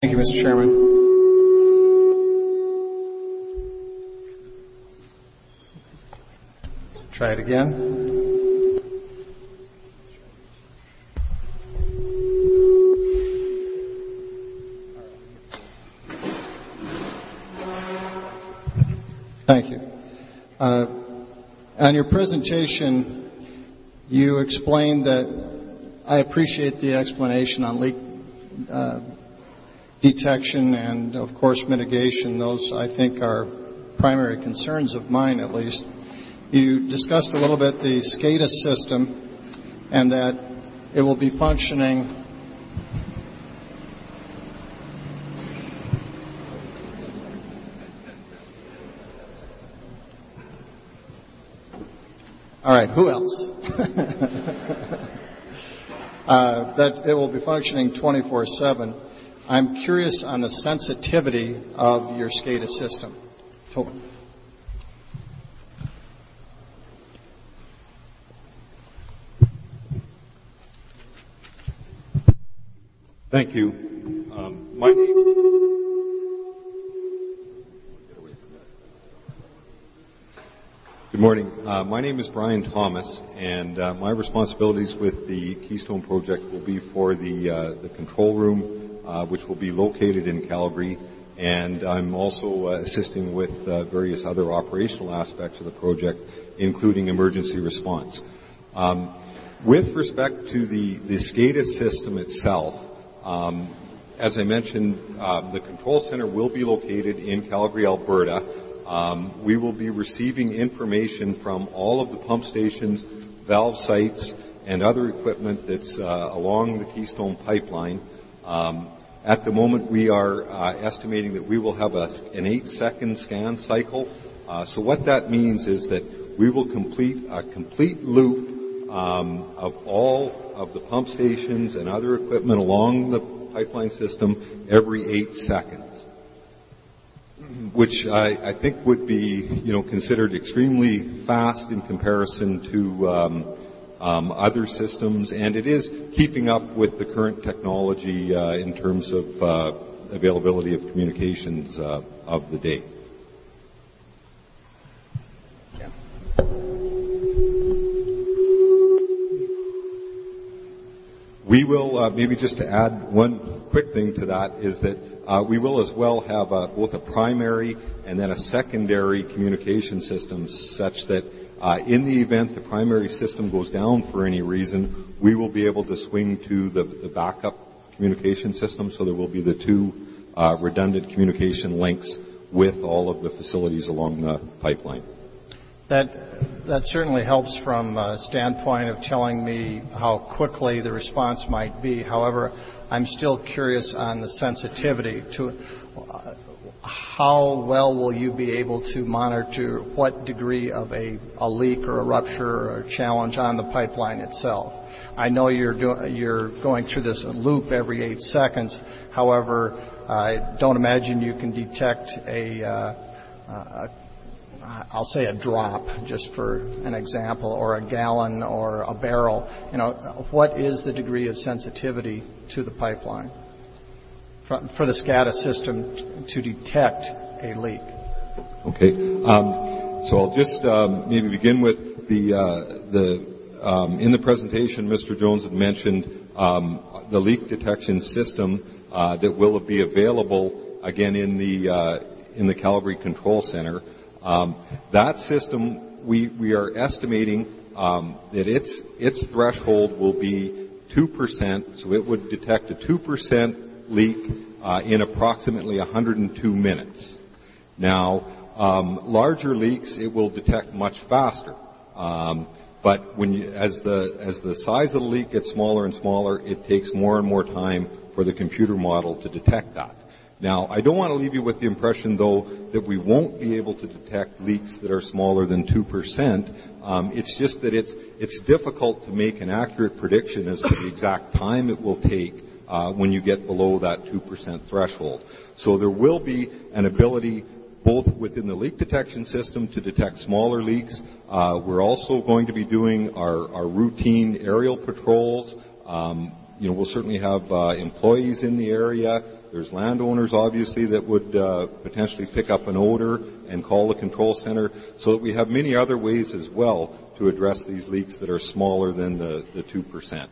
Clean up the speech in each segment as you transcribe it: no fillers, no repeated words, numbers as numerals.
Thank you, Mr. Chairman. Try it again. Thank you. On your presentation, you explained that I appreciate the explanation on leak detection and, of course, mitigation. Those, I think, are primary concerns of mine, at least. You discussed a little bit the SCADA system and that it will be functioning All right, who else? That it will be functioning 24/7. I'm curious on the sensitivity of your SCADA system. Thank you. Good morning. My name is Brian Thomas, and my responsibilities with the Keystone project will be for the control room, which will be located in Calgary, and I'm also assisting with various other operational aspects of the project, including emergency response. With respect to the SCADA system itself, as I mentioned, the control center will be located in Calgary, Alberta. We will be receiving information from all of the pump stations, valve sites, and other equipment that's along the Keystone pipeline. At the moment, we are estimating that we will have an 8-second scan cycle. So what that means is that we will complete a complete loop of all of the pump stations and other equipment along the pipeline system every 8 seconds. Which I think would be, considered extremely fast in comparison to other systems, and it is keeping up with the current technology in terms of availability of communications of the day. Yeah. We will, maybe just to add one quick thing to that, is that we will as well have both a primary and then a secondary communication system, such that in the event the primary system goes down for any reason, we will be able to swing to the backup communication system, so there will be the two redundant communication links with all of the facilities along the pipeline. That certainly helps from a standpoint of telling me how quickly the response might be. However, I'm still curious on the sensitivity to how well will you be able to monitor what degree of a leak or a rupture or a challenge on the pipeline itself. I know you're going through this loop every 8 seconds. However, I don't imagine you can detect I'll say a drop, just for an example, or a gallon or a barrel. What is the degree of sensitivity to the pipeline for the SCADA system to detect a leak? Okay. So I'll just maybe begin with in the presentation, Mr. Jones had mentioned the leak detection system that will be available again in the Calgary Control Center. That system, we are estimating that its threshold will be 2%, so it would detect a 2% leak in approximately 102 minutes. Now, larger leaks it will detect much faster, but as the size of the leak gets smaller and smaller, it takes more and more time for the computer model to detect that. Now, I don't want to leave you with the impression, though, that we won't be able to detect leaks that are smaller than 2%. It's just that it's difficult to make an accurate prediction as to the exact time it will take when you get below that 2% threshold. So there will be an ability both within the leak detection system to detect smaller leaks. We're also going to be doing our routine aerial patrols. We'll certainly have employees in the area There's landowners, obviously, that would potentially pick up an odor and call the control center, so that we have many other ways as well to address these leaks that are smaller than the 2%.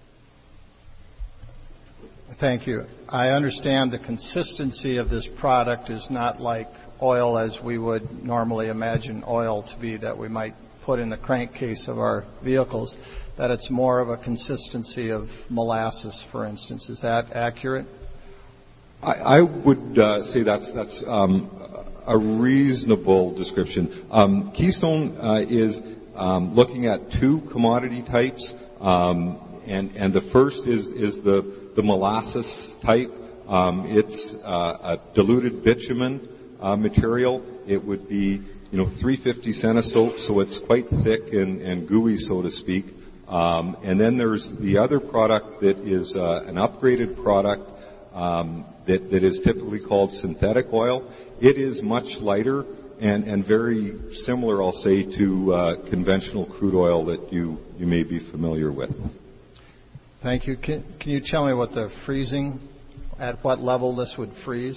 Thank you. I understand the consistency of this product is not like oil as we would normally imagine oil to be that we might put in the crankcase of our vehicles, that it's more of a consistency of molasses, for instance. Is that accurate? I would say that's a reasonable description. Keystone is looking at two commodity types, and the first is the molasses type. It's a diluted bitumen material. It would be 350 centistoke, so it's quite thick and gooey, so to speak. And then there's the other product that is an upgraded product that is typically called synthetic oil. It is much lighter and very similar, I'll say, to conventional crude oil that you may be familiar with. Thank you. Can you tell me what the freezing, at what level this would freeze?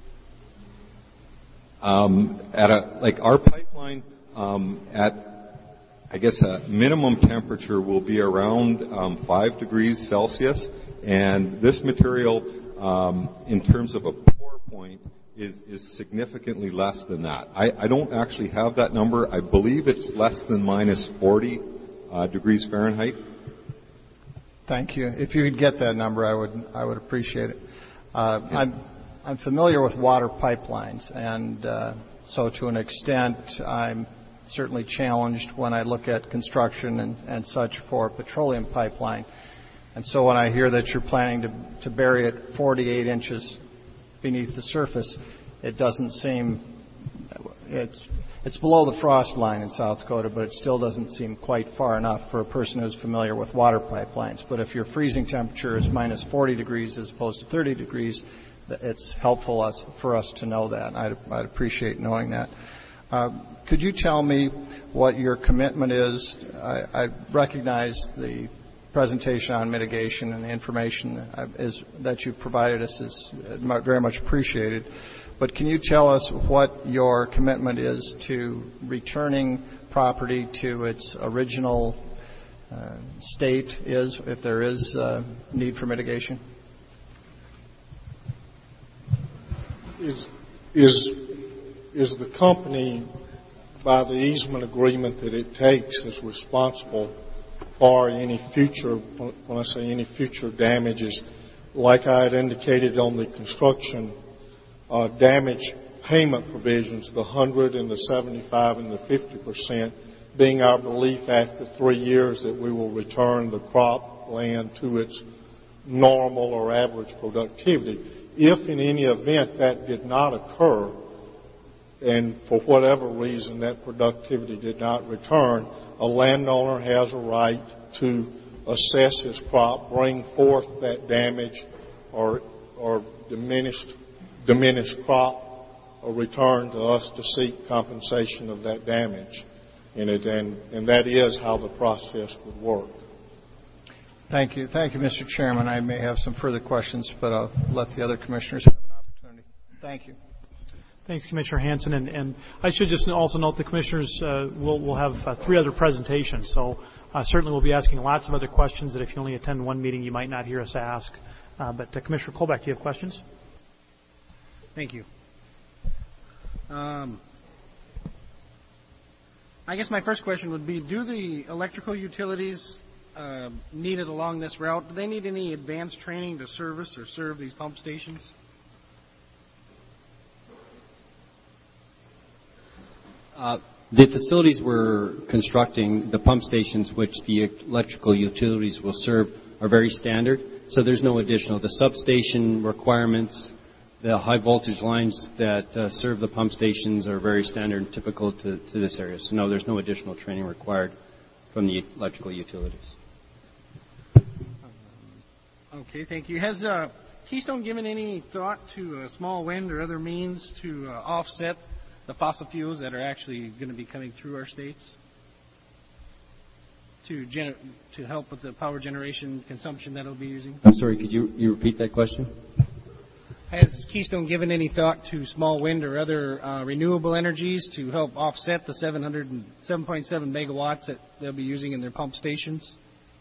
At our pipeline, at I guess a minimum temperature will be around 5 degrees Celsius, and this material, in terms of a pour point, is significantly less than that. I don't actually have that number. I believe it's less than minus 40 degrees Fahrenheit. Thank you. If you could get that number, I would appreciate it. I'm familiar with water pipelines, and so to an extent, I'm certainly challenged when I look at construction and such for petroleum pipeline. And so when I hear that you're planning to bury it 48 inches beneath the surface, it doesn't seem, it's below the frost line in South Dakota, but it still doesn't seem quite far enough for a person who's familiar with water pipelines. But if your freezing temperature is minus 40 degrees as opposed to 30 degrees, it's helpful for us to know that. I'd appreciate knowing that. Could you tell me what your commitment is? I recognize the presentation on mitigation and the information that you've provided us is very much appreciated. But can you tell us what your commitment is to returning property to its original state is, if there is need for mitigation? Is the company, by the easement agreement that it takes, is responsible for any future, when I say any future damages, like I had indicated on the construction damage payment provisions, the 100 and the 75 and the 50%, being our belief after 3 years that we will return the crop land to its normal or average productivity. If in any event that did not occur, and for whatever reason that productivity did not return, a landowner has a right to assess his crop, bring forth that damage or diminished crop, or return to us to seek compensation of that damage. And that is how the process would work. Thank you. Thank you, Mr. Chairman. I may have some further questions, but I'll let the other commissioners have an opportunity. Thank you. Thanks, Commissioner Hansen. And I should just also note the commissioners will have 3 other presentations. So certainly we'll be asking lots of other questions that if you only attend one meeting, you might not hear us ask. But Commissioner Colbeck, do you have questions? Thank you. I guess my first question would be, do the electrical utilities needed along this route, do they need any advanced training to service or serve these pump stations? The facilities we're constructing, the pump stations which the electrical utilities will serve, are very standard, so there's no additional. The substation requirements, the high voltage lines that serve the pump stations are very standard and typical to this area. So no, there's no additional training required from the electrical utilities. Okay, thank you. Has Keystone given any thought to small wind or other means to offset the fossil fuels that are actually going to be coming through our states to help with the power generation consumption that it'll be using? I'm sorry, could you repeat that question? Has Keystone given any thought to small wind or other renewable energies to help offset the 7.7 megawatts that they'll be using in their pump stations?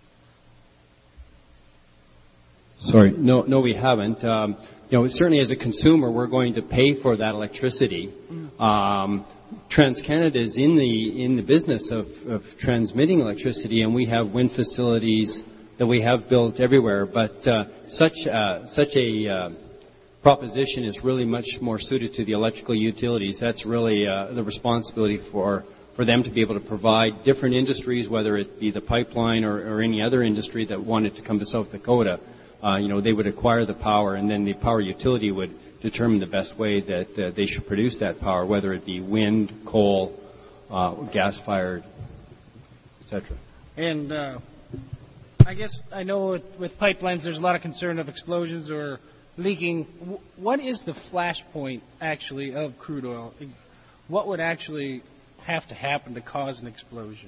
Sorry, no, we haven't. Certainly as a consumer, we're going to pay for that electricity. TransCanada is in the business of transmitting electricity, and we have wind facilities that we have built everywhere. But such a proposition is really much more suited to the electrical utilities. That's really the responsibility for them to be able to provide different industries, whether it be the pipeline or any other industry that wanted to come to South Dakota. They would acquire the power, and then the power utility would determine the best way that they should produce that power, whether it be wind, coal, gas-fired, etc. And I guess I know with pipelines there's a lot of concern of explosions or leaking. What is the flash point, actually, of crude oil? What would actually have to happen to cause an explosion?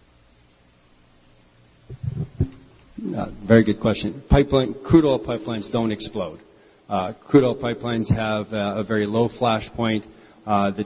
Very good question. Crude oil pipelines don't explode. Crude oil pipelines have a very low flash point. I've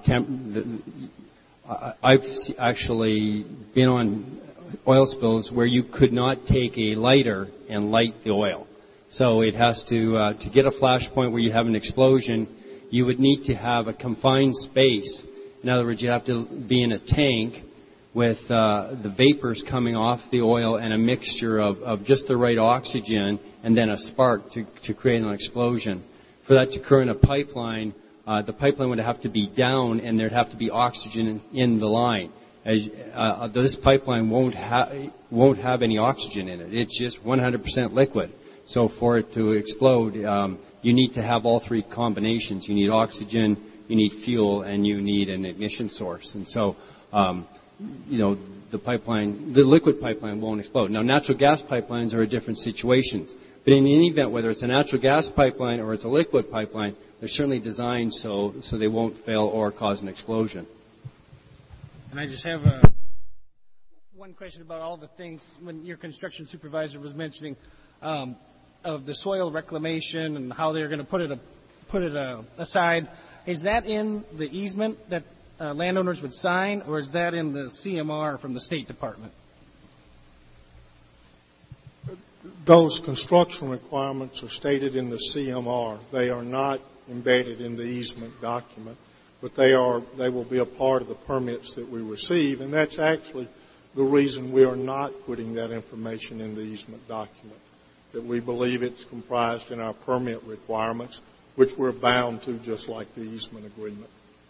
actually been on oil spills where you could not take a lighter and light the oil. So it has to get a flash point where you have an explosion, you would need to have a confined space. In other words, you have to be in a tank with the vapors coming off the oil and a mixture of just the right oxygen and then a spark to create an explosion. For that to occur in a pipeline, the pipeline would have to be down and there'd have to be oxygen in the line. This pipeline won't have any oxygen in it. It's just 100% liquid. So for it to explode, you need to have all three combinations. You need oxygen, you need fuel, and you need an ignition source. And so, the liquid pipeline won't explode. Now, natural gas pipelines are a different situation. But in any event, whether it's a natural gas pipeline or it's a liquid pipeline, they're certainly designed so they won't fail or cause an explosion. And I just have one question about all the things when your construction supervisor was mentioning of the soil reclamation and how they're going to put it aside. Is that in the easement that landowners would sign, or is that in the CMR from the State Department? Those construction requirements are stated in the CMR. They are not embedded in the easement document, but they will be a part of the permits that we receive, and that's actually the reason we are not putting that information in the easement document, that we believe it's comprised in our permit requirements, which we're bound to just like the easement agreement.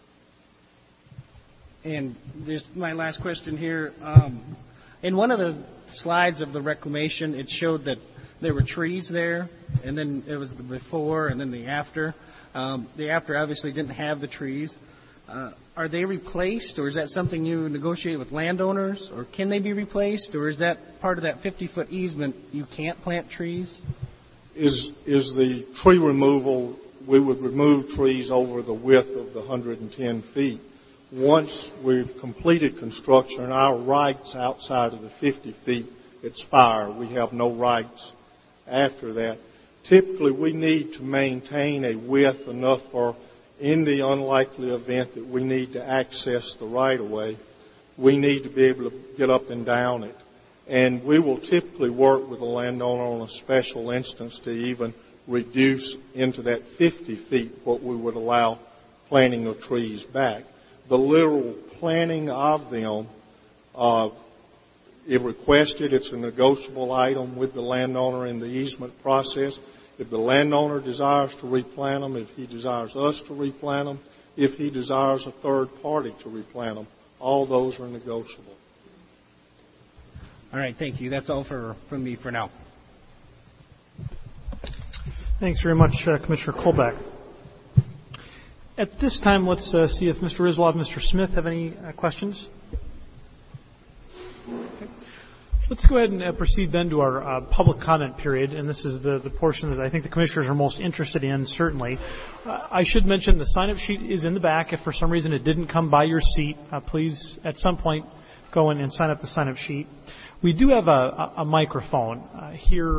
And this my last question here. In one of the slides of the reclamation, it showed that there were trees there, and then it was the before and then the after. The after obviously didn't have the trees. Are they replaced, or is that something you negotiate with landowners, or can they be replaced, or is that part of that 50-foot easement you can't plant trees? Is the tree removal, we would remove trees over the width of the 110 feet. Once we've completed construction, our rights outside of the 50 feet expire. We have no rights after that. Typically, we need to maintain a width enough for, in the unlikely event that we need to access the right-of-way, we need to be able to get up and down it. And we will typically work with the landowner on a special instance to even reduce into that 50 feet what we would allow planting of trees back. The literal planting of them, if requested, it's a negotiable item with the landowner in the easement process. If the landowner desires to replant them, if he desires us to replant them, if he desires a third party to replant them, all those are negotiable. All right, thank you. That's all from me for now. Thanks very much, Commissioner Colbeck. At this time, let's see if Mr. Rizlov and Mr. Smith have any questions. Okay. Let's go ahead and proceed then to our public comment period, and this is the portion that I think the commissioners are most interested in, certainly. I should mention the sign-up sheet is in the back. If for some reason it didn't come by your seat, please at some point go in and sign up the sign-up sheet. We do have a microphone here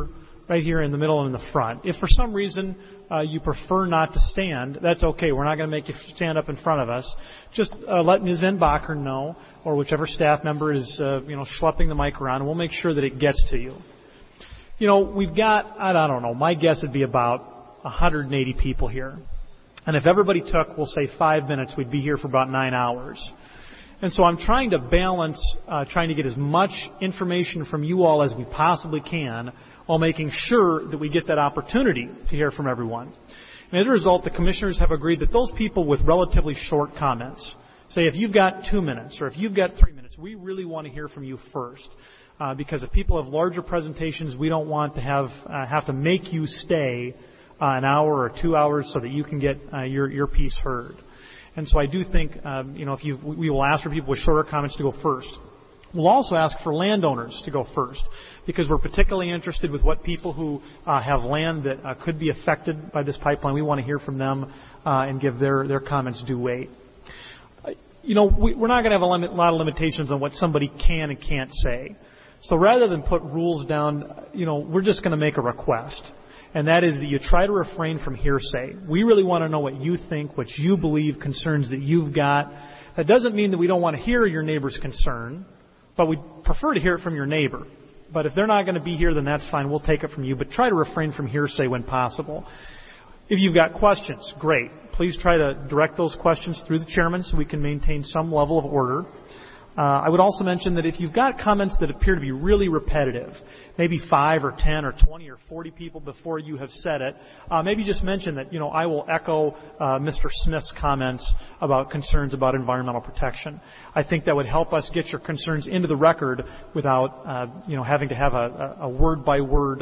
right here in the middle and in the front. If for some reason you prefer not to stand, that's okay. We're not going to make you stand up in front of us. Just let Ms. Van Bacher know, or whichever staff member is schlepping the mic around, and we'll make sure that it gets to you. We've got, I don't know, my guess would be about 180 people here. And if everybody took, we'll say 5 minutes, we'd be here for about 9 hours. And so I'm trying to balance, trying to get as much information from you all as we possibly can, while making sure that we get that opportunity to hear from everyone. And as a result, the commissioners have agreed that those people with relatively short comments, say if you've got 2 minutes or if you've got 3 minutes, we really want to hear from you first. Because if people have larger presentations, we don't want to have to make you stay an hour or 2 hours so that you can get your piece heard. And so I do think, we will ask for people with shorter comments to go first. We'll also ask for landowners to go first, because we're particularly interested with what people who have land that could be affected by this pipeline. We want to hear from them and give their comments due weight. We're not going to have a lot of limitations on what somebody can and can't say. So rather than put rules down, we're just going to make a request. And that is that you try to refrain from hearsay. We really want to know what you think, what you believe, concerns that you've got. That doesn't mean that we don't want to hear your neighbor's concern, but we prefer to hear it from your neighbor. But if they're not going to be here, then that's fine. We'll take it from you. But try to refrain from hearsay when possible. If you've got questions, great. Please try to direct those questions through the chairman so we can maintain some level of order. I would also mention that if you've got comments that appear to be really repetitive, maybe 5 or 10 or 20 or 40 people before you have said it, maybe just mention that, I will echo Mr. Smith's comments about concerns about environmental protection. I think that would help us get your concerns into the record without, having to have a word-by-word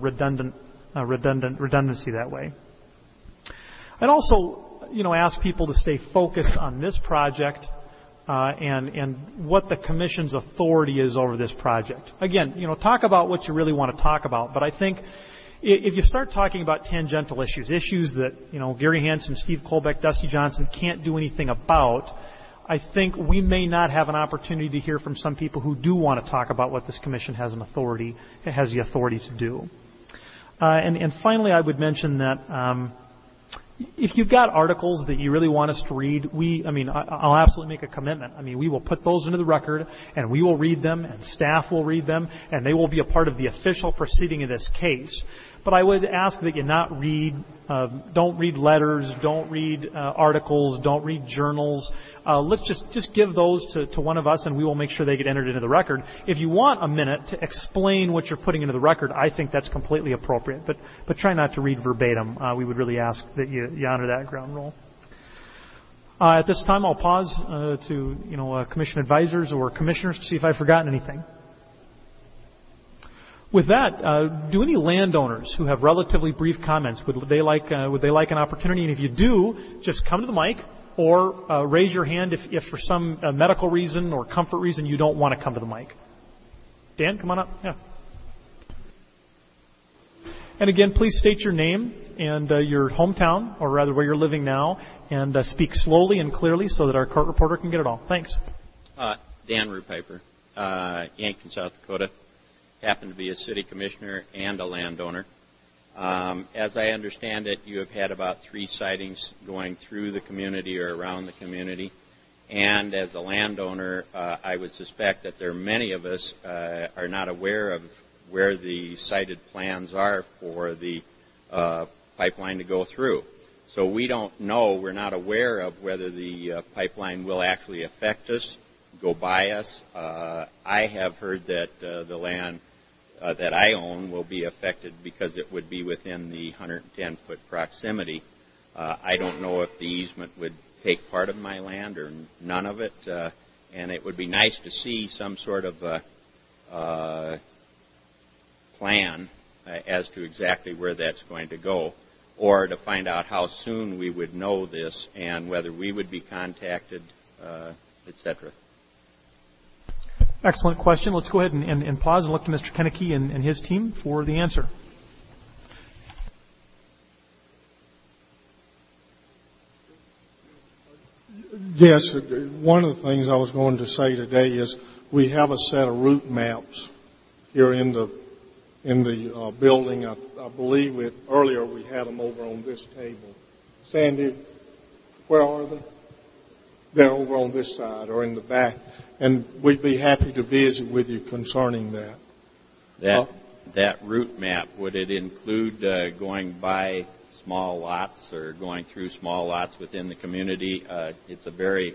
redundancy that way. I'd also, ask people to stay focused on this project and what the Commission's authority is over this project. Again, talk about what you really want to talk about. But I think if you start talking about tangential issues that, Gary Hansen, Steve Colbeck, Dusty Johnson can't do anything about, I think we may not have an opportunity to hear from some people who do want to talk about what this Commission has the authority to do. And finally, I would mention that if you've got articles that you really want us to read, I'll absolutely make a commitment. We will put those into the record, and we will read them, and staff will read them, and they will be a part of the official proceeding of this case. But I would ask that you not don't read letters, don't read articles, don't read journals. Let's just give those to one of us, and we will make sure they get entered into the record. If you want a minute to explain what you're putting into the record, I think that's completely appropriate. But try not to read verbatim. We would really ask that you honor that ground rule. At this time, I'll pause to commission advisors or commissioners to see if I've forgotten anything. With that, do any landowners who have relatively brief comments, would they like an opportunity? And if you do, just come to the mic or raise your hand if for some medical reason or comfort reason you don't want to come to the mic. Dan, come on up. Yeah. And again, please state your name and your hometown, or rather where you're living now, and speak slowly and clearly so that our court reporter can get it all. Thanks. Dan Rupiper, Yankton, South Dakota. Happen to be a city commissioner and a landowner. As I understand it, you have had about 3 sightings going through the community or around the community. And as a landowner, I would suspect that there are many of us are not aware of where the sited plans are for the pipeline to go through. So we don't know, we're not aware of whether the pipeline will actually affect us, go by us. I have heard that the land that I own will be affected because it would be within the 110-foot proximity. I don't know if the easement would take part of my land or none of it, and it would be nice to see some sort of plan as to exactly where that's going to go, or to find out how soon we would know this and whether we would be contacted, etc. Excellent question. Let's go ahead and pause and look to Mr. Kennecke and his team for the answer. Yes, one of the things I was going to say today is we have a set of route maps here in the in the building. I believe earlier we had them over on this table. Sandy, where are they? They're over on this side or in the back. And we'd be happy to visit with you concerning that. That route map, would it include going by small lots or going through small lots within the community? It's very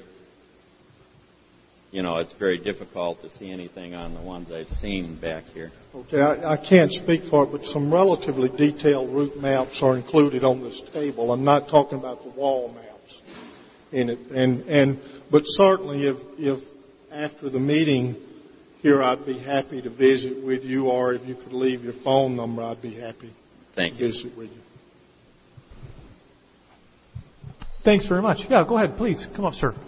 difficult to see anything on the ones I've seen back here. Okay, I can't speak for it, but some relatively detailed route maps are included on this table. I'm not talking about the wall maps in it. But certainly if after the meeting here, I'd be happy to visit with you, or if you could leave your phone number, I'd be happy to visit with you. Thanks very much. Yeah, go ahead, please. Come up, sir.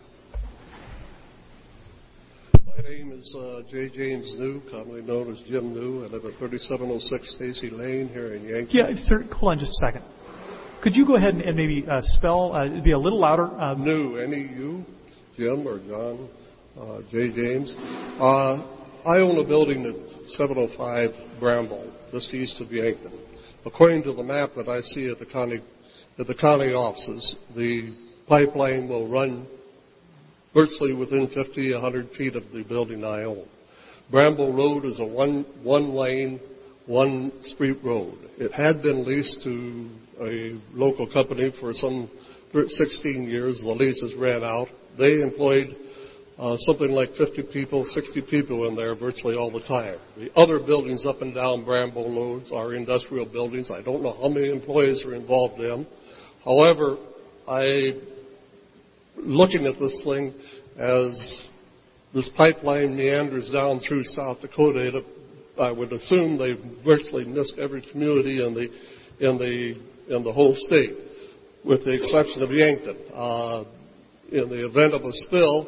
My name is J. James New, commonly known as Jim New. I live at 3706 Stacy Lane here in Yankton. Yeah, sir, hold on just a second. Could you go ahead and maybe spell, be a little louder? New, N-E-U, Jim or John, J. James. I own a building at 705 Bramble, just east of Yankton. According to the map that I see at the county offices, the pipeline will run virtually within 50, 100 feet of the building I own. Bramble Road is a one-lane, one-street road. It had been leased to a local company for some 16 years. The leases ran out. They employed something like 50 people, 60 people in there virtually all the time. The other buildings up and down Bramble Road are industrial buildings. I don't know how many employees are involved in them. However, looking at this thing as this pipeline meanders down through South Dakota, I would assume they've virtually missed every community in the whole state, with the exception of Yankton. In the event of a spill,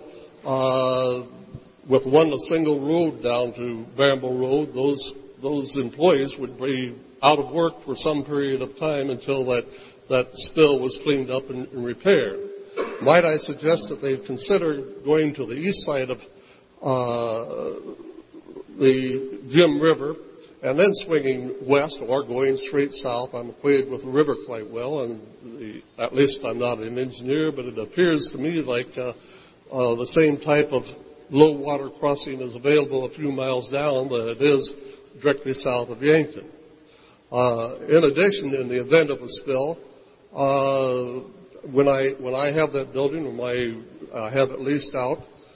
with a single road down to Bramble Road, those employees would be out of work for some period of time until that spill was cleaned up and repaired. Might I suggest that they consider going to the east side of the Jim River and then swinging west or going straight south? I'm acquainted with the river quite well, and at least I'm not an engineer, but it appears to me like the same type of low water crossing is available a few miles down than it is directly south of Yankton. In addition, in the event of a spill, when I have that building, when I have it leased out,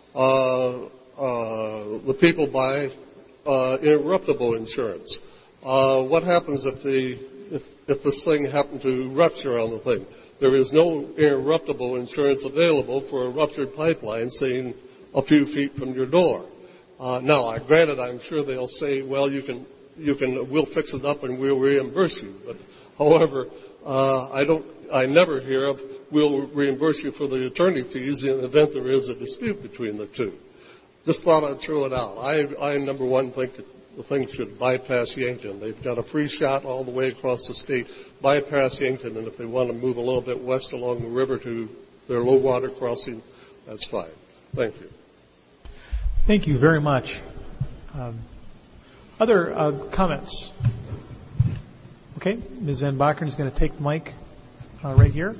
the people buy interruptible insurance. What happens if this thing happened to rupture on the thing? There is no interruptible insurance available for a ruptured pipeline sitting a few feet from your door. Now, granted, I'm sure they'll say, well, we'll fix it up and we'll reimburse you. But, however, I never hear of we'll reimburse you for the attorney fees in the event there is a dispute between the two. Just thought I'd throw it out. I number one, think that the thing should bypass Yankton. They've got a free shot all the way across the state, bypass Yankton, and if they want to move a little bit west along the river to their low water crossing, that's fine. Thank you. Thank you very much. Other comments? Okay, Ms. Van Bakeren is going to take the mic right here.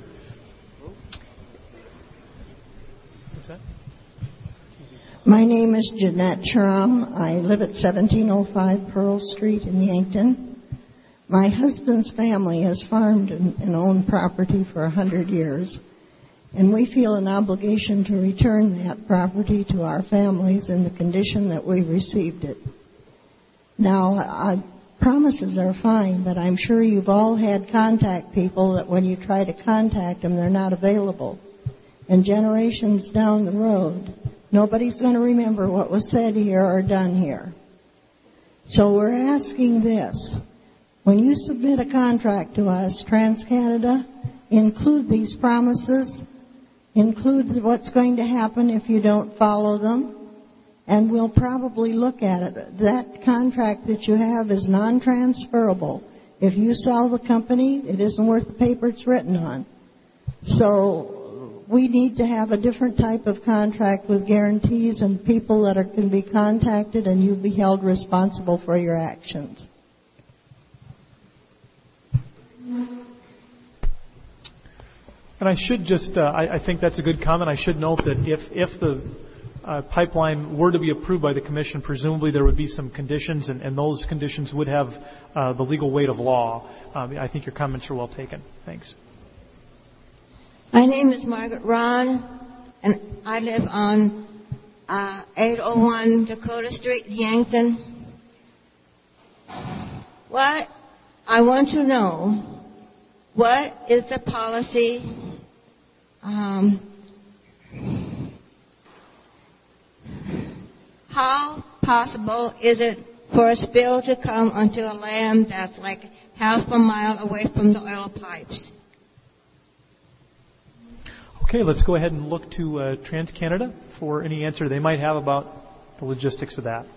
What's that? My name is Jeanette Schramm. I live at 1705 Pearl Street in Yankton. My husband's family has farmed and owned property for 100 years, and we feel an obligation to return that property to our families in the condition that we received it. Now, promises are fine, but I'm sure you've all had contact people that when you try to contact them, they're not available. And generations down the road, nobody's going to remember what was said here or done here. So we're asking this. When you submit a contract to us, TransCanada, include these promises, include what's going to happen if you don't follow them, and we'll probably look at it. That contract that you have is non-transferable. If you sell the company, it isn't worth the paper it's written on. So we need to have a different type of contract with guarantees and people that can be contacted, and you'll be held responsible for your actions. And I should just, I think that's a good comment. I should note that if the pipeline were to be approved by the Commission, presumably there would be some conditions, and those conditions would have the legal weight of law. I think your comments are well taken. Thanks. My name is Margaret Ron, and I live on 801 Dakota Street, Yankton. What I want to know, what is the policy how possible is it for a spill to come onto a land that's like half a mile away from the oil pipes? Okay, let's go ahead and look to TransCanada for any answer they might have about the logistics of that.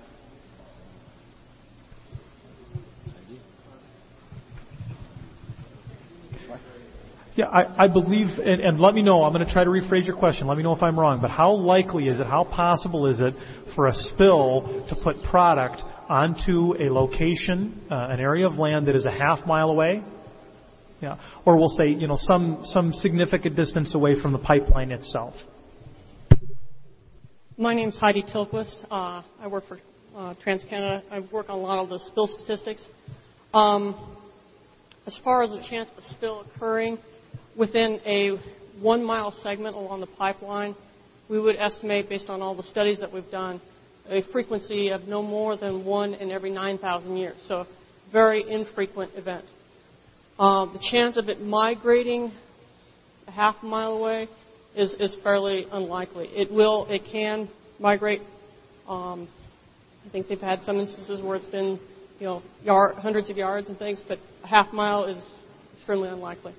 Yeah, I believe, and let me know, I'm going to try to rephrase your question. Let me know if I'm wrong, but how likely is it, how possible is it for a spill to put product onto a location, an area of land that is a half mile away? Yeah, or we'll say, some significant distance away from the pipeline itself. My name's Heidi Tilquist. I work for TransCanada. I work on a lot of the spill statistics. As far as the chance of a spill occurring within a 1 mile segment along the pipeline, we would estimate, based on all the studies that we've done, a frequency of no more than 1 in every 9,000 years. So a very infrequent event. The chance of it migrating a half a mile away is fairly unlikely. It can migrate. I think they've had some instances where it's been, hundreds of yards and things, but a half mile is extremely unlikely.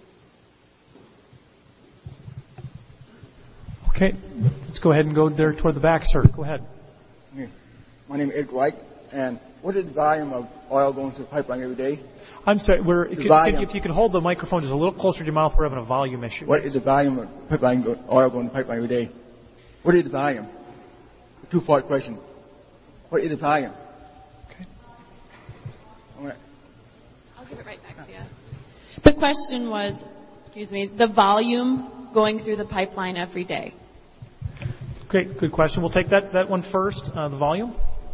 Okay, let's go ahead and go there toward the back, sir. Go ahead. My name is Ed White, and what is the volume of oil going through the pipeline every day? I'm sorry, if you could hold the microphone just a little closer to your mouth, we're having a volume issue. What is the volume of oil going to the pipeline every day? What is the volume? A two-part question. What is the volume? Okay. I'll give it right back to you. The question was, the volume going through the pipeline every day. Great, good question. We'll take that one first, the volume.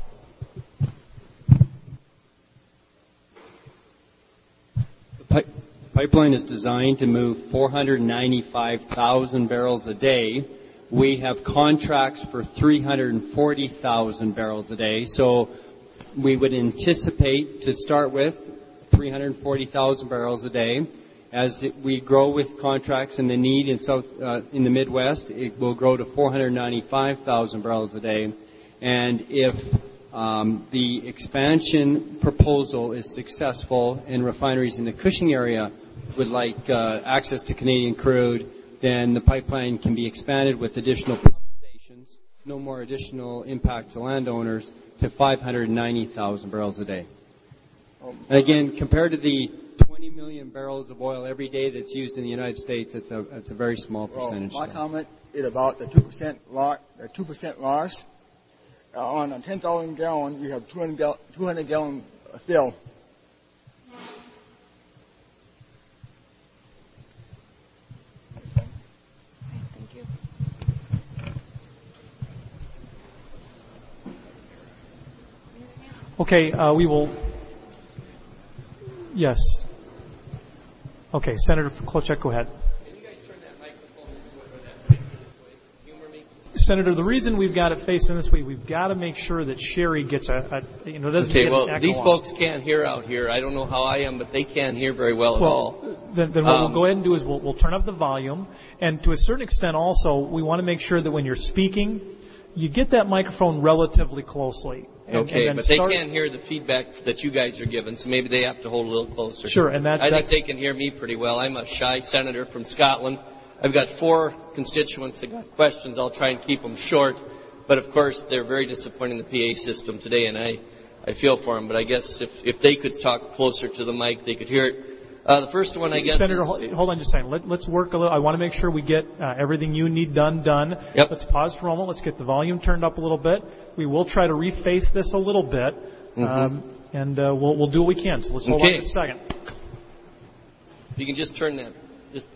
The pipeline is designed to move 495,000 barrels a day. We have contracts for 340,000 barrels a day. So we would anticipate to start with 340,000 barrels a day. As we grow with contracts and the need in the Midwest, it will grow to 495,000 barrels a day. And if the expansion proposal is successful and refineries in the Cushing area would like access to Canadian crude, then the pipeline can be expanded with additional pump stations, no more additional impact to landowners, to 590,000 barrels a day. And again, compared to the 20 million barrels of oil every day that's used in the United States, it's a very small percentage. My comment is about the 2% loss. On a 10,000 gallon, we have 200 gallon spill. Thank you. Okay, we will. Yes. Okay, Senator Klobuchar, go ahead. Can you guys turn that microphone this way or that speaker this way? Humor me. Senator, the reason we've got it facing this way, we've got to make sure that Sherry gets doesn't get an echo these on. folks can't hear out here. I don't know how I am, but they can't hear very well at all. Then what we'll go ahead and do is we'll turn up the volume, and to a certain extent also, we want to make sure that when you're speaking, you get that microphone relatively closely. Okay, but they can't hear the feedback that you guys are giving, so maybe they have to hold a little closer. Sure, and I think they can hear me pretty well. I'm a shy senator from Scotland. I've got 4 constituents that got questions. I'll try and keep them short. But, of course, they're very disappointed in the PA system today, and I feel for them. But I guess if they could talk closer to the mic, they could hear it. The first one, I guess, Senator, hold on just a second. Let's work a little. I want to make sure we get everything you need done. Yep. Let's pause for a moment. Let's get the volume turned up a little bit. We will try to reface this a little bit, and we'll do what we can. So let's hold on just a second. If you can just turn that. Just.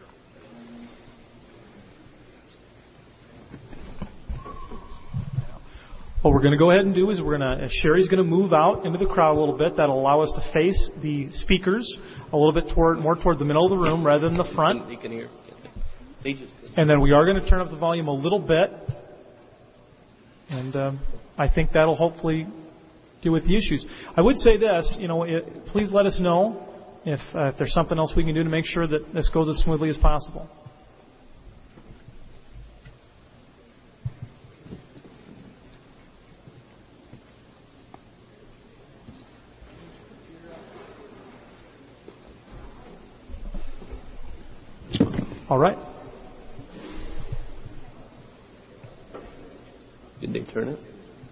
What we're going to go ahead and do is Sherry's going to move out into the crowd a little bit. That'll allow us to face the speakers a little bit more toward the middle of the room rather than the front. You can hear. And then we are going to turn up the volume a little bit. And I think that'll hopefully deal with the issues. I would say this, please let us know if there's something else we can do to make sure that this goes as smoothly as possible. All right. Did they turn it?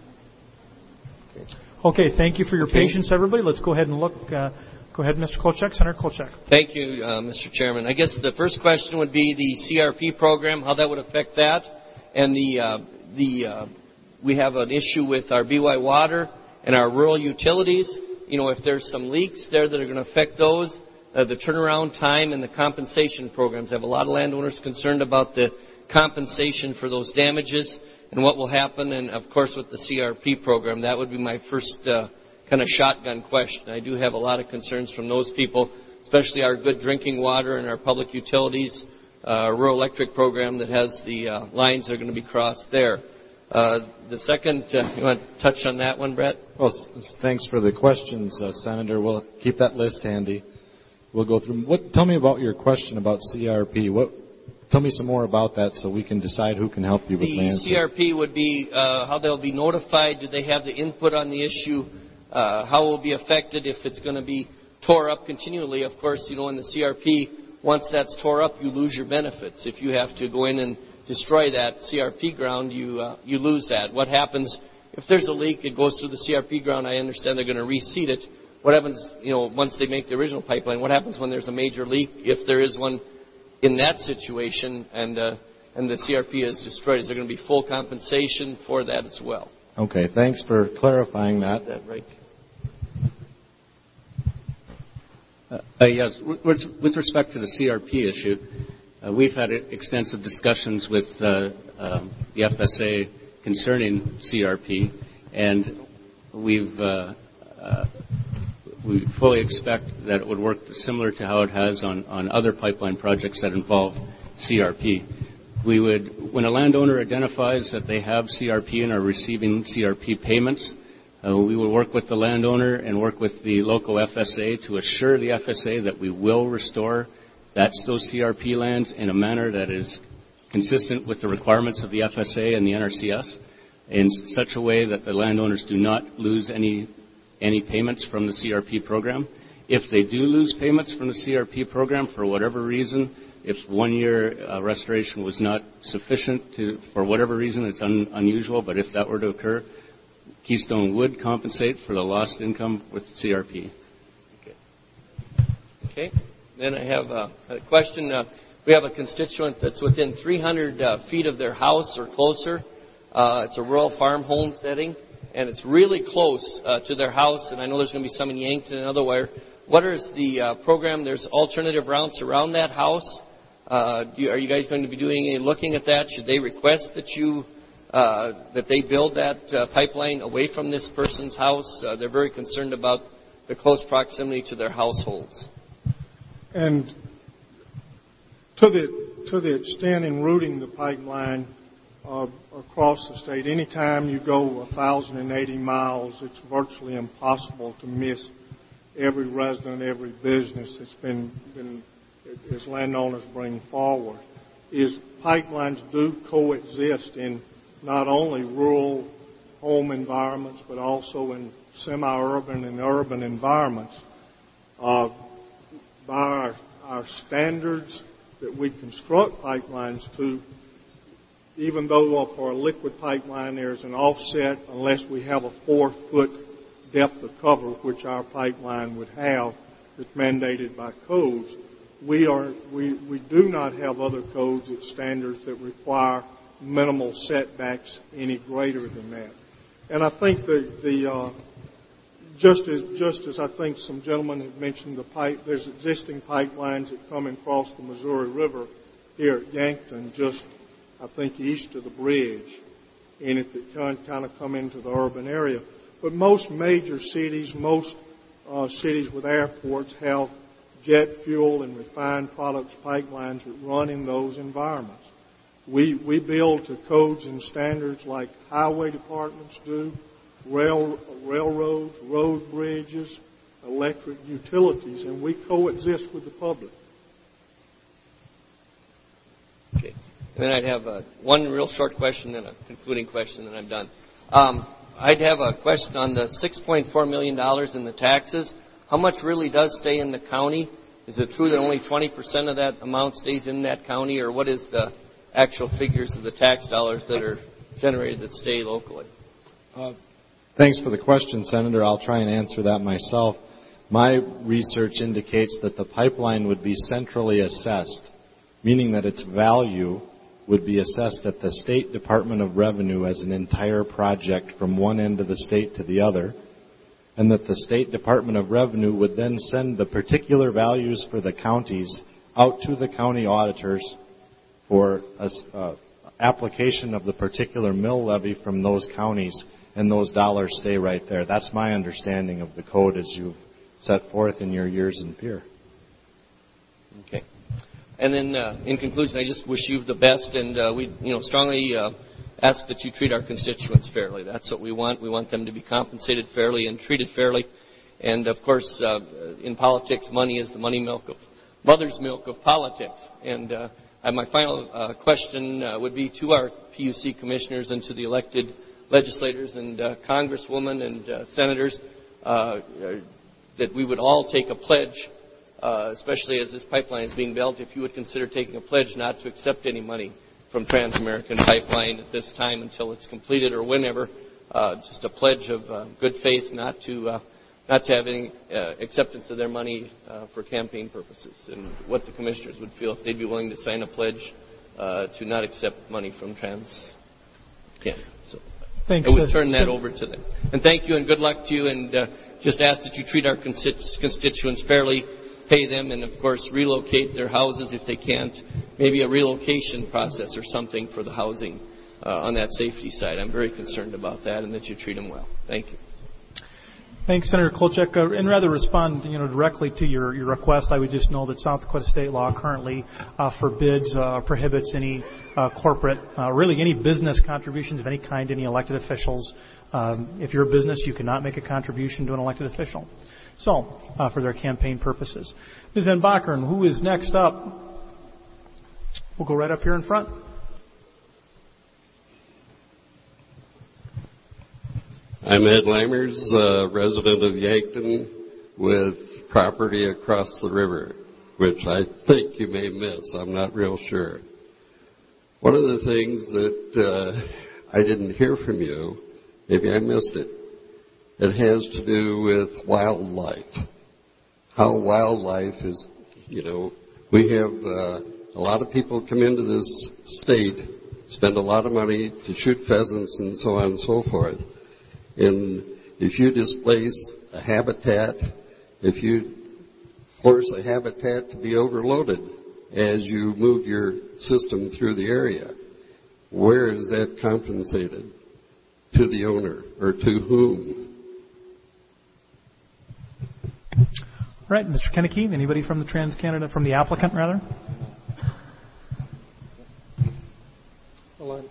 Okay, thank you for your patience, everybody. Let's go ahead and look. Go ahead, Mr. Kolchak, Senator Kolchak. Thank you, Mr. Chairman. I guess the first question would be the CRP program, how that would affect that, and we have an issue with our BY Water and our rural utilities. If there's some leaks there that are going to affect those, the turnaround time and the compensation programs. I have a lot of landowners concerned about the compensation for those damages and what will happen, and of course with the CRP program. That would be my first kind of shotgun question. I do have a lot of concerns from those people, especially our good drinking water and our public utilities, rural electric program that has the lines that are going to be crossed there. The second, you want to touch on that one, Brett? Well, thanks for the questions, Senator. We'll keep that list handy. We'll go through. Tell me about your question about CRP. Tell me some more about that so we can decide who can help you with the answer. The CRP would be how they'll be notified. Do they have the input on the issue? How it will be affected if it's going to be tore up continually? Of course, in the CRP, once that's tore up, you lose your benefits. If you have to go in and destroy that CRP ground, you lose that. What happens if there's a leak? It goes through the CRP ground. I understand they're going to reseed it. What happens, once they make the original pipeline? What happens when there's a major leak, if there is one in that situation, and the CRP is destroyed? Is there going to be full compensation for that as well? Okay, thanks for clarifying that. Is that right? Yes, with respect to the CRP issue, we've had extensive discussions with the FSA concerning CRP, and we fully expect that it would work similar to how it has on other pipeline projects that involve CRP. When a landowner identifies that they have CRP and are receiving CRP payments, we will work with the landowner and work with the local FSA to assure the FSA that we will restore those CRP lands in a manner that is consistent with the requirements of the FSA and the NRCS, in such a way that the landowners do not lose any payments from the CRP program. If they do lose payments from the CRP program for whatever reason, if 1 year restoration was not sufficient for whatever reason, it's unusual, but if that were to occur, Keystone would compensate for the lost income with CRP. Okay. Then I have a question. We have a constituent that's within 300 feet of their house or closer. It's a rural farm home setting, and it's really close to their house, and I know there's going to be some in Yankton and otherwhere. What is the program? There's alternative routes around that house. Are you guys going to be doing any looking at that? Should they request that they build that pipeline away from this person's house? They're very concerned about the close proximity to their households. And to the extent in routing the pipeline across the state, anytime you go 1,080 miles, it's virtually impossible to miss every resident, every business that's been as landowners bring forward. Pipelines do coexist in not only rural home environments, but also in semi-urban and urban environments. By our standards that we construct pipelines to, even though for a liquid pipeline there's an offset unless we have a 4-foot depth of cover, which our pipeline would have, that's mandated by codes, we do not have other codes and standards that require minimal setbacks any greater than that. And I think the just as I think some gentlemen have mentioned, there's existing pipelines that come across the Missouri River here at Yankton, just I think east of the bridge, and it that kind of come into the urban area. But most major cities, most cities with airports have jet fuel and refined products pipelines that run in those environments. We build to codes and standards like highway departments do, railroads, road bridges, electric utilities, and we coexist with the public. Okay. And then I'd have one real short question and a concluding question, and I'm done. I'd have a question on the $6.4 million in the taxes. How much really does stay in the county? Is it true that only 20% of that amount stays in that county, or what is the actual figures of the tax dollars that are generated that stay locally? Thanks for the question, Senator. I'll try and answer that myself. My research indicates that the pipeline would be centrally assessed, meaning that its value would be assessed at the State Department of Revenue as an entire project from one end of the state to the other, and that the State Department of Revenue would then send the particular values for the counties out to the county auditors for application of the particular mill levy from those counties, and those dollars stay right there. That's my understanding of the code as you've set forth in your years in Pierre. Okay. And then, in conclusion, I just wish you the best, and we, strongly ask that you treat our constituents fairly. That's what we want. We want them to be compensated fairly and treated fairly. And of course, in politics, money is the mother's milk of politics. And my final question would be to our PUC commissioners and to the elected legislators and congresswomen and senators that we would all take a pledge. Especially as this pipeline is being built, if you would consider taking a pledge not to accept any money from Trans-American Pipeline at this time until it's completed or whenever, just a pledge of good faith not to have any acceptance of their money for campaign purposes, and what the commissioners would feel if they'd be willing to sign a pledge to not accept money from Trans-Canada. So thanks, I would turn that over to them. And thank you and good luck to you, and just ask that you treat our constituents fairly, pay them, and of course relocate their houses if they can't. Maybe a relocation process or something for the housing on that safety side. I'm very concerned about that, and that you treat them well. Thank you. Thanks, Senator Kolchak. And rather respond, directly to your request, I would just know that South Dakota state law currently forbids, prohibits any corporate, really any business contributions of any kind to any elected officials. If you're a business, you cannot make a contribution to an elected official. So, for their campaign purposes. Ms. Van Bakeren, who is next up? We'll go right up here in front. I'm Ed Lammers, resident of Yankton with property across the river, which I think you may miss. I'm not real sure. One of the things that I didn't hear from you, maybe I missed it, it has to do with wildlife. How wildlife is, we have a lot of people come into this state, spend a lot of money to shoot pheasants and so on and so forth. And if you displace a habitat, if you force a habitat to be overloaded as you move your system through the area, where is that compensated? To the owner, or to whom? All right, Mr. Kenneke, anybody from the Trans-Canada, from the applicant, rather? Well,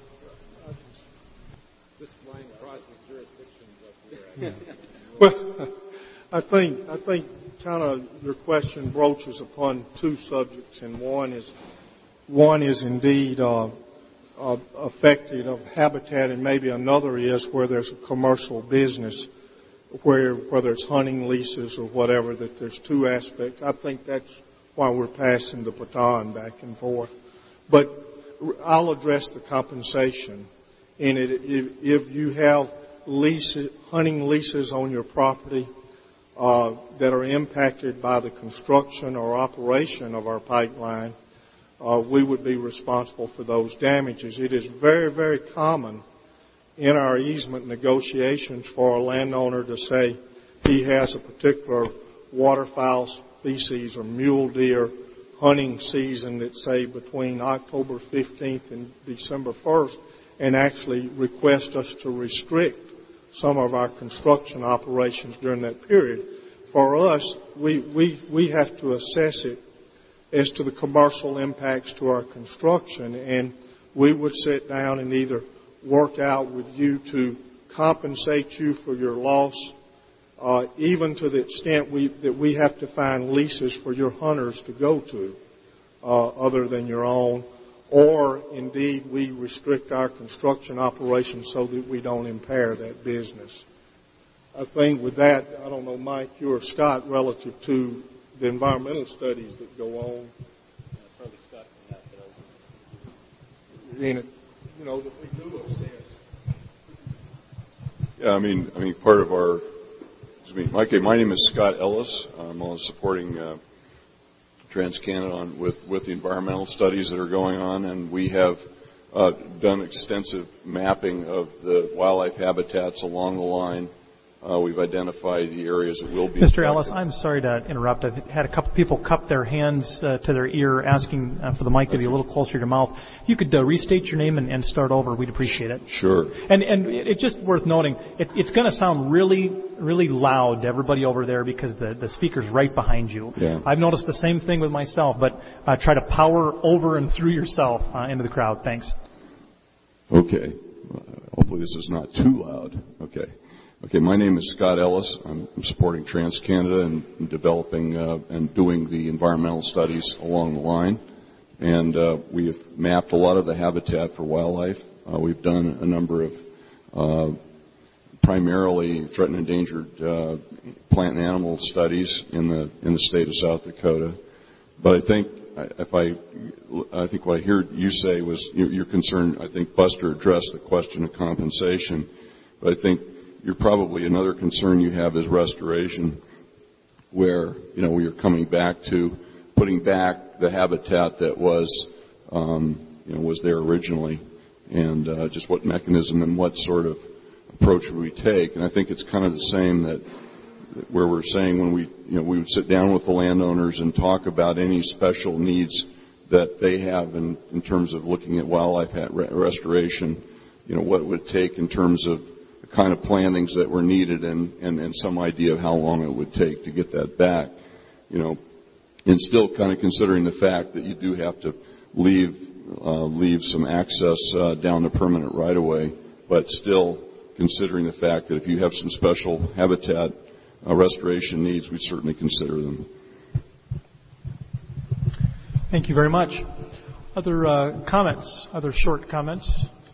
this line crosses jurisdictions up here. Well, I think kind of your question broaches upon two subjects, and one is indeed affected of habitat, and maybe another is where there's a commercial business, whether it's hunting leases or whatever, that there's two aspects. I think that's why we're passing the baton back and forth. But I'll address the compensation. And if you have hunting leases on your property that are impacted by the construction or operation of our pipeline, we would be responsible for those damages. It is very, very common in our easement negotiations for a landowner to say, he has a particular waterfowl species or mule deer hunting season that's, say, between October 15th and December 1st, and actually request us to restrict some of our construction operations during that period. For us, we have to assess it as to the commercial impacts to our construction, and we would sit down and either work out with you to compensate you for your loss, even to the extent that we have to find leases for your hunters to go to, other than your own, or indeed we restrict our construction operations so that we don't impair that business. I think with that, I don't know, Mike, you or Scott, relative to the environmental studies that go on. Probably Scott can have those. You know, that we do assess. Yeah, I mean, part of our. My name is Scott Ellis. I'm supporting TransCanada with the environmental studies that are going on, and we have done extensive mapping of the wildlife habitats along the line. We've identified the areas that will be. Mr. Ellis, I'm sorry to interrupt. I've had a couple people cup their hands to their ear asking for the mic to be a little closer to your mouth. If you could restate your name and start over, we'd appreciate it. Sure. And it's just worth noting, it's going to sound really, really loud to everybody over there because the speaker's right behind you. Yeah. I've noticed the same thing with myself, but try to power over and through yourself into the crowd. Thanks. Okay. Hopefully this is not too loud. Okay, my name is Scott Ellis. I'm supporting TransCanada and developing and doing the environmental studies along the line. And we have mapped a lot of the habitat for wildlife. We've done a number of primarily threatened and endangered plant and animal studies in the state of South Dakota. But I think what I heard you say was your concern. I think Buster addressed the question of compensation, but I think you're probably another concern you have is restoration, where we are coming back to putting back the habitat that was there originally, and just what mechanism and what sort of approach would we take. And I think it's kind of the same that where we're saying when we would sit down with the landowners and talk about any special needs that they have in terms of looking at wildlife restoration, what it would take in terms of kind of plannings that were needed and some idea of how long it would take to get that back, and still kind of considering the fact that you do have to leave some access down the permanent right-of-way, but still considering the fact that if you have some special habitat restoration needs, we certainly consider them. Thank you very much. Other comments? Other short comments?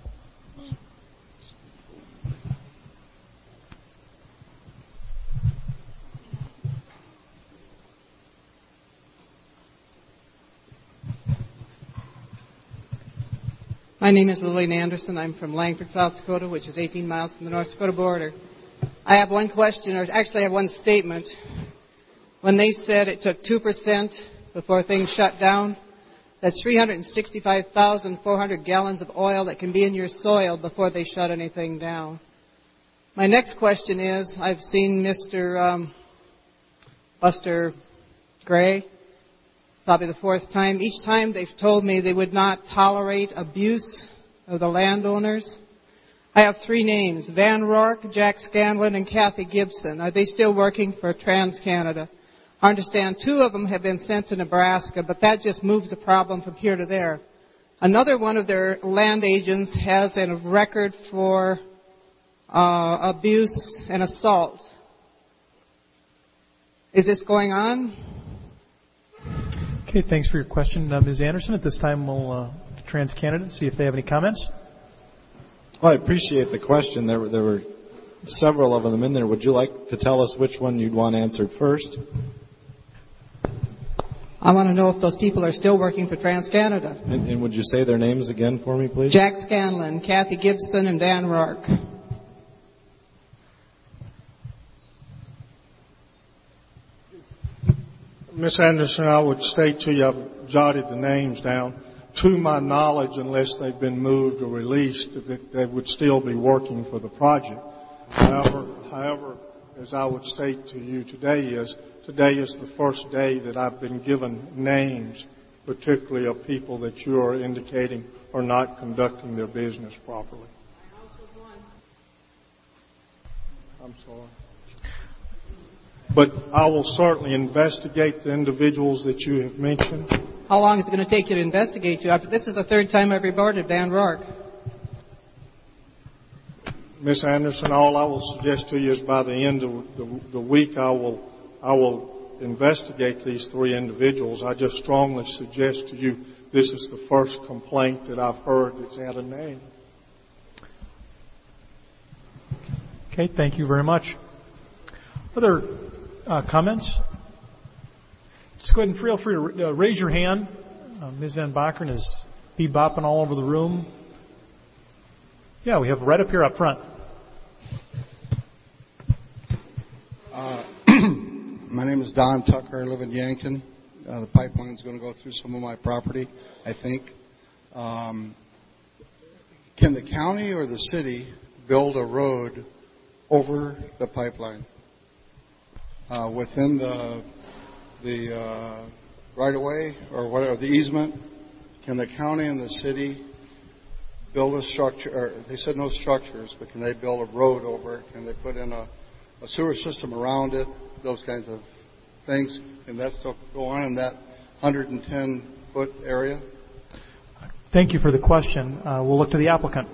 My name is Lillian Anderson. I'm from Langford, South Dakota, which is 18 miles from the North Dakota border. I have one question, or actually I have one statement. When they said it took 2% before things shut down, that's 365,400 gallons of oil that can be in your soil before they shut anything down. My next question is, I've seen Mr. Buster Gray, probably the fourth time. Each time they've told me they would not tolerate abuse of the landowners. I have three names, Van Rourke, Jack Scanlon, and Kathy Gibson. Are they still working for TransCanada? I understand two of them have been sent to Nebraska, but that just moves the problem from here to there. Another one of their land agents has a record for abuse and assault. Is this going on? Okay, thanks for your question, Ms. Anderson. At this time, we'll TransCanada see if they have any comments. Well, I appreciate the question. There were several of them in there. Would you like to tell us which one you'd want answered first? I want to know if those people are still working for TransCanada. And would you say their names again for me, please? Jack Scanlon, Kathy Gibson, and Van Rourke. Ms. Anderson, I would state to you, I've jotted the names down. To my knowledge, unless they've been moved or released, that they would still be working for the project. However, as I would state to you today is the first day that I've been given names, particularly of people that you are indicating are not conducting their business properly. I'm sorry. But I will certainly investigate the individuals that you have mentioned. How long is it going to take you to investigate you? This is the third time I've reported Van Rourke. Ms. Anderson, all I will suggest to you is by the end of the week I will investigate these three individuals. I just strongly suggest to you this is the first complaint that I've heard that's had a name. Okay, thank you very much. Other comments? Just go ahead and feel free to raise your hand. Ms. Van Bakeren is bebopping all over the room. Yeah, we have right up here up front. My name is Don Tucker. I live in Yankton. The pipeline is going to go through some of my property, I think. Can the county or the city build a road over the pipeline within the right-of-way or whatever, the easement? Can the county and the city build a structure? Or they said no structures, but can they build a road over it? Can they put in a sewer system around it? Those kinds of things. Can that still go on in that 110-foot area? Thank you for the question. We'll look to the applicant.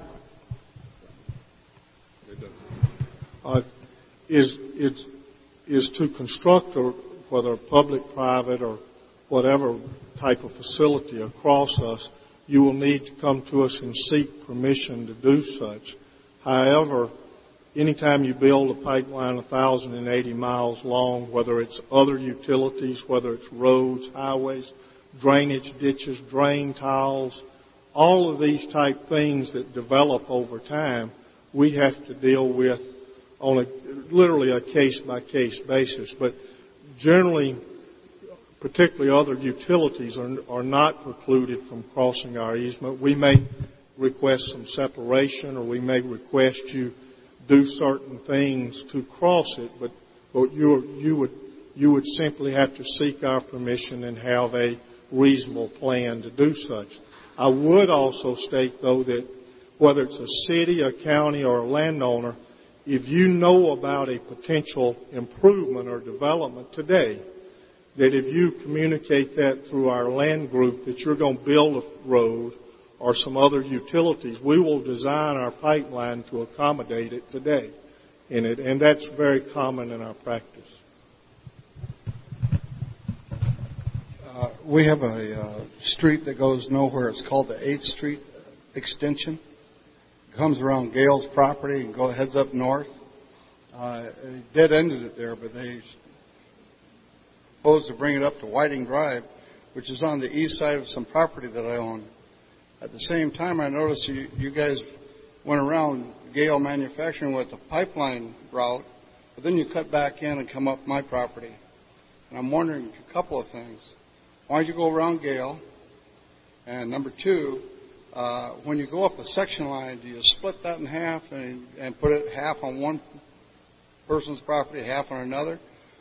Is to construct, or whether public, private, or whatever type of facility across us, you will need to come to us and seek permission to do such. However, anytime you build a pipeline 1,080 miles long, whether it's other utilities, whether it's roads, highways, drainage ditches, drain tiles, all of these type things that develop over time, we have to deal with on literally a case-by-case basis. But generally, particularly other utilities are not precluded from crossing our easement. We may request some separation, or we may request you do certain things to cross it, but you would simply have to seek our permission and have a reasonable plan to do such. I would also state, though, that whether it's a city, a county, or a landowner, if you know about a potential improvement or development today, that if you communicate that through our land group that you're going to build a road or some other utilities, we will design our pipeline to accommodate it today. And that's very common in our practice. We have a street that goes nowhere. It's called the 8th Street Extension. It comes around Gale's property and heads up north. They dead-ended it there, but they proposed to bring it up to Whiting Drive, which is on the east side of some property that I own. At the same time, I noticed you guys went around Gale Manufacturing with the pipeline route, but then you cut back in and come up my property. And I'm wondering a couple of things. Why don't you go around Gale? And number two, when you go up a section line, do you split that in half and put it half on one person's property, half on another?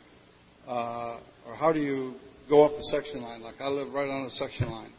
Or how do you go up a section line? Like I live right on a section line.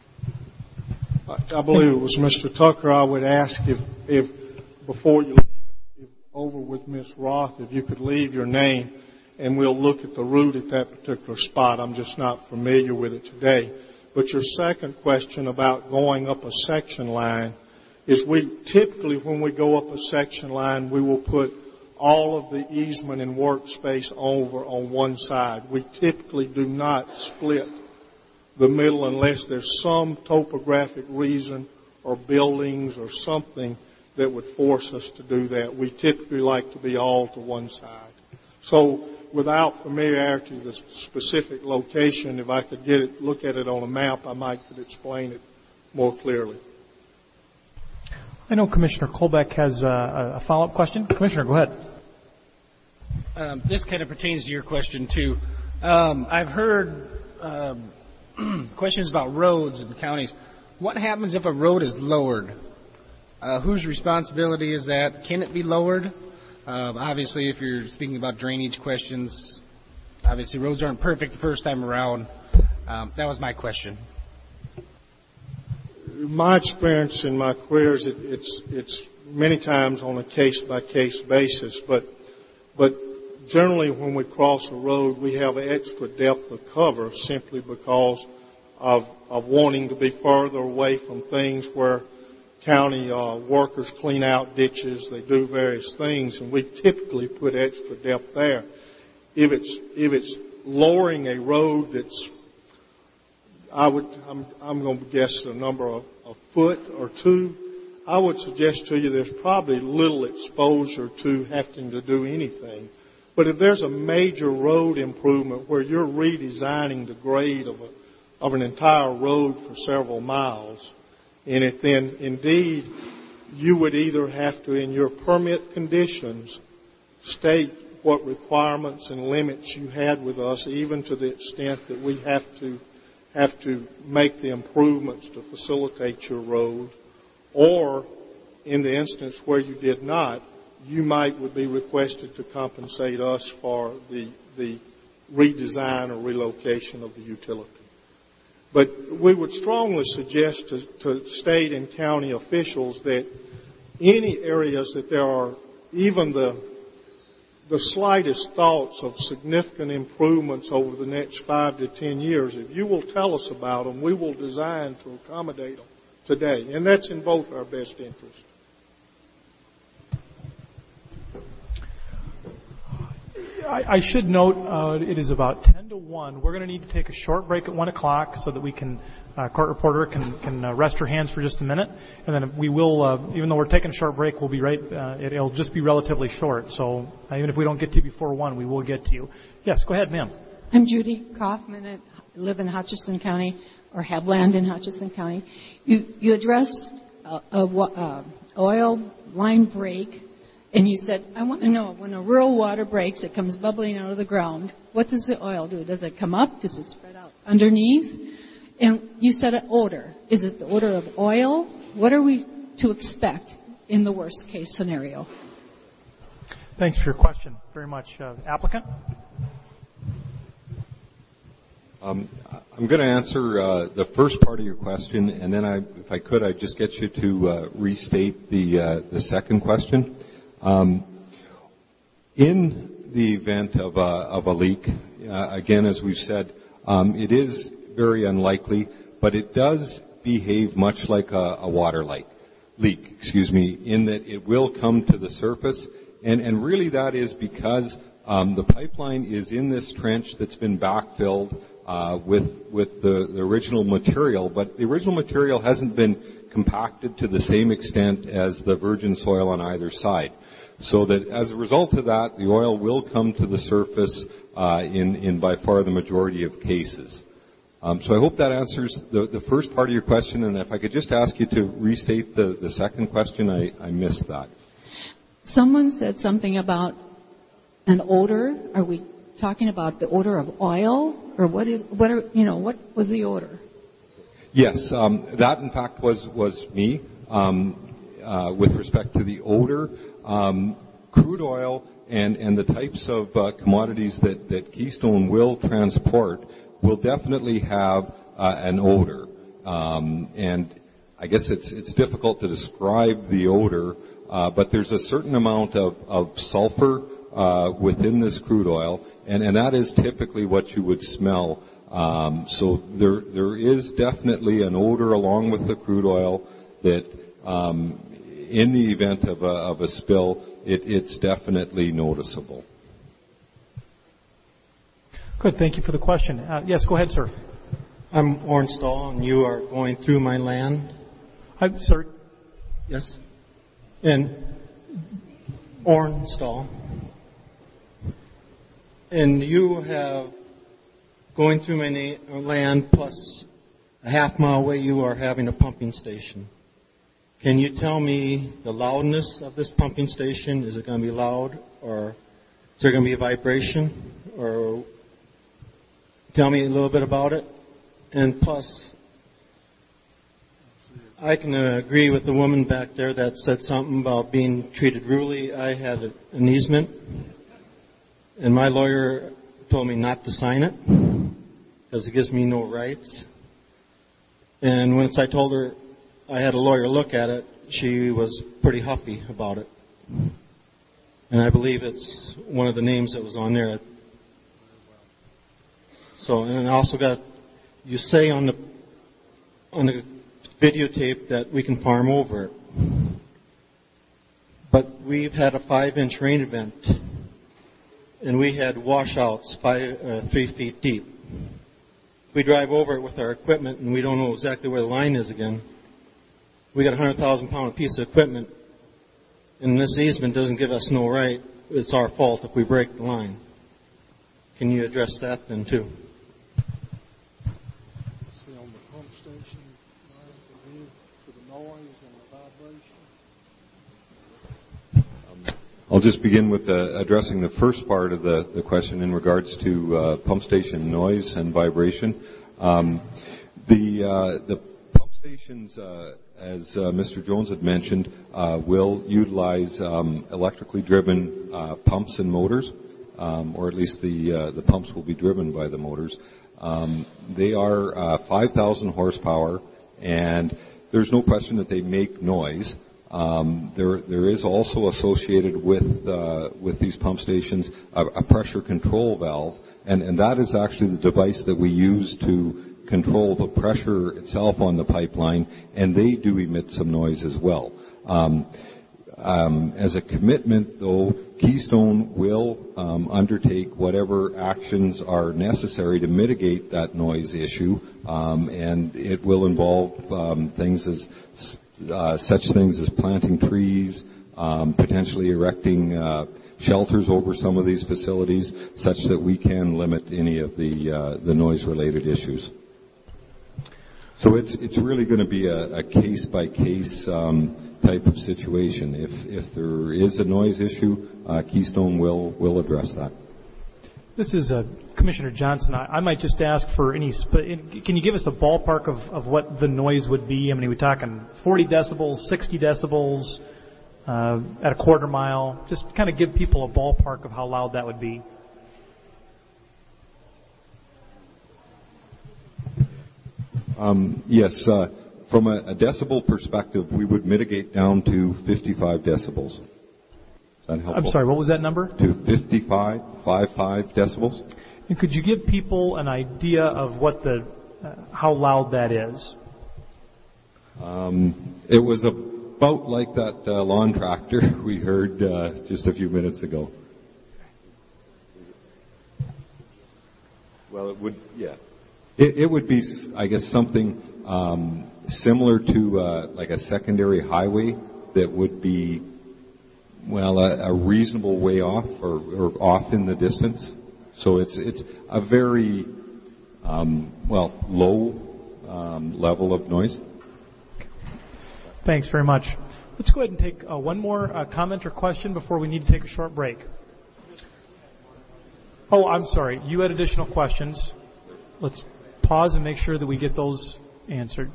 I believe it was Mr. Tucker. I would ask if before you leave over with Ms. Roth, if you could leave your name, and we'll look at the route at that particular spot. I'm just not familiar with it today. But your second question about going up a section line is we typically, when we go up a section line, we will put all of the easement and workspace over on one side. We typically do not split the middle unless there's some topographic reason or buildings or something that would force us to do that. We typically like to be all to one side. So without familiarity with the specific location, if I could look at it on a map, I might could explain it more clearly. I know Commissioner Colbeck has a follow-up question. Commissioner, go ahead. This kind of pertains to your question, too. I've heard questions about roads in counties. What happens if a road is lowered? Whose responsibility is that? Can it be lowered? Obviously, if you're speaking about drainage questions, obviously roads aren't perfect the first time around. That was my question. My experience in my career is it's many times on a case-by-case basis, but generally when we cross a road, we have extra depth of cover simply because of wanting to be further away from things where county workers clean out ditches, they do various things, and we typically put extra depth there. If it's lowering a road that's, I'm going to guess a number of a foot or two, I would suggest to you there's probably little exposure to having to do anything. But if there's a major road improvement where you're redesigning the grade of an entire road for several miles, and if then indeed you would either have to, in your permit conditions, state what requirements and limits you had with us, even to the extent that we have to make the improvements to facilitate your road, or in the instance where you did not, you would be requested to compensate us for the redesign or relocation of the utility. But we would strongly suggest to state and county officials that any areas that there are even the slightest thoughts of significant improvements over the next 5 to 10 years, if you will tell us about them, we will design to accommodate them today. And that's in both our best interest. I should note it is about 10 to 1. We're going to need to take a short break at 1 o'clock so that we can, court reporter can rest her hands for just a minute. And then we will, even though we're taking a short break, we'll be right, it'll just be relatively short. So even if we don't get to you before 1, we will get to you. Yes, go ahead, ma'am. I'm Judy Kaufman. I live in Hutchinson County, or have land in Hutchinson County. You addressed a oil line break. And you said, I want to know, when a rural water breaks, it comes bubbling out of the ground. What does the oil do? Does it come up? Does it spread out underneath? And you said an odor. Is it the odor of oil? What are we to expect in the worst case scenario? Thanks for your question very much. Applicant? I'm going to answer the first part of your question, and then if I could, I'd just get you to restate the second question. In the event of a leak, again, as we've said, it is very unlikely, but it does behave much like a water leak, in that it will come to the surface, and really that is because the pipeline is in this trench that's been backfilled with the original material, but the original material hasn't been compacted to the same extent as the virgin soil on either side. So that as a result of that, the oil will come to the surface in by far the majority of cases. So I hope that answers the first part of your question, and if I could just ask you to restate the second question, I missed that. Someone said something about an odor. Are we talking about the odor of oil, or what was the odor? Yes, that in fact was me. With respect to the odor, crude oil and the types of commodities that Keystone will transport will definitely have an odor. And I guess it's difficult to describe the odor, but there's a certain amount of sulfur within this crude oil, and that is typically what you would smell. So there is definitely an odor along with the crude oil that in the event of a spill, it's definitely noticeable. Good. Thank you for the question. Yes, go ahead, sir. I'm Orrin Stahl, and you are going through my land. Sir? Yes. And Orrin Stahl. And you have going through my land plus a half mile away you are having a pumping station. Can you tell me the loudness of this pumping station? Is it going to be loud, or is there going to be a vibration? Or tell me a little bit about it. And plus, I can agree with the woman back there that said something about being treated rudely. I had an easement, and my lawyer told me not to sign it because it gives me no rights. And once I told her I had a lawyer look at it, she was pretty huffy about it. And I believe it's one of the names that was on there. So, and I also got, you say on the videotape that we can farm over it. But we've had a 5-inch rain event, and we had washouts 3 feet deep. We drive over it with our equipment, and we don't know exactly where the line is again. We got a 100,000-pound piece of equipment, and this easement doesn't give us no right. It's our fault if we break the line. Can you address that then, too? See, on the pump station, to the noise and the vibration. I'll just begin with addressing the first part of the question in regards to pump station noise and vibration. The pump stations, as Mr. Jones had mentioned, will utilize electrically driven pumps and motors, or at least the pumps will be driven by the motors. They are 5,000 horsepower, and there's no question that they make noise. There is also associated with these pump stations a pressure control valve, and that is actually the device that we use to control the pressure itself on the pipeline, and they do emit some noise as well. As a commitment, though, Keystone will undertake whatever actions are necessary to mitigate that noise issue, and it will involve such things as planting trees, potentially erecting shelters over some of these facilities, such that we can limit any of the noise-related issues. So it's really going to be a case-by-case type of situation. If there is a noise issue, Keystone will address that. This is Commissioner Johnson. I might just ask for any. Can you give us a ballpark of what the noise would be? I mean, are we talking 40 decibels, 60 decibels, at a quarter mile? Just kind of give people a ballpark of how loud that would be. Yes. From a decibel perspective, we would mitigate down to 55 decibels. Is that helpful? I'm sorry, what was that number? To 55 decibels. And could you give people an idea of what how loud that is? It was about like that lawn tractor we heard just a few minutes ago. Well, it would, yeah. It would be, I guess, something similar to like a secondary highway that would be, well, a reasonable way off or off in the distance. So it's a very, low level of noise. Thanks very much. Let's go ahead and take one more comment or question before we need to take a short break. Oh, I'm sorry. You had additional questions. Let's pause and make sure that we get those answered.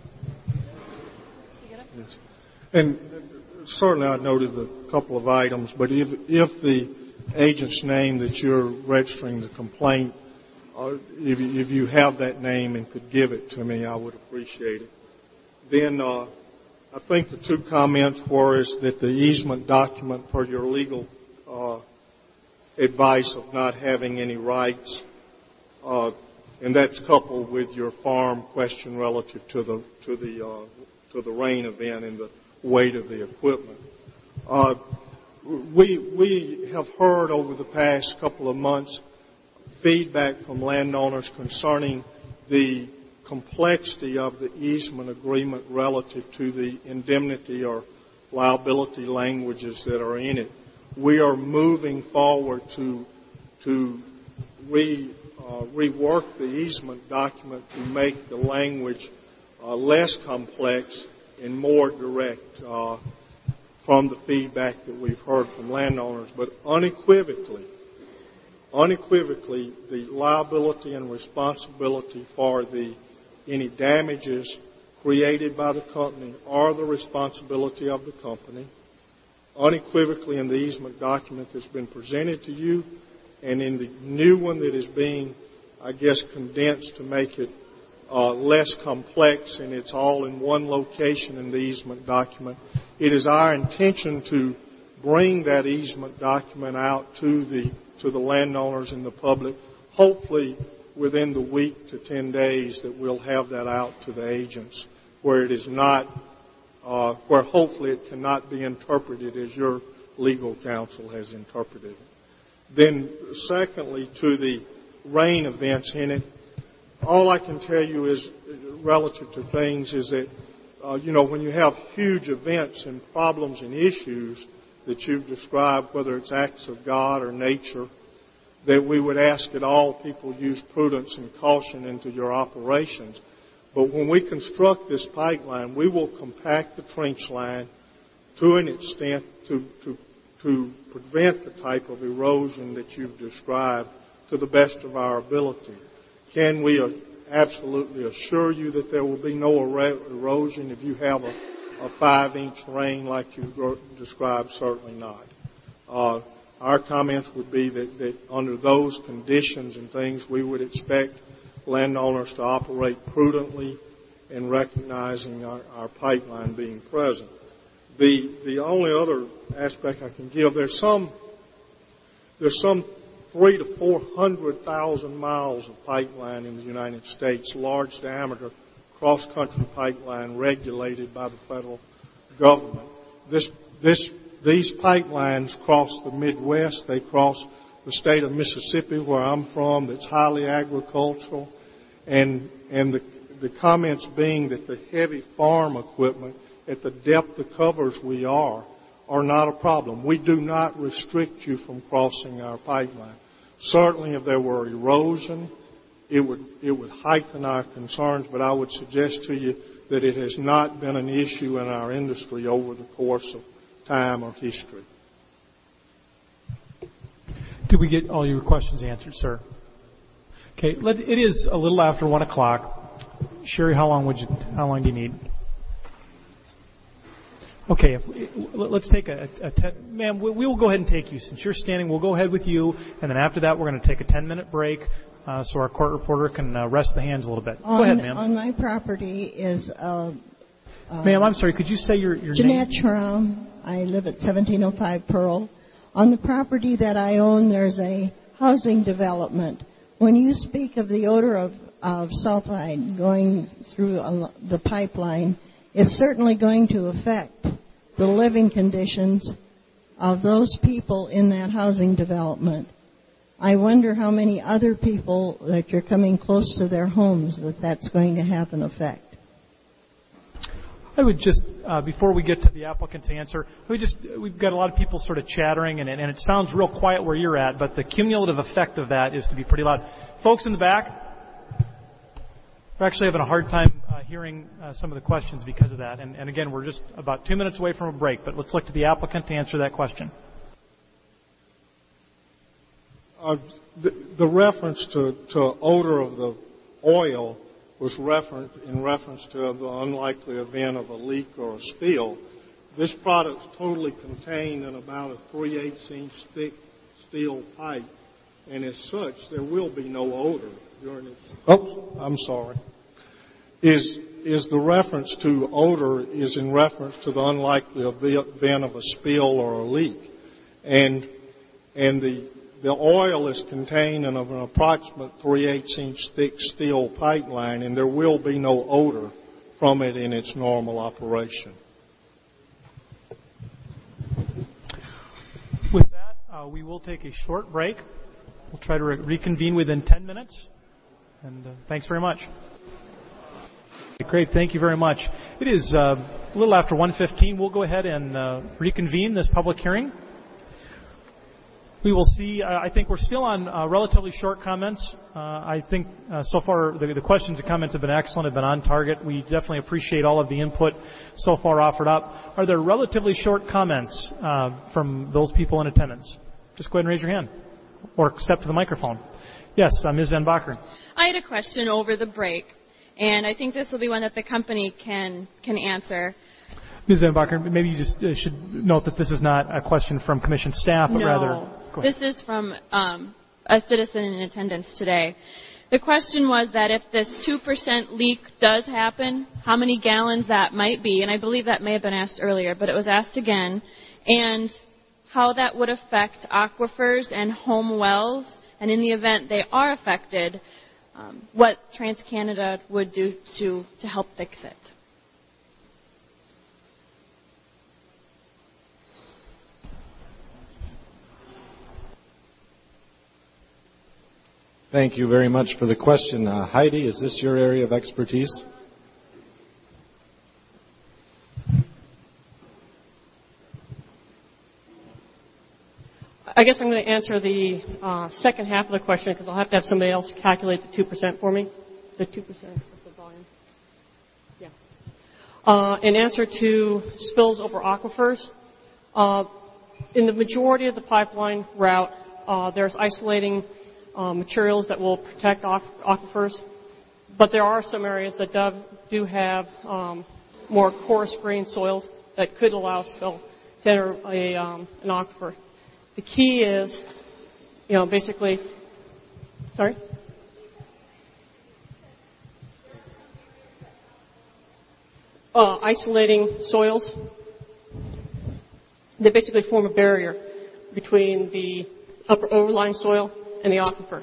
Yes. And certainly I noted a couple of items, but if the agent's name that you're registering the complaint, if you have that name and could give it to me, I would appreciate it. Then I think the two comments were is that the easement document for your legal advice of not having any rights, and that's coupled with your farm question relative to the rain event and the weight of the equipment. We have heard over the past couple of months feedback from landowners concerning the complexity of the easement agreement relative to the indemnity or liability languages that are in it. We are moving forward to rework the easement document to make the language less complex and more direct from the feedback that we've heard from landowners. But unequivocally, the liability and responsibility for any damages created by the company are the responsibility of the company, unequivocally in the easement document that's been presented to you, and in the new one that is being, I guess, condensed to make it less complex, and it's all in one location in the easement document. It is our intention to bring that easement document out to the landowners and the public, hopefully within the week to 10 days that we'll have that out to the agents, where it is not, where hopefully it cannot be interpreted as your legal counsel has interpreted it. Then secondly, to the rain events in it, all I can tell you is, relative to things, is that, when you have huge events and problems and issues that you've described, whether it's acts of God or nature, that we would ask that all people use prudence and caution into your operations. But when we construct this pipeline, we will compact the trench line to an extent to prevent the type of erosion that you've described to the best of our ability. Can we absolutely assure you that there will be no erosion if you have a 5-inch rain like you described? Certainly not. Our comments would be that under those conditions and things, we would expect landowners to operate prudently in recognizing our pipeline being present. The only other aspect I can give, there's some 300,000 to 400,000 miles of pipeline in the United States, large diameter cross-country pipeline regulated by the federal government. These pipelines cross the Midwest. They cross the state of Mississippi, where I'm from, that's highly agricultural, and the comments being that the heavy farm equipment at the depth of covers we are not a problem. We do not restrict you from crossing our pipeline. Certainly, if there were erosion, it would heighten our concerns, but I would suggest to you that it has not been an issue in our industry over the course of time or history. Did we get all your questions answered, sir? Okay, it is a little after 1 o'clock. Sherry, how long do you need? Okay, let's take ma'am, we will go ahead and take you. Since you're standing, we'll go ahead with you, and then after that, we're going to take a 10-minute break so our court reporter can rest the hands a little bit. Go ahead, ma'am. On my property is... ma'am, I'm sorry, could you say your name? Jeanette Schramm. I live at 1705 Pearl. On the property that I own, there's a housing development. When you speak of the odor of sulfide going through the pipeline, it's certainly going to affect the living conditions of those people in that housing development. I wonder how many other people that you're coming close to their homes that's going to have an effect. I would just, before we get to the applicant's answer, we've got a lot of people sort of chattering, and it sounds real quiet where you're at, but the cumulative effect of that is to be pretty loud. Folks in the back, we're actually having a hard time hearing some of the questions because of that. And again, we're just about 2 minutes away from a break, but let's look to the applicant to answer that question. The reference to odor of the oil was in reference to the unlikely event of a leak or a spill. This product is totally contained in about a 3/8-inch thick steel pipe, and as such, there will be no odor during it. Oh, I'm sorry. Is the reference to odor is in reference to the unlikely event of a spill or a leak, and the oil is contained in an approximate 3/8-inch thick steel pipeline, and there will be no odor from it in its normal operation. With that, we will take a short break. We'll try to reconvene within 10 minutes. And thanks very much. Great, thank you very much. It is a little after 1:15. We'll go ahead and reconvene this public hearing. We will see. I think we're still on relatively short comments. I think so far the questions and comments have been excellent, have been on target. We definitely appreciate all of the input so far offered up. Are there relatively short comments from those people in attendance? Just go ahead and raise your hand or step to the microphone. Yes, Ms. Van Bakker. I had a question over the break, And I think this will be one that the company can answer. Ms. Van Bakker, maybe you just should note that this is not a question from Commission staff, but rather... This is from a citizen in attendance today. The question was that if this 2% leak does happen, how many gallons that might be, and I believe that may have been asked earlier, but it was asked again, and how that would affect aquifers and home wells, and in the event they are affected, what TransCanada would do to help fix it. Thank you very much for the question. Heidi, is this your area of expertise? I guess I'm going to answer the second half of the question because I'll have to have somebody else calculate the 2% for me. The 2% of the volume. Yeah. In answer to spills over aquifers, in the majority of the pipeline route, there's isolating materials that will protect aquifers, but there are some areas that do have more coarse grained soils that could allow spill to enter an aquifer. The key is, basically, sorry? Isolating soils. They basically form a barrier between the upper overlying soil and the aquifer.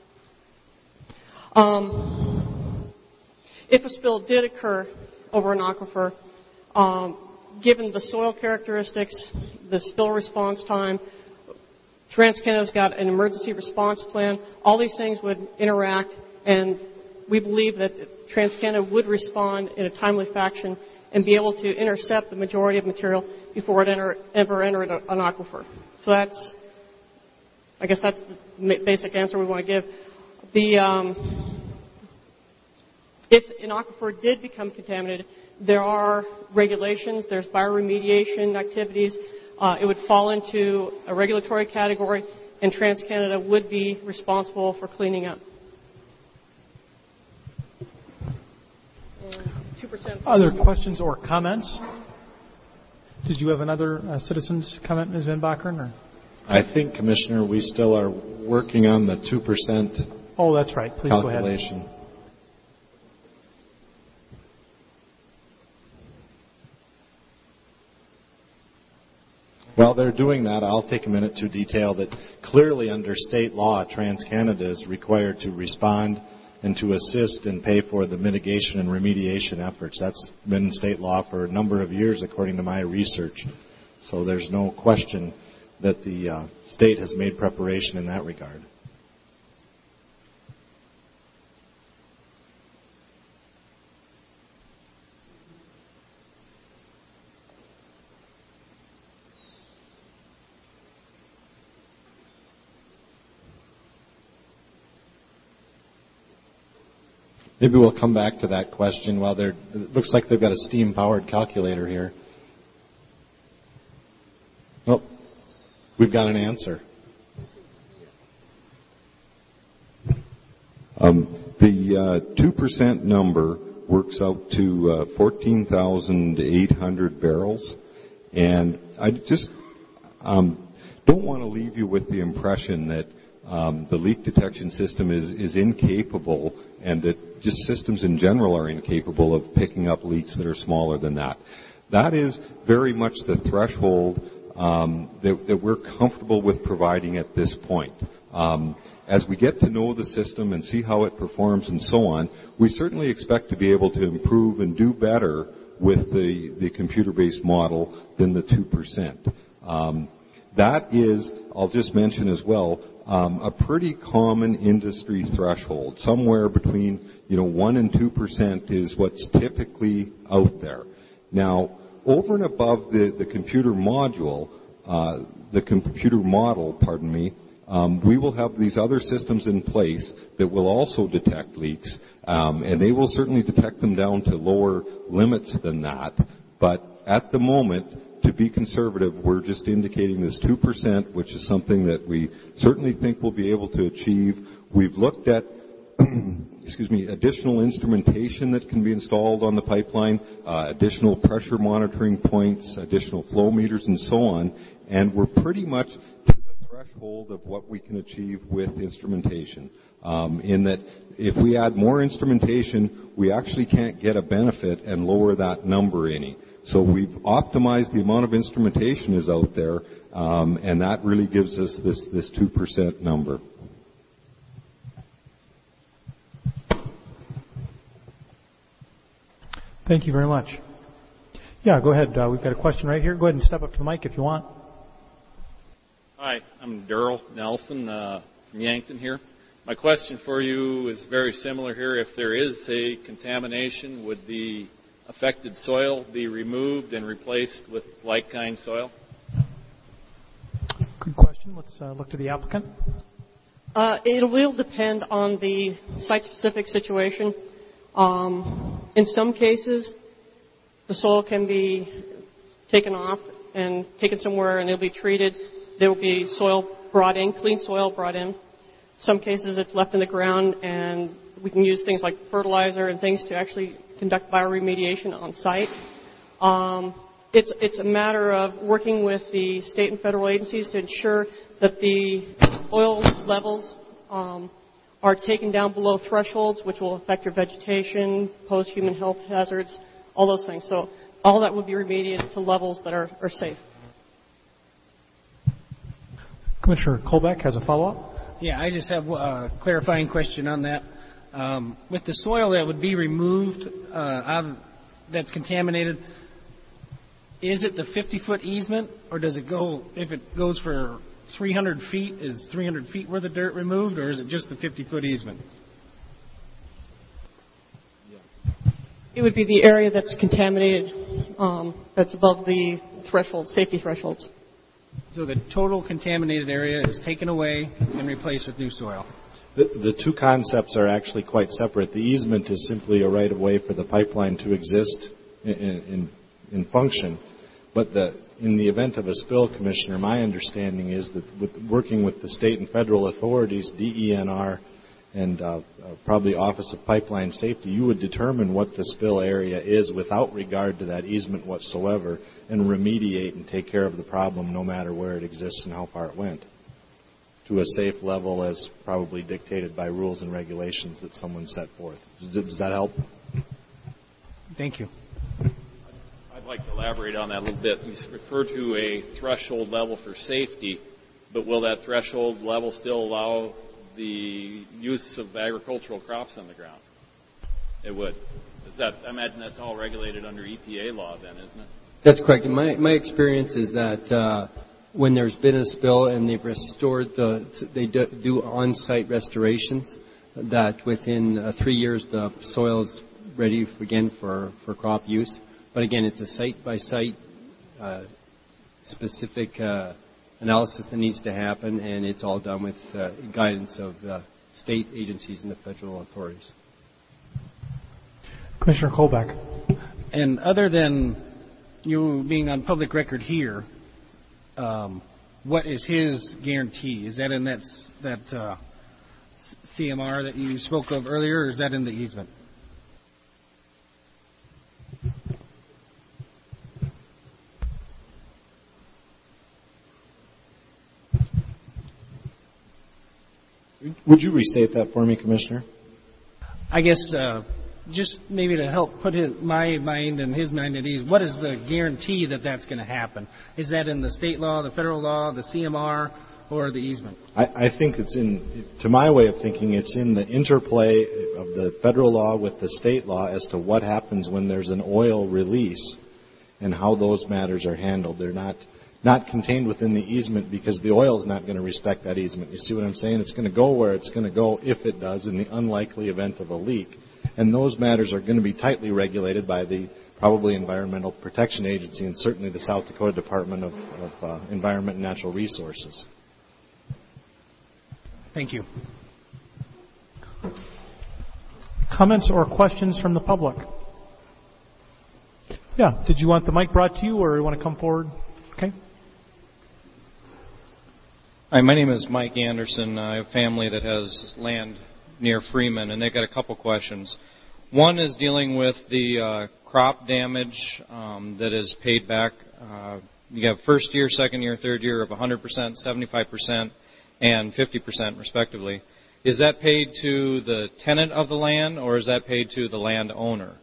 If a spill did occur over an aquifer, given the soil characteristics, the spill response time, TransCanada's got an emergency response plan. All these things would interact, and we believe that TransCanada would respond in a timely fashion and be able to intercept the majority of material before it ever entered an aquifer. So I guess that's the basic answer we want to give. If an aquifer did become contaminated, there are regulations, there's bioremediation activities. It would fall into a regulatory category, and TransCanada would be responsible for cleaning up. Other questions or comments? Did you have another citizen's comment, Ms. Van Bakker? Or? I think, Commissioner, we still are working on the 2%. Oh, that's right. Please calculation. Go ahead. While they're doing that, I'll take a minute to detail that clearly under state law, TransCanada is required to respond and to assist and pay for the mitigation and remediation efforts. That's been in state law for a number of years, according to my research. So there's no question that the state has made preparation in that regard. Maybe we'll come back to that question while it looks like they've got a steam-powered calculator here. Oh, we've got an answer. The 2% number works out to 14,800 barrels. And I just don't want to leave you with the impression that the leak detection system is incapable and that just systems in general are incapable of picking up leaks that are smaller than that. That is very much the threshold that we're comfortable with providing at this point. As we get to know the system and see how it performs and so on, we certainly expect to be able to improve and do better with the computer-based model than the 2%. That is, I'll just mention as well, a pretty common industry threshold. Somewhere between 1 and 2% is what's typically out there. Now, over and above the computer model, we will have these other systems in place that will also detect leaks, and they will certainly detect them down to lower limits than that. But at the moment, to be conservative, we're just indicating this 2%, which is something that we certainly think we'll be able to achieve. We've looked at additional instrumentation that can be installed on the pipeline, additional pressure monitoring points, additional flow meters, and so on. And we're pretty much to the threshold of what we can achieve with instrumentation. In that if we add more instrumentation, we actually can't get a benefit and lower that number any. So we've optimized the amount of instrumentation is out there, and that really gives us this 2% number. Thank you very much. Yeah, go ahead. We've got a question right here. Go ahead and step up to the mic if you want. Hi, I'm Daryl Nelson from Yankton here. My question for you is very similar here. If there is a contamination, would the affected soil be removed and replaced with like-kind soil? Good question. Let's look to the applicant. It will depend on the site-specific situation. In some cases, the soil can be taken off and taken somewhere and it'll be treated. There will be soil brought in, clean soil brought in. Some cases it's left in the ground and we can use things like fertilizer and things to actually conduct bioremediation on site. It's a matter of working with the state and federal agencies to ensure that the oil levels are taken down below thresholds, which will affect your vegetation, pose human health hazards, all those things. So all that would be remediated to levels that are safe. Commissioner Colbeck has a follow-up. Yeah, I just have a clarifying question on that. With the soil that would be removed that's contaminated, is it the 50-foot easement, or does it go, if it goes for 300 feet, is 300 feet worth of dirt removed, or is it just the 50-foot easement? It would be the area that's contaminated, that's above the threshold, safety thresholds. So the total contaminated area is taken away and replaced with new soil. The two concepts are actually quite separate. The easement is simply a right-of-way for the pipeline to exist in function. But in the event of a spill, Commissioner, my understanding is that working with the state and federal authorities, DENR, and probably Office of Pipeline Safety, you would determine what the spill area is without regard to that easement whatsoever and remediate and take care of the problem no matter where it exists and how far it went, to a safe level as probably dictated by rules and regulations that someone set forth. Does that help? Thank you. I'd like to elaborate on that a little bit. You refer to a threshold level for safety, but will that threshold level still allow the use of agricultural crops on the ground? It would. I imagine that's all regulated under EPA law then, isn't it? That's correct. My experience is that when there's been a spill and they've restored they do on-site restorations, that within 3 years the soil is ready again for crop use. But again, it's a site-by-site specific analysis that needs to happen, and it's all done with guidance of the state agencies and the federal authorities. Commissioner Colbeck. And other than you being on public record here, what is his guarantee? Is that in that CMR that you spoke of earlier, or is that in the easement? Would you restate that for me, Commissioner? I guess just maybe to help put my mind and his mind at ease, what is the guarantee that that's going to happen? Is that in the state law, the federal law, the CMR, or the easement? I think it's to my way of thinking, it's in the interplay of the federal law with the state law as to what happens when there's an oil release and how those matters are handled. They're not contained within the easement because the oil is not going to respect that easement. You see what I'm saying? It's going to go where it's going to go if it does in the unlikely event of a leak. And those matters are going to be tightly regulated by the probably Environmental Protection Agency and certainly the South Dakota Department of Environment and Natural Resources. Thank you. Comments or questions from the public? Yeah. Did you want the mic brought to you or you want to come forward? Okay. Hi, my name is Mike Anderson. I have family that has land near Freeman, and they've got a couple questions. One is dealing with the crop damage that is paid back. You have first year, second year, third year of 100%, 75%, and 50% respectively. Is that paid to the tenant of the land, or is that paid to the landowner?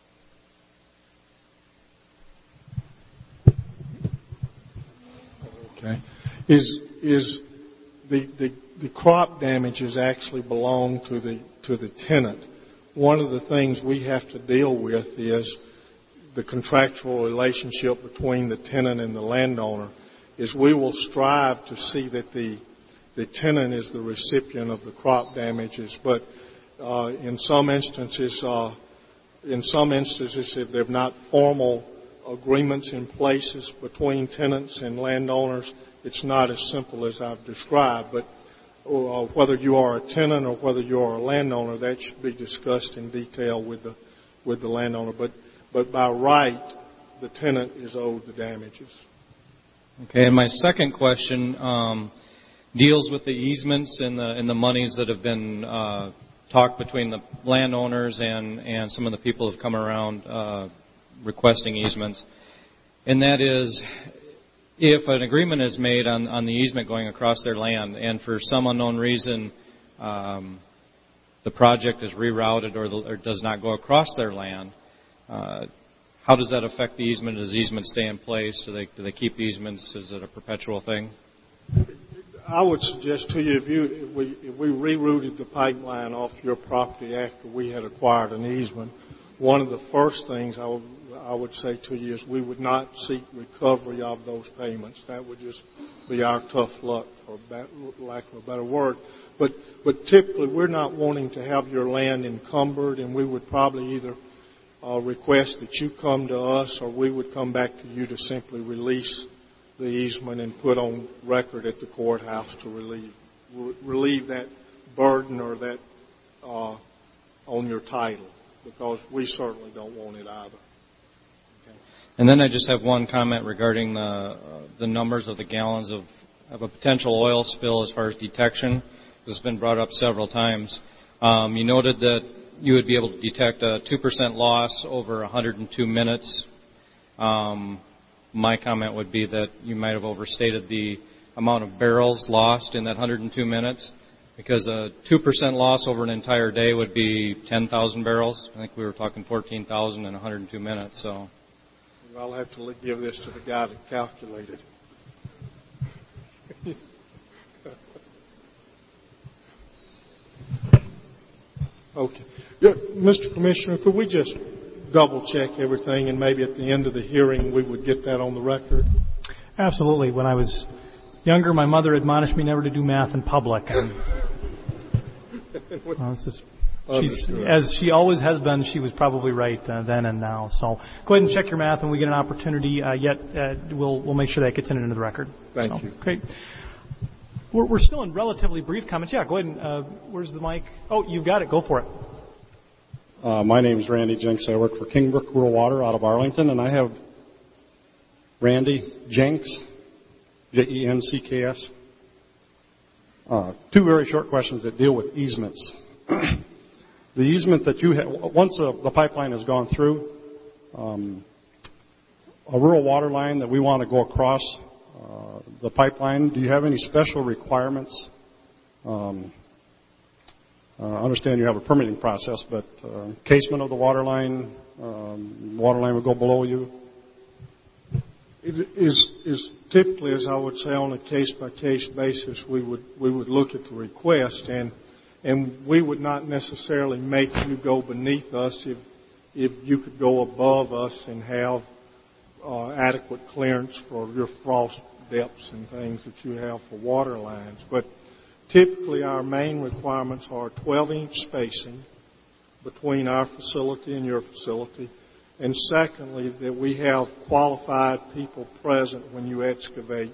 Okay. Is the crop damages actually belong to the tenant? One of the things we have to deal with is the contractual relationship between the tenant and the landowner. Is we will strive to see that the tenant is the recipient of the crop damages, but in some instances, if there are not formal agreements in places between tenants and landowners, it's not as simple as I've described. But whether you are a tenant or whether you are a landowner, that should be discussed in detail with the landowner. But by right, the tenant is owed the damages. Okay, and my second question deals with the easements and the monies that have been talked between the landowners and some of the people who have come around requesting easements. And that is, if an agreement is made on the easement going across their land, and for some unknown reason the project is rerouted or does not go across their land, how does that affect the easement? Does the easement stay in place? Do they keep easements? Is it a perpetual thing? I would suggest to you, if we rerouted the pipeline off your property after we had acquired an easement, one of the first things I would say to you is we would not seek recovery of those payments. That would just be our tough luck, for lack of a better word. But typically, we're not wanting to have your land encumbered, and we would probably either request that you come to us, or we would come back to you to simply release the easement and put on record at the courthouse to relieve that burden or that on your title, because we certainly don't want it either. Okay. And then I just have one comment regarding the numbers of the gallons of a potential oil spill as far as detection. This has been brought up several times. You noted that you would be able to detect a 2% loss over 102 minutes. My comment would be that you might have overstated the amount of barrels lost in that 102 minutes, because a 2% loss over an entire day would be 10,000 barrels. I think we were talking 14,000 in 102 minutes. So I'll have to give this to the guy that calculated. Okay. Mr. Commissioner, could we just double-check everything, and maybe at the end of the hearing we would get that on the record? Absolutely. When I was younger, my mother admonished me never to do math in public. As she always has been, she was probably right then and now. So go ahead and check your math, and we get an opportunity. We'll make sure that gets into the record. Thank you. Great. We're still in relatively brief comments. Yeah, go ahead and where's the mic? Oh, you've got it. Go for it. My name is Randy Jenks. I work for Kingbrook Rural Water out of Arlington, and I have Randy Jenks, Jenks. Two very short questions that deal with easements. The easement that you have, once the pipeline has gone through, a rural water line that we want to go across the pipeline, do you have any special requirements? I understand you have a permitting process, but casement of the water line would go below you? It is typically, as I would say, on a case-by-case basis, we would look at the request, and we would not necessarily make you go beneath us if you could go above us and have adequate clearance for your frost depths and things that you have for water lines. But typically, our main requirements are 12-inch spacing between our facility and your facility. And secondly, that we have qualified people present when you excavate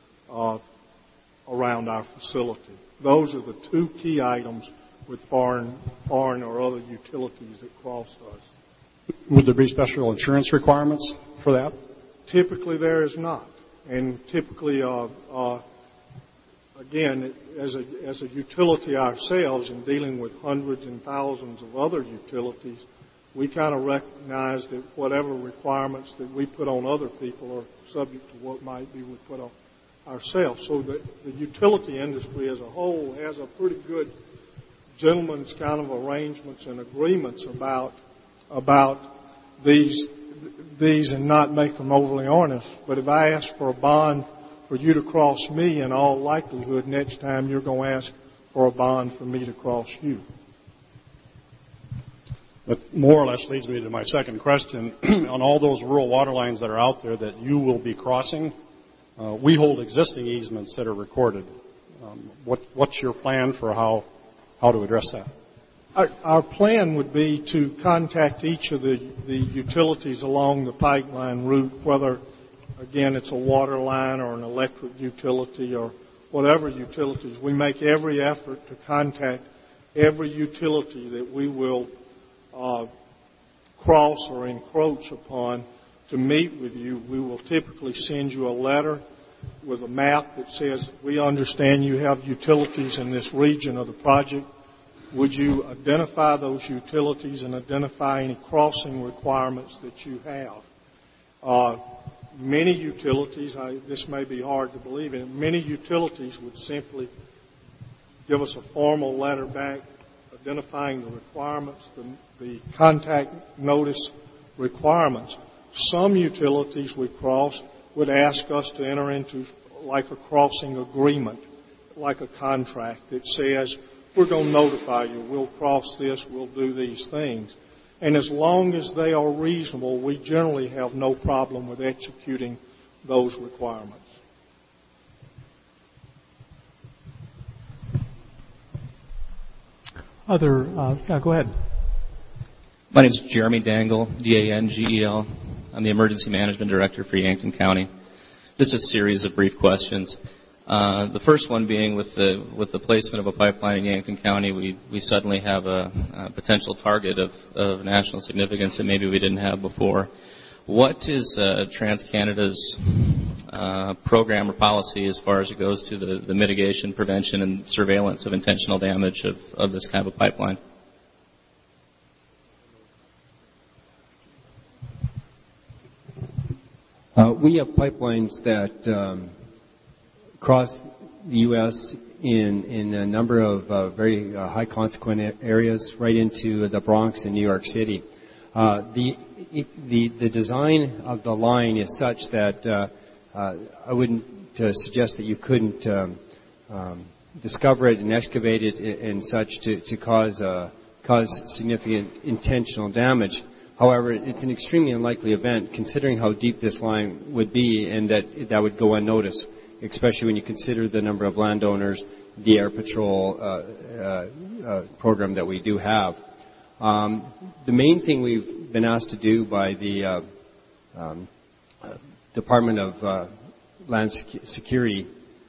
around our facility. Those are the two key items with foreign or other utilities that cross us. Would there be special insurance requirements for that? Typically, there is not. And typically, again, as a utility ourselves and dealing with hundreds and thousands of other utilities, we kind of recognize that whatever requirements that we put on other people are subject to what might be we put on ourselves. So the utility industry as a whole has a pretty good gentleman's kind of arrangements and agreements about these and not make them overly onerous. But if I ask for a bond for you to cross me, in all likelihood, next time you're going to ask for a bond for me to cross you. That more or less leads me to my second question. On all those rural water lines that are out there that you will be crossing, we hold existing easements that are recorded. What's your plan for how to address that? Our plan would be to contact each of the utilities along the pipeline route, whether, again, it's a water line or an electric utility or whatever utilities. We make every effort to contact every utility that we will cross or encroach upon to meet with you. We will typically send you a letter with a map that says, we understand you have utilities in this region of the project. Would you identify those utilities and identify any crossing requirements that you have? Many utilities, this may be hard to believe in, many utilities would simply give us a formal letter back identifying the requirements, the contact notice requirements. Some utilities we cross would ask us to enter into like a crossing agreement, like a contract that says, we're going to notify you, we'll cross this, we'll do these things. And as long as they are reasonable, we generally have no problem with executing those requirements. Go ahead. My name is Jeremy Dangle, D-A-N-G-E-L. I'm the Emergency Management Director for Yankton County. Just a series of brief questions. The first one being with the placement of a pipeline in Yankton County, we suddenly have a potential target of national significance that maybe we didn't have before. What is TransCanada's program or policy as far as it goes to the mitigation, prevention, and surveillance of intentional damage of this kind of a pipeline? We have pipelines that cross the U.S. in a number of very high consequent areas right into the Bronx and New York City. The design of the line is such that I wouldn't suggest that you couldn't discover it and excavate it and such to cause significant intentional damage. However, it's an extremely unlikely event considering how deep this line would be and that would go unnoticed, especially when you consider the number of landowners, the air patrol program that we do have. The main thing we've been asked to do by the Department of Land Security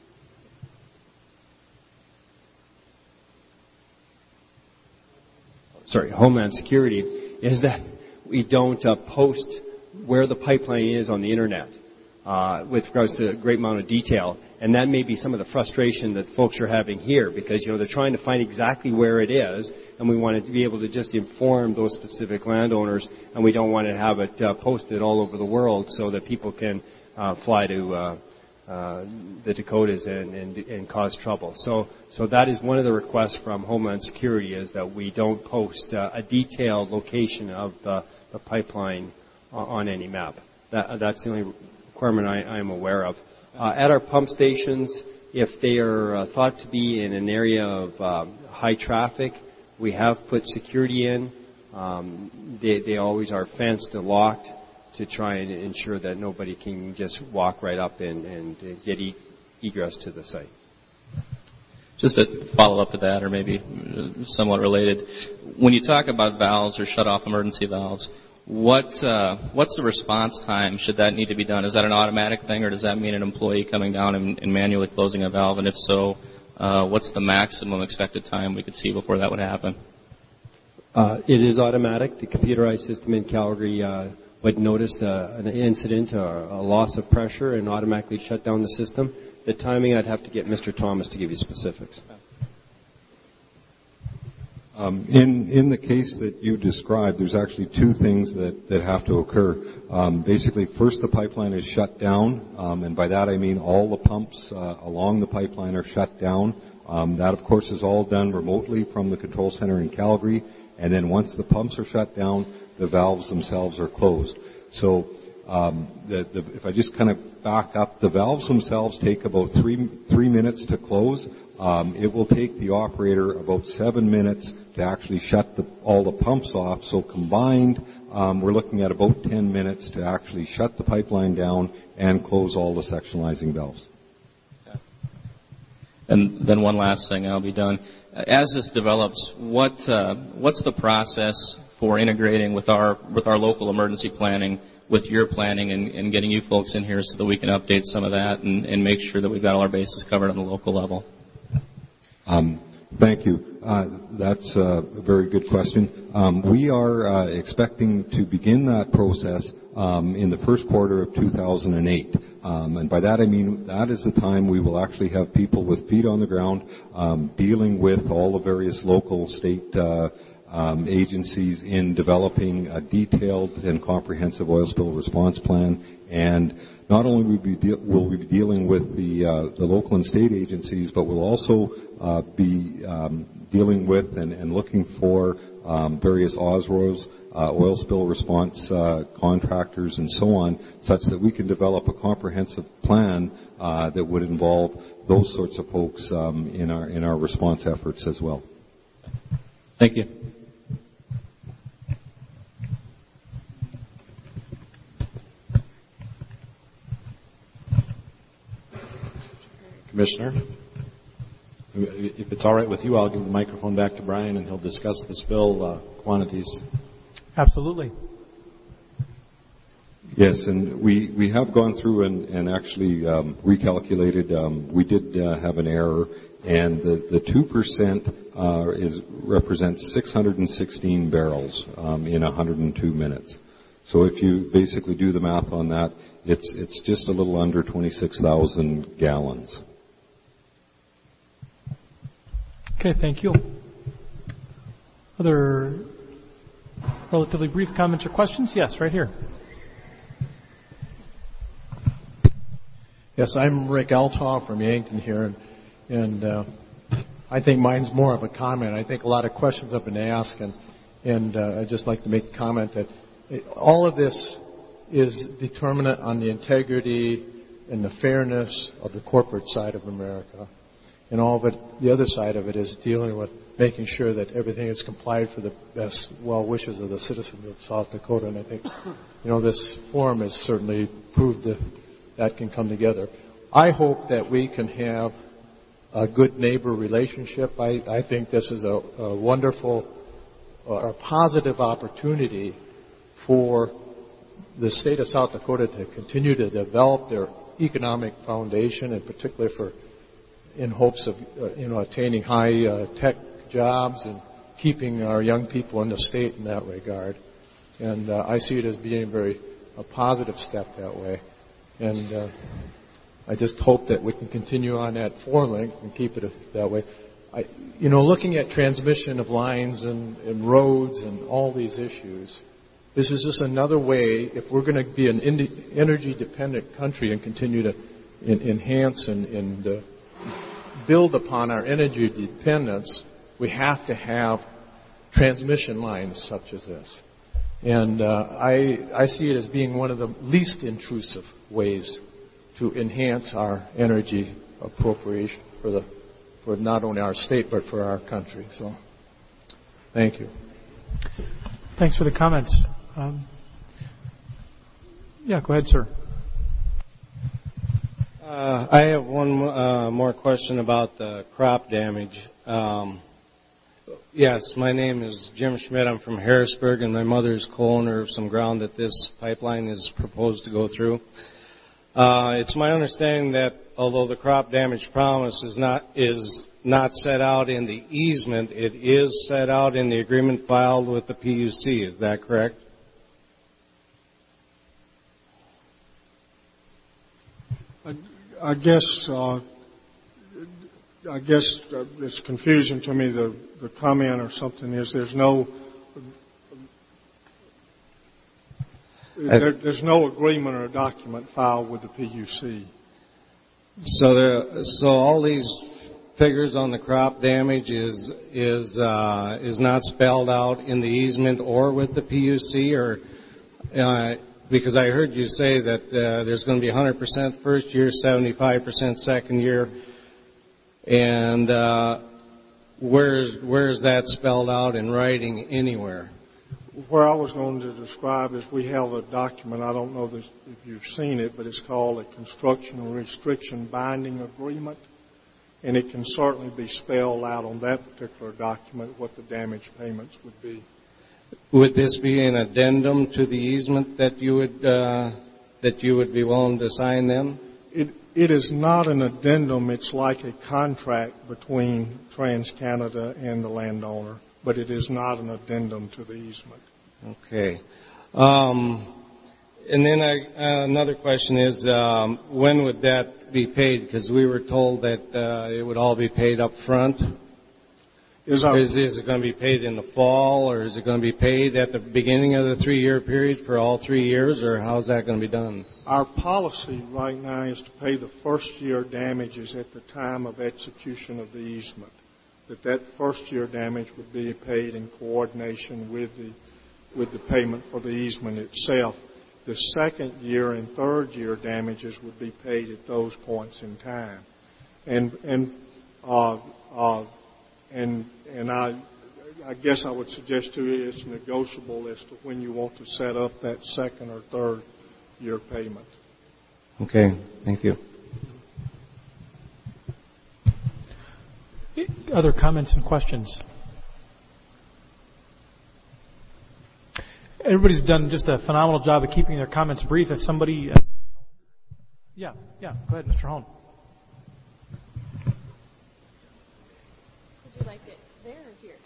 Homeland Security is that we don't post where the pipeline is on the internet with regards to a great amount of detail. And that may be some of the frustration that folks are having here because, they're trying to find exactly where it is, and we want to be able to just inform those specific landowners, and we don't want to have it posted all over the world so that people can fly to the Dakotas and cause trouble. So that is one of the requests from Homeland Security is that we don't post a detailed location of the pipeline on any map. That's the only requirement I am aware of. At our pump stations, if they are thought to be in an area of high traffic, we have put security in. They always are fenced and locked to try and ensure that nobody can just walk right up and get egress to the site. Just to follow up to that, or maybe somewhat related, when you talk about valves or shut-off emergency valves, what's the response time should that need to be done? Is that an automatic thing, or does that mean an employee coming down and manually closing a valve? And if so, what's the maximum expected time we could see before that would happen? It is automatic. The computerized system in Calgary would notice an incident or a loss of pressure and automatically shut down the system. the timing, I'd have to get Mr. Thomas to give you specifics. In the case that you described, there's actually two things that have to occur. Basically, first the pipeline is shut down, and by that I mean all the pumps along the pipeline are shut down. That, of course, is all done remotely from the control center in Calgary, and then once the pumps are shut down, the valves themselves are closed. So if I just kind of back up, the valves themselves take about three minutes to close. It will take the operator about 7 minutes to actually shut all the pumps off. So combined, we're looking at about 10 minutes to actually shut the pipeline down and close all the sectionalizing valves. And then one last thing, I'll be done. As this develops, what's the process for integrating with our local emergency planning, with your planning, and getting you folks in here so that we can update some of that and make sure that we've got all our bases covered on the local level? Thank you. That's a very good question. We are expecting to begin that process in the first quarter of 2008. And by that I mean that is the time we will actually have people with feet on the ground dealing with all the various local, state agencies in developing a detailed and comprehensive oil spill response plan. And not only will we be dealing with the local and state agencies, but we'll also be dealing with and looking for various OSROs, oil spill response contractors, and so on, such that we can develop a comprehensive plan that would involve those sorts of folks in our response efforts as well. Thank you. Commissioner, if it's all right with you, I'll give the microphone back to Brian, and he'll discuss the spill quantities. Absolutely. Yes, and we have gone through and actually recalculated. We did have an error, and the 2% represents 616 barrels in 102 minutes. So if you basically do the math on that, it's just a little under 26,000 gallons. Okay, thank you. Other relatively brief comments or questions? Yes, right here. Yes, I'm Rick Eltoff from Yankton here, and I think mine's more of a comment. I think a lot of questions have been asked, and I'd just like to make a comment that all of this is determinant on the integrity and the fairness of the corporate side of America. And all of it, the other side of it is dealing with making sure that everything is complied for the best well wishes of the citizens of South Dakota. And I think, this forum has certainly proved that can come together. I hope that we can have a good neighbor relationship. I think this is a wonderful, a positive opportunity for the state of South Dakota to continue to develop their economic foundation, and particularly in hopes of attaining high tech jobs and keeping our young people in the state in that regard. And I see it as being a positive step that way. And I just hope that we can continue on that 4-length and keep it that way. Looking at transmission of lines and roads and all these issues, this is just another way, if we're going to be an energy-dependent country and continue to enhance and build upon our energy dependence, we have to have transmission lines such as this. And I see it as being one of the least intrusive ways to enhance our energy appropriation for not only our state but for our country. So, thank you. Thanks for the comments. Yeah, go ahead, sir. I have one more question about the crop damage. Yes, my name is Jim Schmidt. I'm from Harrisburg, and my mother is co-owner of some ground that this pipeline is proposed to go through. It's my understanding that although the crop damage promise is not set out in the easement, it is set out in the agreement filed with the PUC. Is that correct? I guess it's confusing to me. The comment or something is there's no agreement or document filed with the PUC. So all these figures on the crop damage is not spelled out in the easement or with the PUC, or because I heard you say that there's going to be 100% first year, 75% second year, and where's that spelled out in writing anywhere? Where I was going to describe is we have a document, I don't know if you've seen it, but it's called a Construction Restriction Binding Agreement, and it can certainly be spelled out on that particular document what the damage payments would be. Would this be an addendum to the easement that you would be willing to sign then? It is not an addendum. It's like a contract between TransCanada and the landowner, but it is not an addendum to the easement. Okay. And then another question is, when would that be paid? Because we were told that it would all be paid up front. Is it going to be paid in the fall, or is it going to be paid at the beginning of the 3-year period for all 3 years, or how's that going to be done? Our policy right now is to pay the first year damages at the time of execution of the easement. That first year damage would be paid in coordination with the payment for the easement itself. The second year and third year damages would be paid at those points in time. And I guess I would suggest to you it's negotiable as to when you want to set up that second or third year payment. Okay, thank you. Other comments and questions? Everybody's done just a phenomenal job of keeping their comments brief. If somebody... Yeah, go ahead, Mr. Hone. Would you like it there or here?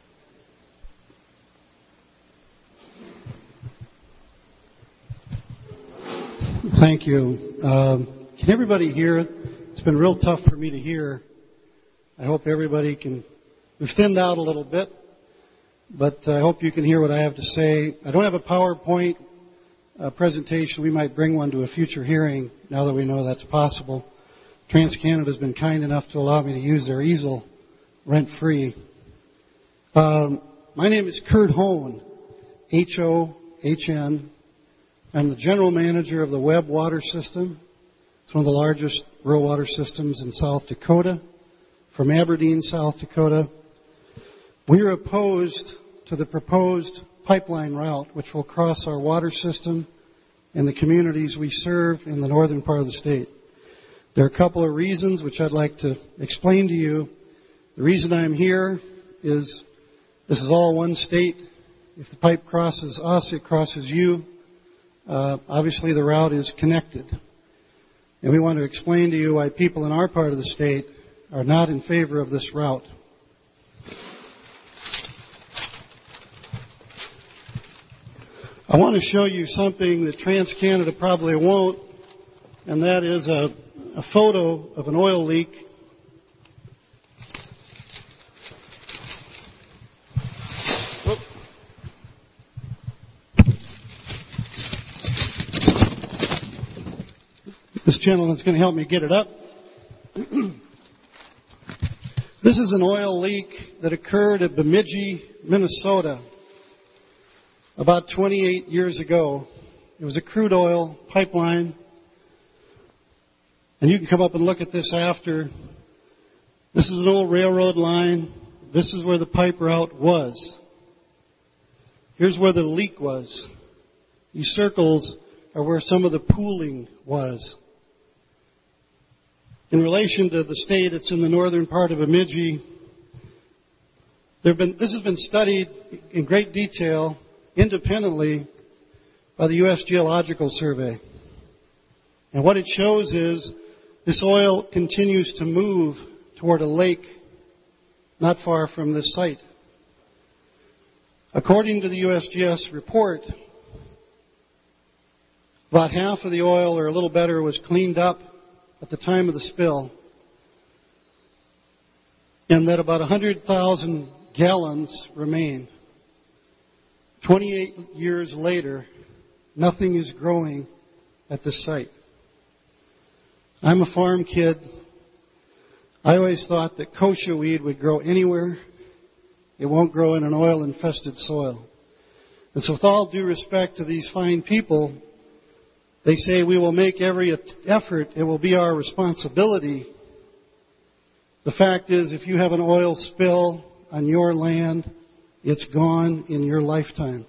Thank you. Can everybody hear? It's been real tough for me to hear. I hope everybody can. We've thinned out a little bit, but I hope you can hear what I have to say. I don't have a PowerPoint presentation. We might bring one to a future hearing now that we know that's possible. TransCanada has been kind enough to allow me to use their easel rent-free. My name is Kurt Hone, H-O-H-N. I'm the general manager of the Webb Water System. It's one of the largest rural water systems in South Dakota, from Aberdeen, South Dakota. We are opposed to the proposed pipeline route, which will cross our water system and the communities we serve in the northern part of the state. There are a couple of reasons which I'd like to explain to you. The reason I'm here is this is all one state. If the pipe crosses us, it crosses you. Obviously, the route is connected. And we want to explain to you why people in our part of the state are not in favor of this route. I want to show you something that TransCanada probably won't, and that is a photo of an oil leak. This gentleman's going to help me get it up. This is an oil leak that occurred at Bemidji, Minnesota, about 28 years ago. It was a crude oil pipeline. And you can come up and look at this after. This is an old railroad line. This is where the pipe route was. Here's where the leak was. These circles are where some of the pooling was. In relation to the state, it's in the northern part of Bemidji. This has been studied in great detail independently by the U.S. Geological Survey. And what it shows is this oil continues to move toward a lake not far from this site. According to the USGS report, about half of the oil, or a little better, was cleaned up at the time of the spill, and that about 100,000 gallons remain. 28 years later, nothing is growing at this site. I'm a farm kid. I always thought that kochia weed would grow anywhere. It won't grow in an oil-infested soil. And so with all due respect to these fine people, they say we will make every effort. It will be our responsibility. The fact is, if you have an oil spill on your land, it's gone in your lifetime.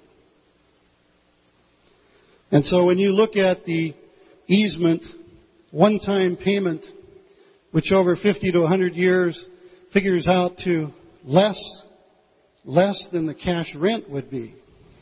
And so when you look at the easement, one-time payment, which over 50 to 100 years figures out to less than the cash rent would be,